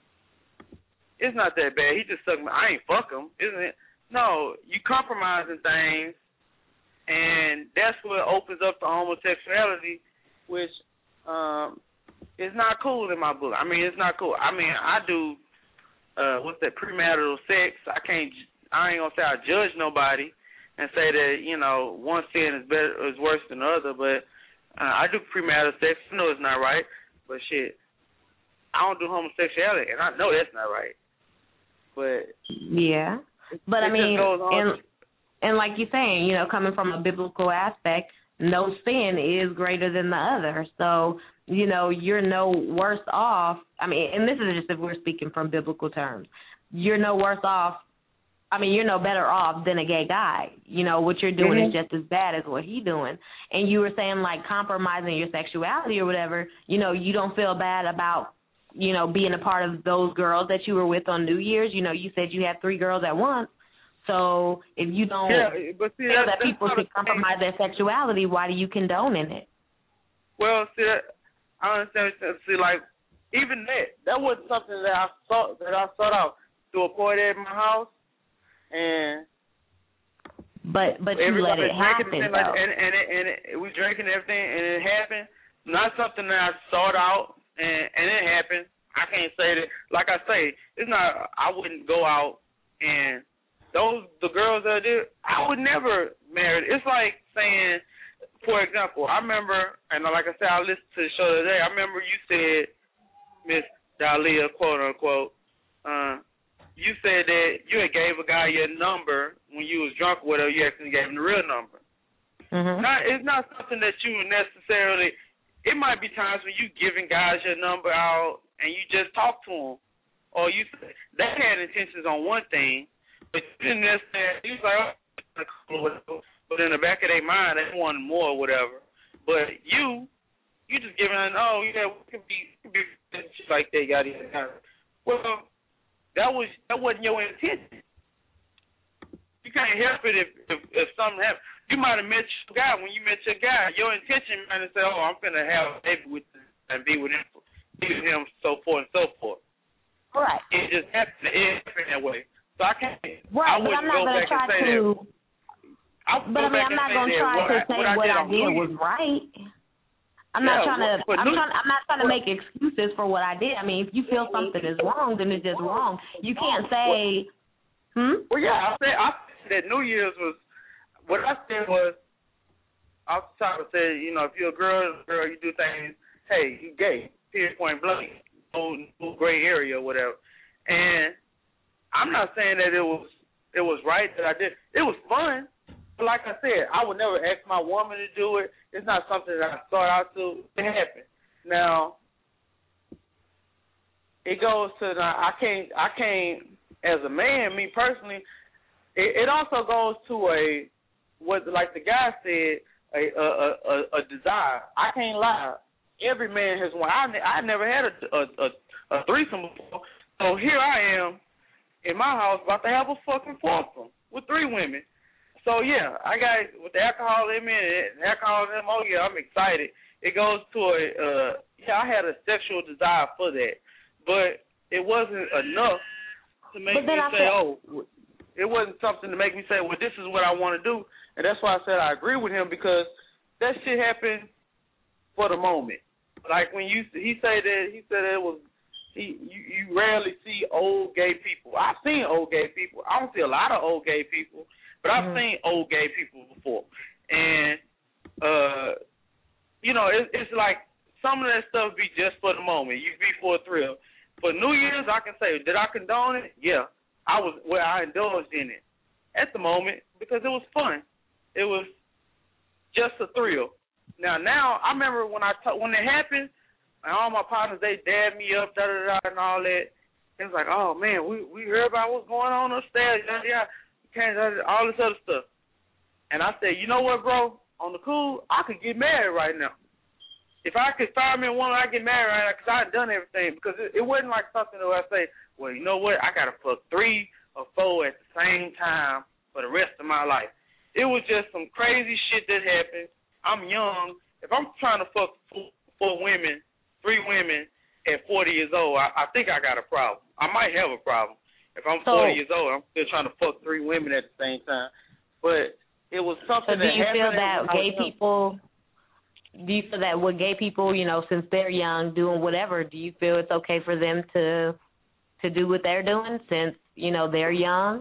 It's not that bad. He just sucked my. I ain't fuck him, isn't it? No, you compromising things, and that's what opens up to homosexuality, which um, is not cool in my book. I mean, it's not cool. I mean, I do, uh, what's that, premarital sex. I can't, I ain't going to say I judge nobody and say that, you know, one sin is better, is worse than the other, but uh, I do premarital sex. I know it's not right, but shit, I don't do homosexuality, and I know that's not right. But yeah. But, I mean, and, and like you're saying, you know, coming from a biblical aspect, no sin is greater than the other. So, you know, you're no worse off. I mean, and this is just if we're speaking from biblical terms. You're no worse off. I mean, you're no better off than a gay guy. You know, what you're doing mm-hmm. is just as bad as what he's doing. And you were saying, like, compromising your sexuality or whatever, you know, you don't feel bad about, you know, being a part of those girls that you were with on New Year's. You know, you said you had three girls at once. So if you don't yeah, but see, feel that, that people should compromise their sexuality, why do you condone in it? Well, see, I understand. See, like, even that, that wasn't something that I sought, that I sought out to a party at my house. And But but you let it happen, and, like, and, and, it, and it, we drinking everything, and it happened. Not something that I sought out and and it happened. I can't say that. Like I say, it's not. I wouldn't go out and those the girls that did. I would never marry. It's like saying, for example, I remember, and like I said, I listened to the show today. I remember you said, Miss Dahlia, quote unquote, uh, you said that you had gave a guy your number when you was drunk with her. You actually gave him the real number. Mm-hmm. Not, it's not something that you necessarily. It might be times when you giving guys your number out and you just talk to them, or you they had intentions on one thing, but you didn't necessarily. You was like, oh, but in the back of their mind, they wanted more or whatever. But you, you just giving them, oh yeah, we can be, we can be like that, yada yada. Well, that was that wasn't your intention. You can't help it if if, if something happened. You might have met your guy when you met your guy. Your intention might have said, "Oh, I'm gonna have a baby with this and be with him, be with him, so forth and so forth." Right. It just happened. It happened that way. So I can't. Right, I but I'm wouldn't not go gonna back try and say to. that. I But I mean, I'm not gonna try to say what, what I did was right. I'm yeah, not trying to. well, I'm New, trying. I'm not trying to make excuses for what I did. I mean, if you feel something is wrong, then it's just wrong. You can't say. Hmm. Well, yeah, I said I said that New Year's was. What I said was, I was trying to say, you know, if you're a girl, girl, you do things. Hey, you gay. Period, point blank. No, no gray area or whatever. And I'm not saying that it was it was right that I did. It was fun. But like I said, I would never ask my woman to do it. It's not something that I thought out to. It happened. Now, it goes to the, I can't, I can't, as a man, me personally, it, it also goes to a, what like the guy said, a a, a, a desire. I can't lie. Every man has one. I, I never had a, a, a, a threesome before. So here I am in my house about to have a fucking foursome with three women. So, yeah, I got, with the alcohol in me, and alcohol in them, oh, yeah, I'm excited. It goes to a, uh, yeah, I had a sexual desire for that. But it wasn't enough to make me say, oh, it wasn't something to make me say, well, this is what I want to do. And that's why I said I agree with him, because that shit happened for the moment. Like when you, he said that, he said that it was, he, you, you rarely see old gay people. I've seen old gay people. I don't see a lot of old gay people. But I've mm-hmm. seen old gay people before. And, uh, you know, it, it's like some of that stuff be just for the moment. You be for a thrill. For New Year's, I can say, did I condone it? Yeah. I was, well, I indulged in it at the moment because it was fun. It was just a thrill. Now, now, I remember when I t- when it happened, and all my partners, they dabbed me up, da-da-da, and all that. It was like, oh, man, we, we heard about what's going on upstairs, yeah, all this other stuff. And I said, you know what, bro? On the cool, I could get married right now. If I could find me one, I'd get married right now because I had done everything. Because it, it wasn't like something where I say, well, you know what? I got to fuck three or four at the same time for the rest of my life. It was just some crazy shit that happened. I'm young. If I'm trying to fuck four, four women, three women at forty years old, I, I think I got a problem. I might have a problem. If I'm forty so, years old, I'm still trying to fuck three women at the same time. But it was something so that do you happened. Feel that gay people, do you feel that with gay people, you know, since they're young, doing whatever, do you feel it's okay for them to to do what they're doing since, you know, they're young?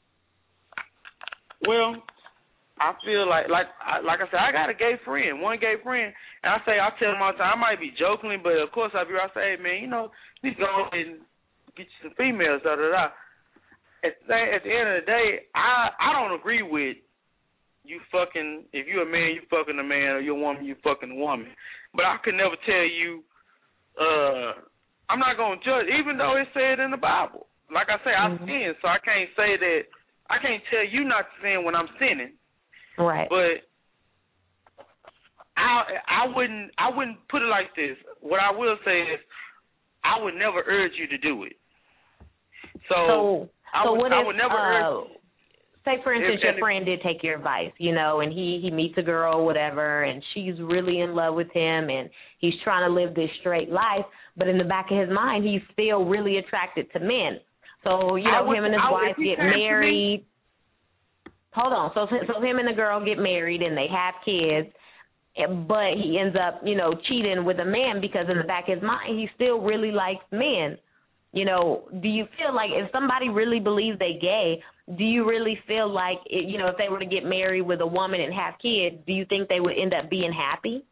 Well, I feel like, like, like I said, I got a gay friend, one gay friend, and I say, I tell him all the time, I might be jokingly, but of course I be, I say, hey, man, you know, you go and get you some females, da da da. At the, at the end of the day, I I don't agree with you fucking, if you're a man, you fucking a man, or you're a woman, you fucking a woman. But I could never tell you, uh, I'm not going to judge, even though it said in the Bible. Like I say, I mm-hmm. sin, so I can't say that, I can't tell you not to sin when I'm sinning. Right. But I I wouldn't I wouldn't put it like this. What I will say is I would never urge you to do it. So, so, I, so would, what I if, would never uh, urge say, for instance, if, your if, friend did take your advice, you know, and he, he meets a girl or whatever, and she's really in love with him, and he's trying to live this straight life, but in the back of his mind, he's still really attracted to men. So, you know, would, him and his I, wife get married. Hold on. So, so him and the girl get married, and they have kids. but he ends up, you know, cheating with a man because in the back of his mind, he still really likes men. You know, do you feel like if somebody really believes they gay, do you really feel like, it, you know, if they were to get married with a woman and have kids, do you think they would end up being happy?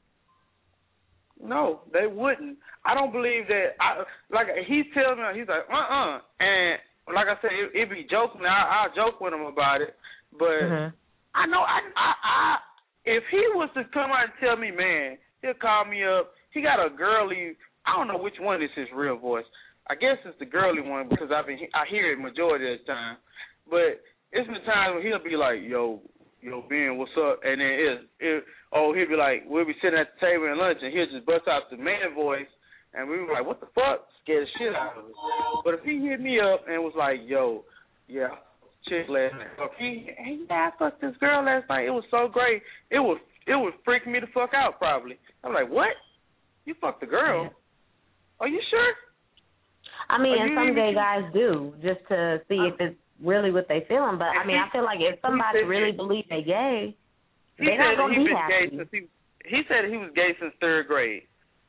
No, they wouldn't. I don't believe that. I, like he's telling me, he's like, uh-uh. And like I said, it, it be joking. I, I'll joke with him about it. But mm-hmm. I know, I, I, I, if he was to come out and tell me, man, he'll call me up. He got a girly, I don't know which one is his real voice. I guess it's the girly one because I've been, I hear it majority of the time. But it's been times when he'll be like, yo, yo, Ben, what's up? And then it, it, oh, he'll be like, we'll be sitting at the table at lunch, and he'll just bust out the man voice, and we were like, what the fuck? Scared the shit out of us. But if he hit me up and was like, yo, yeah, chick last night. Or if he, hey, yeah, I fucked this girl last night. It was so great. It would, it would freak me the fuck out probably. I'm like, what? You fucked the girl? Are you sure? I mean, Are and some gay guys do, just to see if it's really what they feeling. But, I mean, I feel like if somebody really believes they gay, he they're not going to he be been happy. Gay since he, he said he was gay since third grade.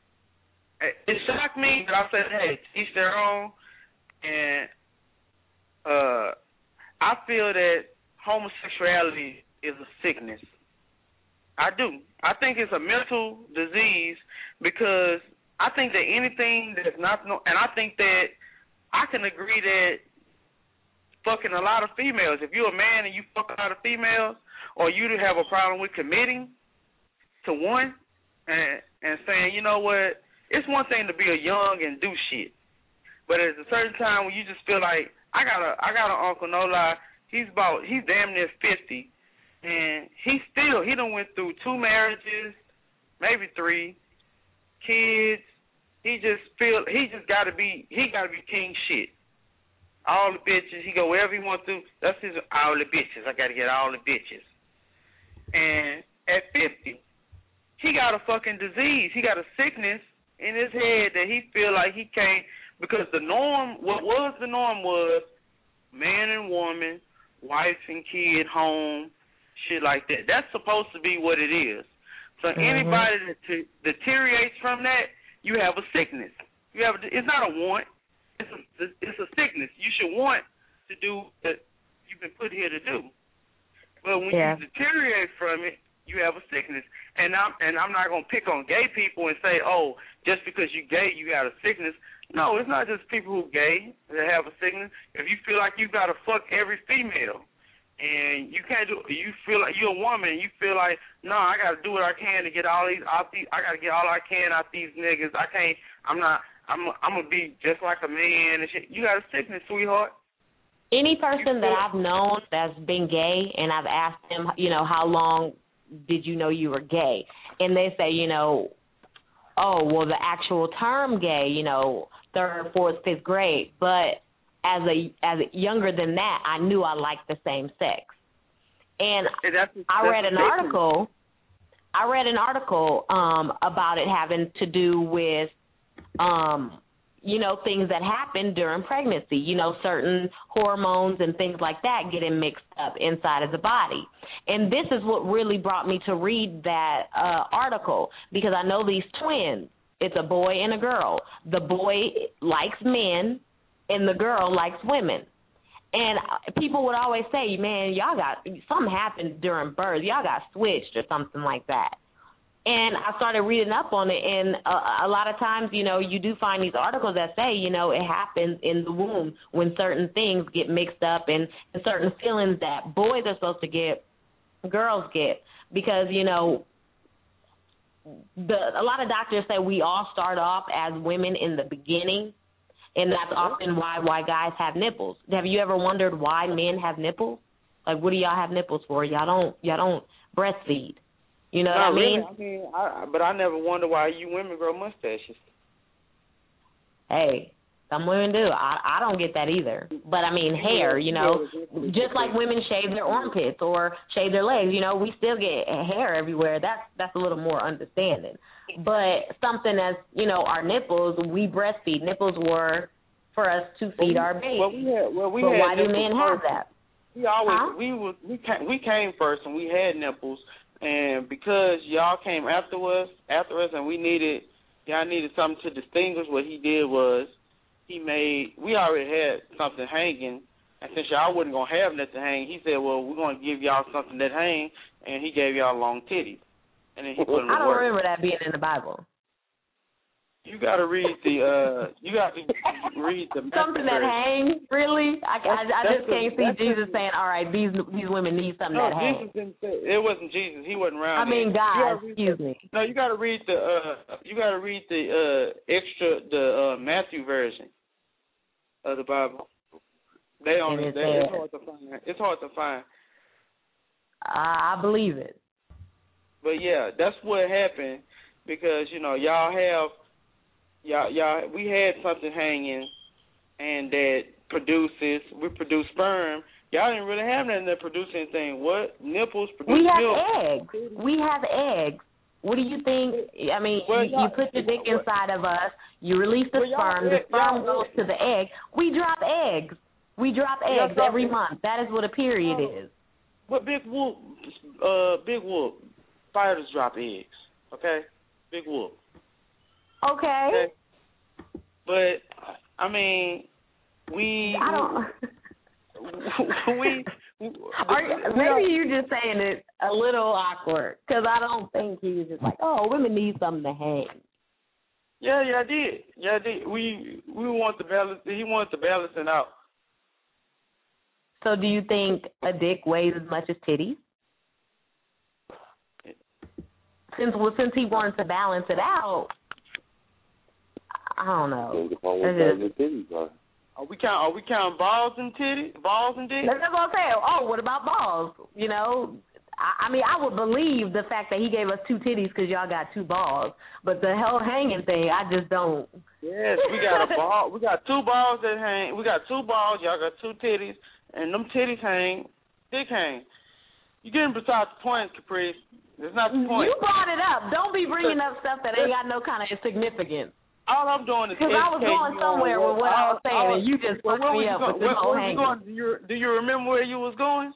It shocked me, but I said, hey, each their own. And uh, I feel that homosexuality is a sickness. I do. I think it's a mental disease because I think that anything that's not, and I think that I can agree that fucking a lot of females, if you're a man and you fuck a lot of females, or you have a problem with committing to one and and saying, you know what, it's one thing to be a young and do shit, but at a certain time when you just feel like, I got a I got an uncle, no lie, he's about, he's damn near fifty, and he still, he done went through two marriages, maybe three, kids. He just feel he just gotta be he gotta be king shit. All the bitches, he go wherever he wants to. That's his all the bitches. I gotta get all the bitches. And at fifty, he got a fucking disease. He got a sickness in his head that he feel like he can't, because the norm, what was the norm was man and woman, wife and kid, home, shit like that. That's supposed to be what it is. So mm-hmm. anybody that t- deteriorates from that, you have a sickness. You have a, it's not a want. It's a, it's a sickness. You should want to do what you've been put here to do. But when yeah. you deteriorate from it, you have a sickness. And I'm and I'm not gonna pick on gay people and say, oh, just because you gay, you got a sickness. No, it's not just people who gay that have a sickness. If you feel like you gotta fuck every female, and you can't do, you feel like you're a woman, and you feel like, no, I got to do what I can to get all these, out these I got to get all I can out these niggas. I can't, I'm not, I'm, I'm going to be just like a man and shit. You got a sickness, sweetheart. Any person that I've known that's been gay, and I've asked them, you know, how long did you know you were gay? And they say, you know, oh, well, the actual term gay, you know, third, fourth, fifth grade, but As a as a, younger than that, I knew I liked the same sex, and that's, that's I read an article. I read an article um, about it having to do with, um, you know, things that happen during pregnancy. You know, certain hormones and things like that getting mixed up inside of the body, and this is what really brought me to read that uh, article, because I know these twins. It's a boy and a girl. The boy likes men, and the girl likes women. And people would always say, man, y'all got, something happened during birth. Y'all got switched or something like that. And I started reading up on it, and a, a lot of times, you know, you do find these articles that say, you know, it happens in the womb when certain things get mixed up and, and certain feelings that boys are supposed to get, girls get. Because, you know, the, a lot of doctors say we all start off as women in the beginning, and that's often why why guys have nipples. Have you ever wondered why men have nipples? Like, what do y'all have nipples for? Y'all don't y'all don't breastfeed. You know Not what I mean? Really. I mean, I, but I never wonder why you women grow mustaches. Hey, some women do. I I don't get that either. But I mean, hair. You know, just like women shave their armpits or shave their legs. You know, we still get hair everywhere. That's that's a little more understanding. But something as, you know, our nipples, we breastfeed. Nipples were for us to feed well, our babies. Well, we had, well, we but had why do men have first. that? We always huh? we was we came, we came first, and we had nipples, and because y'all came after us, after us, and we needed y'all needed something to distinguish. What he did was he made. We already had something hanging, and since y'all wasn't gonna have nothing hang, he said, "Well, we're gonna give y'all something that hang," and he gave y'all long titties, and then he put them to I don't work. remember that being in the Bible. You got to read the. Uh, you got to read the. Something that hangs, really? I, I, I just can't see that's Jesus saying, "All right, these these women need something No, that hangs." Jesus didn't say it. Wasn't Jesus. He wasn't around. I mean, then. God. Excuse the, me. No, you got to read the. Uh, you got to read the uh, extra the uh, Matthew version of the Bible. They don't. And it They, it's says- hard to find. It's hard to find. I, I believe it. But yeah, that's what happened because you know y'all have. Y'all, y'all, we had something hanging, and that produces, we produce sperm. Y'all didn't really have nothing that produce anything. What? Nipples produce We have milk. eggs. We have eggs. What do you think? I mean, Well, you, you put your dick inside of us, you release the Well, y'all- sperm, the y'all- sperm goes to the egg. We drop eggs. We drop Y'all eggs drop every eggs. month. That is what a period Oh. is. But Big Whoop, uh, Big Whoop, spiders drop eggs, okay? Big Whoop. Okay. okay? But, I mean, we... I don't... we... Are you, maybe you're just saying it a little awkward, because I don't think he was just like, oh, women need something to hang. Yeah, yeah, I did. Yeah, I did. We we want to balance. He wanted to balance it out. So do you think a dick weighs as much as titties? Since well, since he wanted to balance it out, I don't know. It's just- Are we count? Are we counting balls and titties? Balls and dicks? That's what I'm saying. Oh, what about balls? You know, I, I mean, I would believe the fact that he gave us two titties because y'all got two balls, but the hell hanging thing, I just don't. Yes, we got a ball. We got two balls that hang. We got two balls. Y'all got two titties, and them titties hang. Dick hang. You getting beside the point, Caprice? That's not the point. You brought it up. Don't be bringing up stuff that ain't got no kind of significance. All I'm doing is because I was going somewhere with what I was saying, and you just well, fucked me you up going, with this where, whole where you hanging. going? Do you, do you remember where you was going?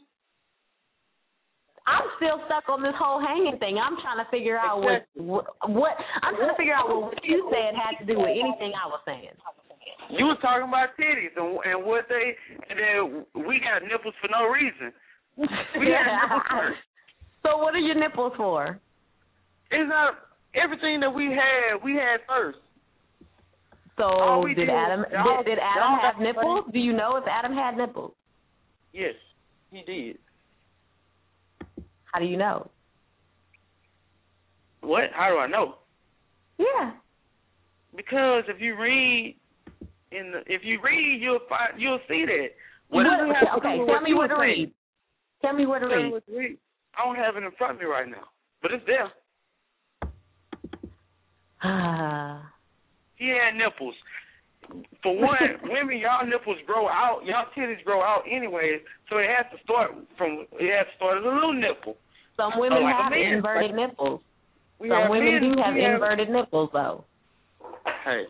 I'm still stuck on this whole hanging thing. I'm trying to figure out what, what what I'm trying to figure out what you said had to do with anything I was saying. You was talking about titties and, and what they, and then we got nipples for no reason. We had nipples first. So what are your nipples for? It's not everything that we had. We had first. So we did did- Adam y'all- did, did Adam y'all have got nipples? Do you know if Adam had nipples? Yes, he did. How do you know? What? How do I know? Yeah. Because if you read in the, if you read, you'll find, you'll see that. What What- does it have to okay, do with tell what me you what were to saying? read. Tell me what to Tell me read. what to read. I don't have it in front of me right now, but it's there. Ah. He had nipples. For one, women, y'all nipples grow out, y'all titties grow out anyway, so it has to start from, it has to start as a little nipple. Some women So like a have man. inverted Like- nipples. We Some have women men, do have we have- inverted nipples, though. Hey.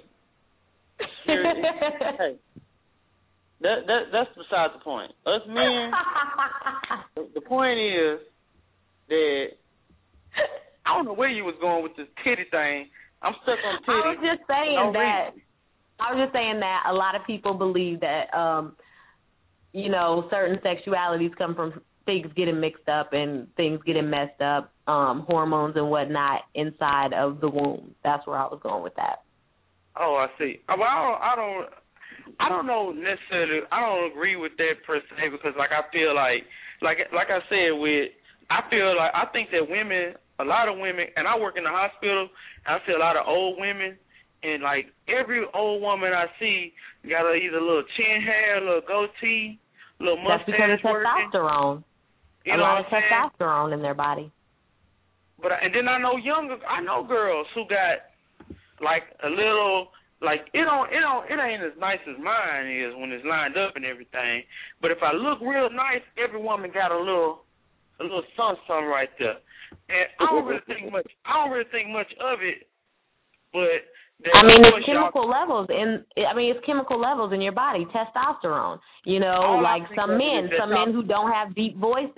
hey. That that that's beside the point. Us men, the, the point is that I don't know where you was going with this titty thing. I'm stuck on titty. I was just saying No that. reason. I was just saying that a lot of people believe that, um, you know, certain sexualities come from things getting mixed up and things getting messed up, um, hormones and whatnot inside of the womb. That's where I was going with that. Oh, I see. Well, I don't, I don't, I don't know necessarily. I don't agree with that per se because, like, I feel like, like, like I said, with I feel like I think that women, a lot of women, and I work in the hospital, and I see a lot of old women, and like every old woman I see got a, either a little chin hair, a little goatee, a little That's mustache because of working. testosterone. You a know lot what of I'm saying? testosterone in their body. But and then I know younger, I know girls who got like a little, like it don't, it don't, it ain't as nice as mine is when it's lined up and everything. But if I look real nice, every woman got a little, a little something, something right there. And I don't really think much. I don't really think much of it. But I mean, it's it's chemical levels in. I mean, it's chemical levels in your body. Testosterone. You know, All I like think some of men, is some men who don't have deep voices.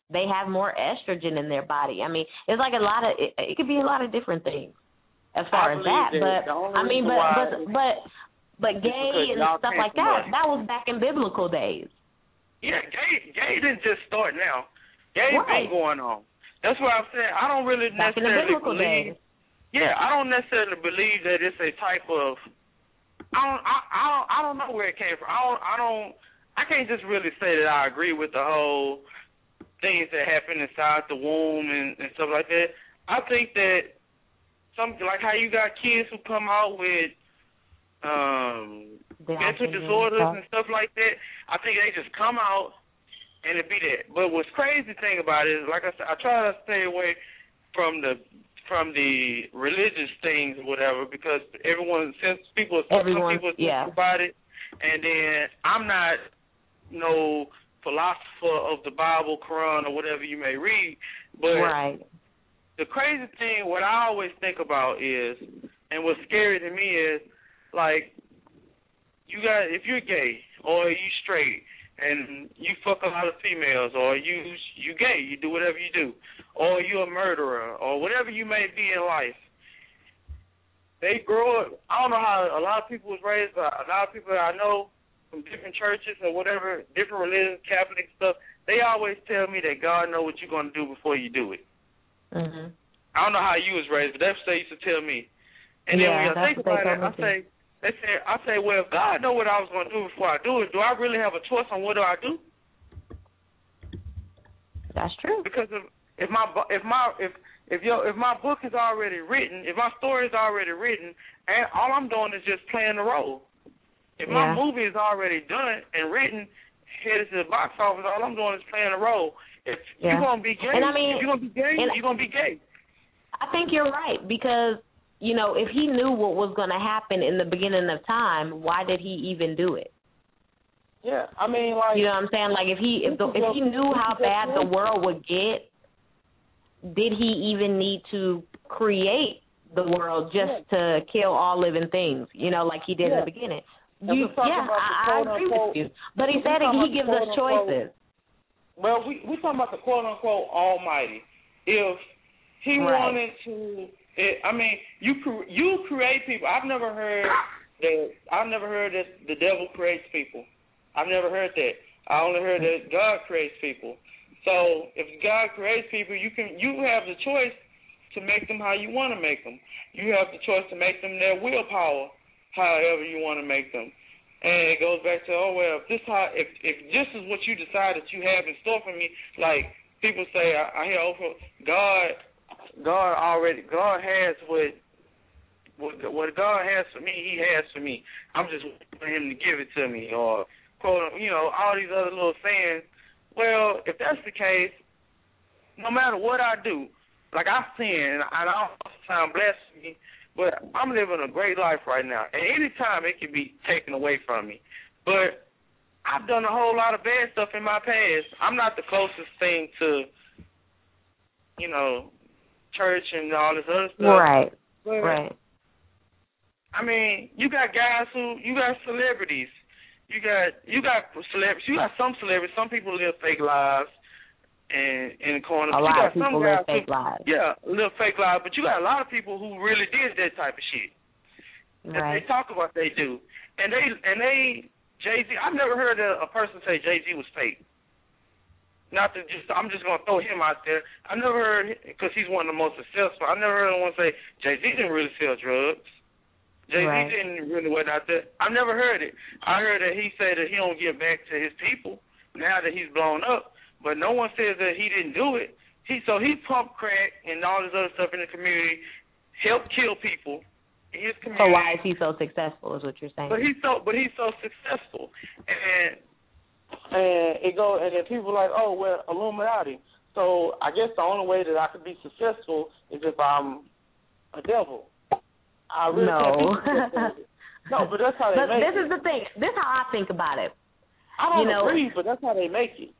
they have more estrogen in their body. I mean, it's like a lot of it, it could be a lot of different things as far I as that. that But I mean, but but but but gay and stuff like that, that was back in biblical days. Yeah, gay gay didn't just start now. Gay right. been going on. That's what I'm saying. I don't really back necessarily in the biblical believe. days. Yeah, I don't necessarily believe that it's a type of. I don't. I, I don't. I don't know where it came from. I don't. I don't. I can't just really say that I agree with the whole things that happen inside the womb and, and stuff like that. I think that something like how you got kids who come out with um, mental disorders and stuff like that. I think they just come out and it be that. But what's crazy thing about it is, like I said, I try to stay away from the from the religious things or whatever, because everyone, since people, Everyone, some people yeah. think about it, and then I'm not no philosopher of the Bible, Quran, or whatever you may read, but right. the crazy thing, what I always think about is, and what's scary to me is, like, you got, if you're gay or you straight and you fuck a lot of females, or you you gay, you do whatever you do, or you're a murderer, or whatever you may be in life, they grow up. I don't know how a lot of people was raised, but a lot of people that I know from different churches or whatever, different religions, Catholic stuff, they always tell me that God knows what you're going to do before you do it. Mm-hmm. I don't know how you was raised, but that's what they used to tell me. And then yeah, when you think about it, I too. say, they say, I say, well, if God know what I was going to do before I do it, do I really have a choice on what do I do? That's true. Because if if my if my if if your if my book is already written, if my story is already written, and all I'm doing is just playing the role. If yeah. my movie is already done and written, headed to the box office, all I'm doing is playing a role. If yeah. you're gonna be gay, and I mean, if you're gonna be gay, you're gonna be gay. I think you're right, because you know, if he knew what was going to happen in the beginning of time, why did he even do it? Yeah, I mean, like, you know what I'm saying? Like, if he if the, if he knew how bad the world would get, did he even need to create the world just to kill all living things? You know, like he did yeah. in the beginning. You, yeah, I, I agree with you. But he said he gives us choices. Well, we we talking about the quote unquote Almighty. If he right. wanted to, it, I mean, you you create people. I've never heard that. I've never heard that the devil creates people. I've never heard that. I only heard that God creates people. So if God creates people, you can you have the choice to make them how you want to make them. You have the choice to make them their willpower, however you want to make them. And it goes back to, oh well, if this how if if this is what you decide that you have in store for me, like people say, I, I hear over God, God already, God has what what what God has for me, He has for me. I'm just waiting for Him to give it to me, or quote, you know, all these other little sayings. Well, if that's the case, no matter what I do, like I sin, and I don't sound blasphemy, but I'm living a great life right now. And any time it can be taken away from me. But I've done a whole lot of bad stuff in my past. I'm not the closest thing to, you know, church and all this other stuff. Right, but, right. I mean, you got guys who, you got celebrities. You got you got celebrities. You got some celebrities. Some people live fake lives, and in the corner. A you lot got of people some live guys fake who, lives. Yeah, live fake lives. But you got a lot of people who really did that type of shit. Right. That they talk about they do, and they and they Jay Z. I've never heard a, a person say Jay Z was fake. Not to just, I'm just gonna throw him out there. I never heard, because he's one of the most successful. I never heard anyone say Jay Z didn't really sell drugs. Jay Z right. didn't really went out there. I never heard it. I heard that he said that he don't give back to his people now that he's blown up, but no one says that he didn't do it. He so he pumped crack and all this other stuff in the community, helped kill people in his community. So why is he so successful? Is what you're saying? But he's so but he's so successful, and and it go and then people are like, oh well, Illuminati. So I guess the only way that I could be successful is if I'm a devil. I really no. no, but that's how they but make this it. is the thing. This is how I think about it. I don't you know, agree, but that's how they make it.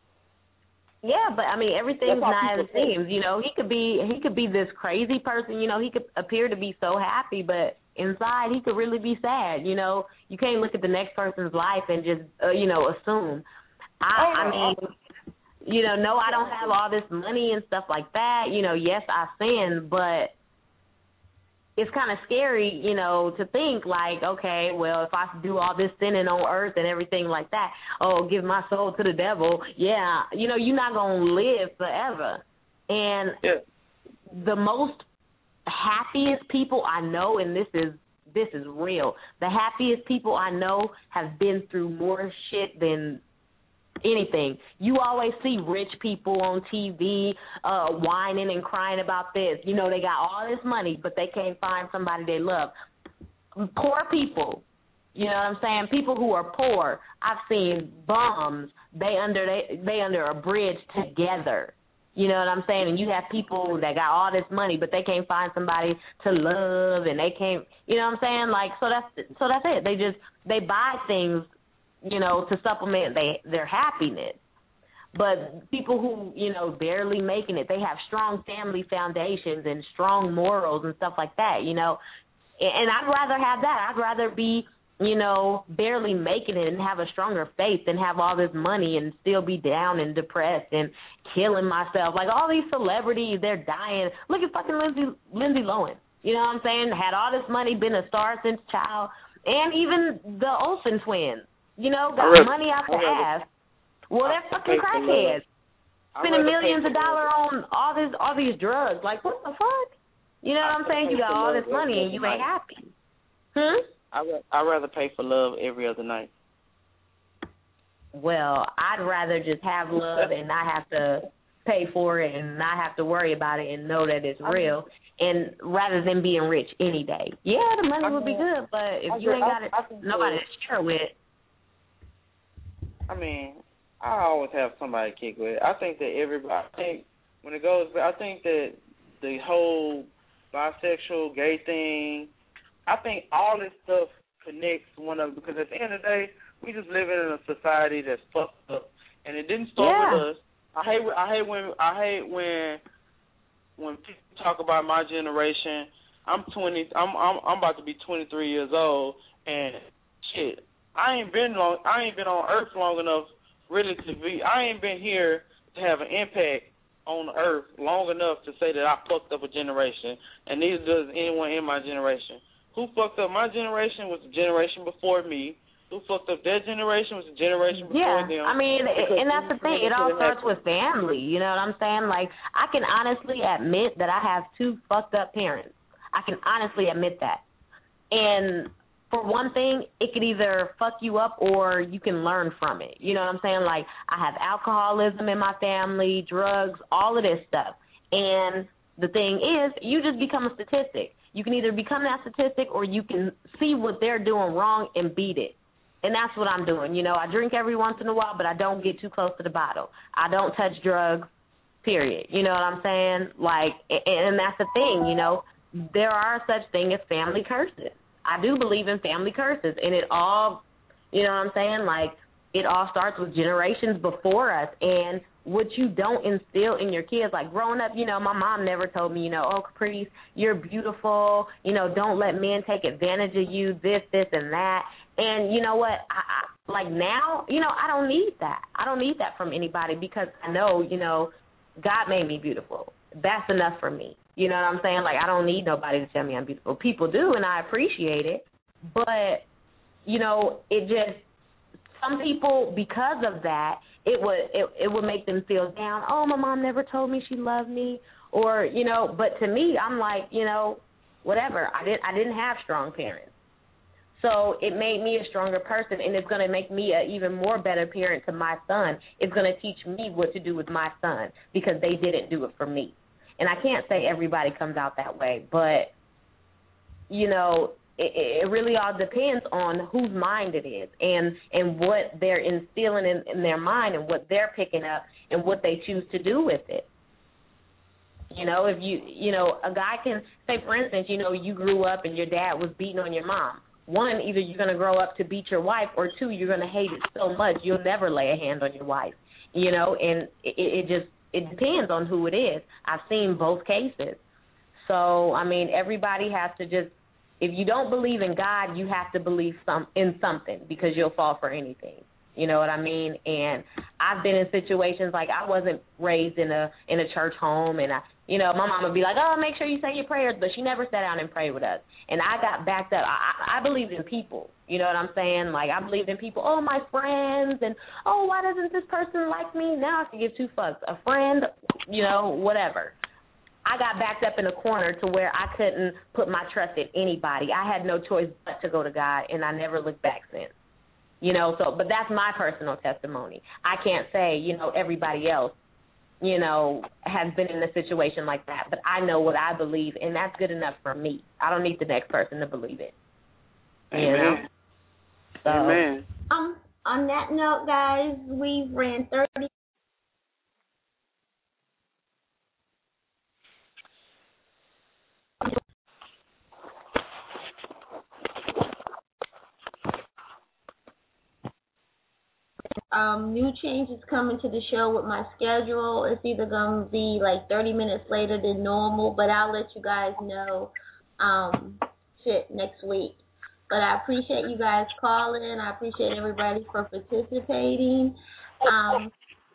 Yeah, but I mean, everything's not as it think. seems. You know, he could be he could be this crazy person. You know, he could appear to be so happy, but inside he could really be sad. You know, you can't look at the next person's life and just uh, you know assume. I, oh, I mean, You know, no, I don't have all this money and stuff like that. You know, yes, I sin, but it's kind of scary, you know, to think like, okay, well, if I do all this sinning on earth and everything like that, oh, give my soul to the devil, yeah, you know, you're not going to live forever. And yeah. the most happiest people I know, and this is this is real, the happiest people I know have been through more shit than anything. You always see rich people on T V uh, whining and crying about this. You know, they got all this money, but they can't find somebody they love. Poor people, you know what I'm saying? People who are poor. I've seen bums. They under they they under a bridge together. You know what I'm saying? And you have people that got all this money, but they can't find somebody to love, and they can't. You know what I'm saying? Like, so that's so that's it. They just they buy things, you know, to supplement they, their happiness. But people who, you know, barely making it, they have strong family foundations and strong morals and stuff like that, you know. And I'd rather have that. I'd rather be, you know, barely making it and have a stronger faith than have all this money and still be down and depressed and killing myself. Like all these celebrities, they're dying. Look at fucking Lindsay, Lindsay Lohan. You know what I'm saying? Had all this money, been a star since child. And even the Olsen twins. You know, got rather, money out the ass. Well, they're fucking crackheads. Spending millions of dollars on all this, all these drugs. Like, what the fuck? You know what I'm saying? You got all this money and you ain't happy. Hmm? I I'd rather pay for love every other night. Well, I'd rather just have love and not have to pay for it and not have to worry about it and know that it's real, and rather than being rich any day. Yeah, the money would be good, but if you ain't got it, nobody to share with. I mean, I always have somebody to kick with. I think that everybody, I think when it goes, I think that the whole bisexual, gay thing, I think all this stuff connects one of, because at the end of the day, we just live in a society that's fucked up, and it didn't start yeah. with us. I hate, I hate when, I hate when, when people talk about my generation. I'm twenty. I'm, I'm, I'm about to be twenty-three years old, and shit, I ain't been long. I ain't been on Earth long enough, really, to be. I ain't been here to have an impact on Earth long enough to say that I fucked up a generation, and neither does anyone in my generation. Who fucked up my generation was the generation before me. Who fucked up their generation was the generation before yeah, them. I mean, it, and that's the thing. It all starts with family. You know what I'm saying? Like, I can honestly admit that I have two fucked up parents. I can honestly admit that. And for one thing, it could either fuck you up or you can learn from it. You know what I'm saying? Like, I have alcoholism in my family, drugs, all of this stuff. And the thing is, you just become a statistic. You can either become that statistic or you can see what they're doing wrong and beat it. And that's what I'm doing. You know, I drink every once in a while, but I don't get too close to the bottle. I don't touch drugs, period. You know what I'm saying? Like, and that's the thing, you know. There are such thing as family curses. I do believe in family curses, and it all, you know what I'm saying? Like, it all starts with generations before us, and what you don't instill in your kids, like growing up, you know, my mom never told me, you know, oh, Caprice, you're beautiful, you know, don't let men take advantage of you, this, this, and that. And you know what, I, I, like now, you know, I don't need that. I don't need that from anybody because I know, you know, God made me beautiful. That's enough for me. You know what I'm saying? Like, I don't need nobody to tell me I'm beautiful. People do, and I appreciate it. But, you know, it just, some people, because of that, it would it, it would make them feel down. Oh, my mom never told me she loved me. Or, you know, but to me, I'm like, you know, whatever. I didn't I didn't have strong parents. So it made me a stronger person, and it's going to make me an even more better parent to my son. It's going to teach me what to do with my son because they didn't do it for me. And I can't say everybody comes out that way, but, you know, it, it really all depends on whose mind it is and, and what they're instilling in, in their mind and what they're picking up and what they choose to do with it. You know, if you, you know, a guy can say, for instance, you know, you grew up and your dad was beating on your mom. One, either you're going to grow up to beat your wife, or two, you're going to hate it so much you'll never lay a hand on your wife, you know, and it, it just, it depends on who it is. I've seen both cases. So, I mean, everybody has to just, if you don't believe in God, you have to believe some in something because you'll fall for anything. You know what I mean? And I've been in situations like I wasn't raised in a in a church home, and I, you know, my mom would be like, "Oh, make sure you say your prayers," but she never sat down and prayed with us. And I got backed up. I, I believed in people. You know what I'm saying? Like I believed in people. Oh, my friends, and oh, why doesn't this person like me? Now I can give two fucks. A friend, you know, whatever. I got backed up in a corner to where I couldn't put my trust in anybody. I had no choice but to go to God, and I never looked back since. You know, so, but that's my personal testimony. I can't say, you know, everybody else, you know, has been in a situation like that, but I know what I believe, and that's good enough for me. I don't need the next person to believe it. Amen. You know? So, Amen. Um, on that note, guys, we ran thirty. Um, new changes coming to the show with my schedule. It's either going to be like thirty minutes later than normal, but I'll let you guys know um, shit next week. But I appreciate you guys calling. I appreciate everybody for participating. Um,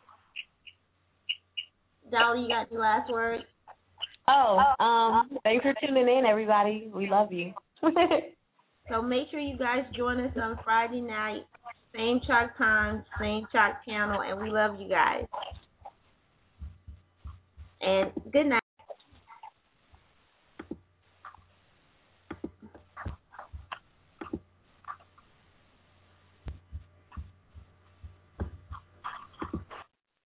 Dolly, you got the last word? Oh, um, thanks for tuning in, everybody. We love you. So make sure you guys join us on Friday night. Same Chalk time, same Chalk channel, and we love you guys. And good night.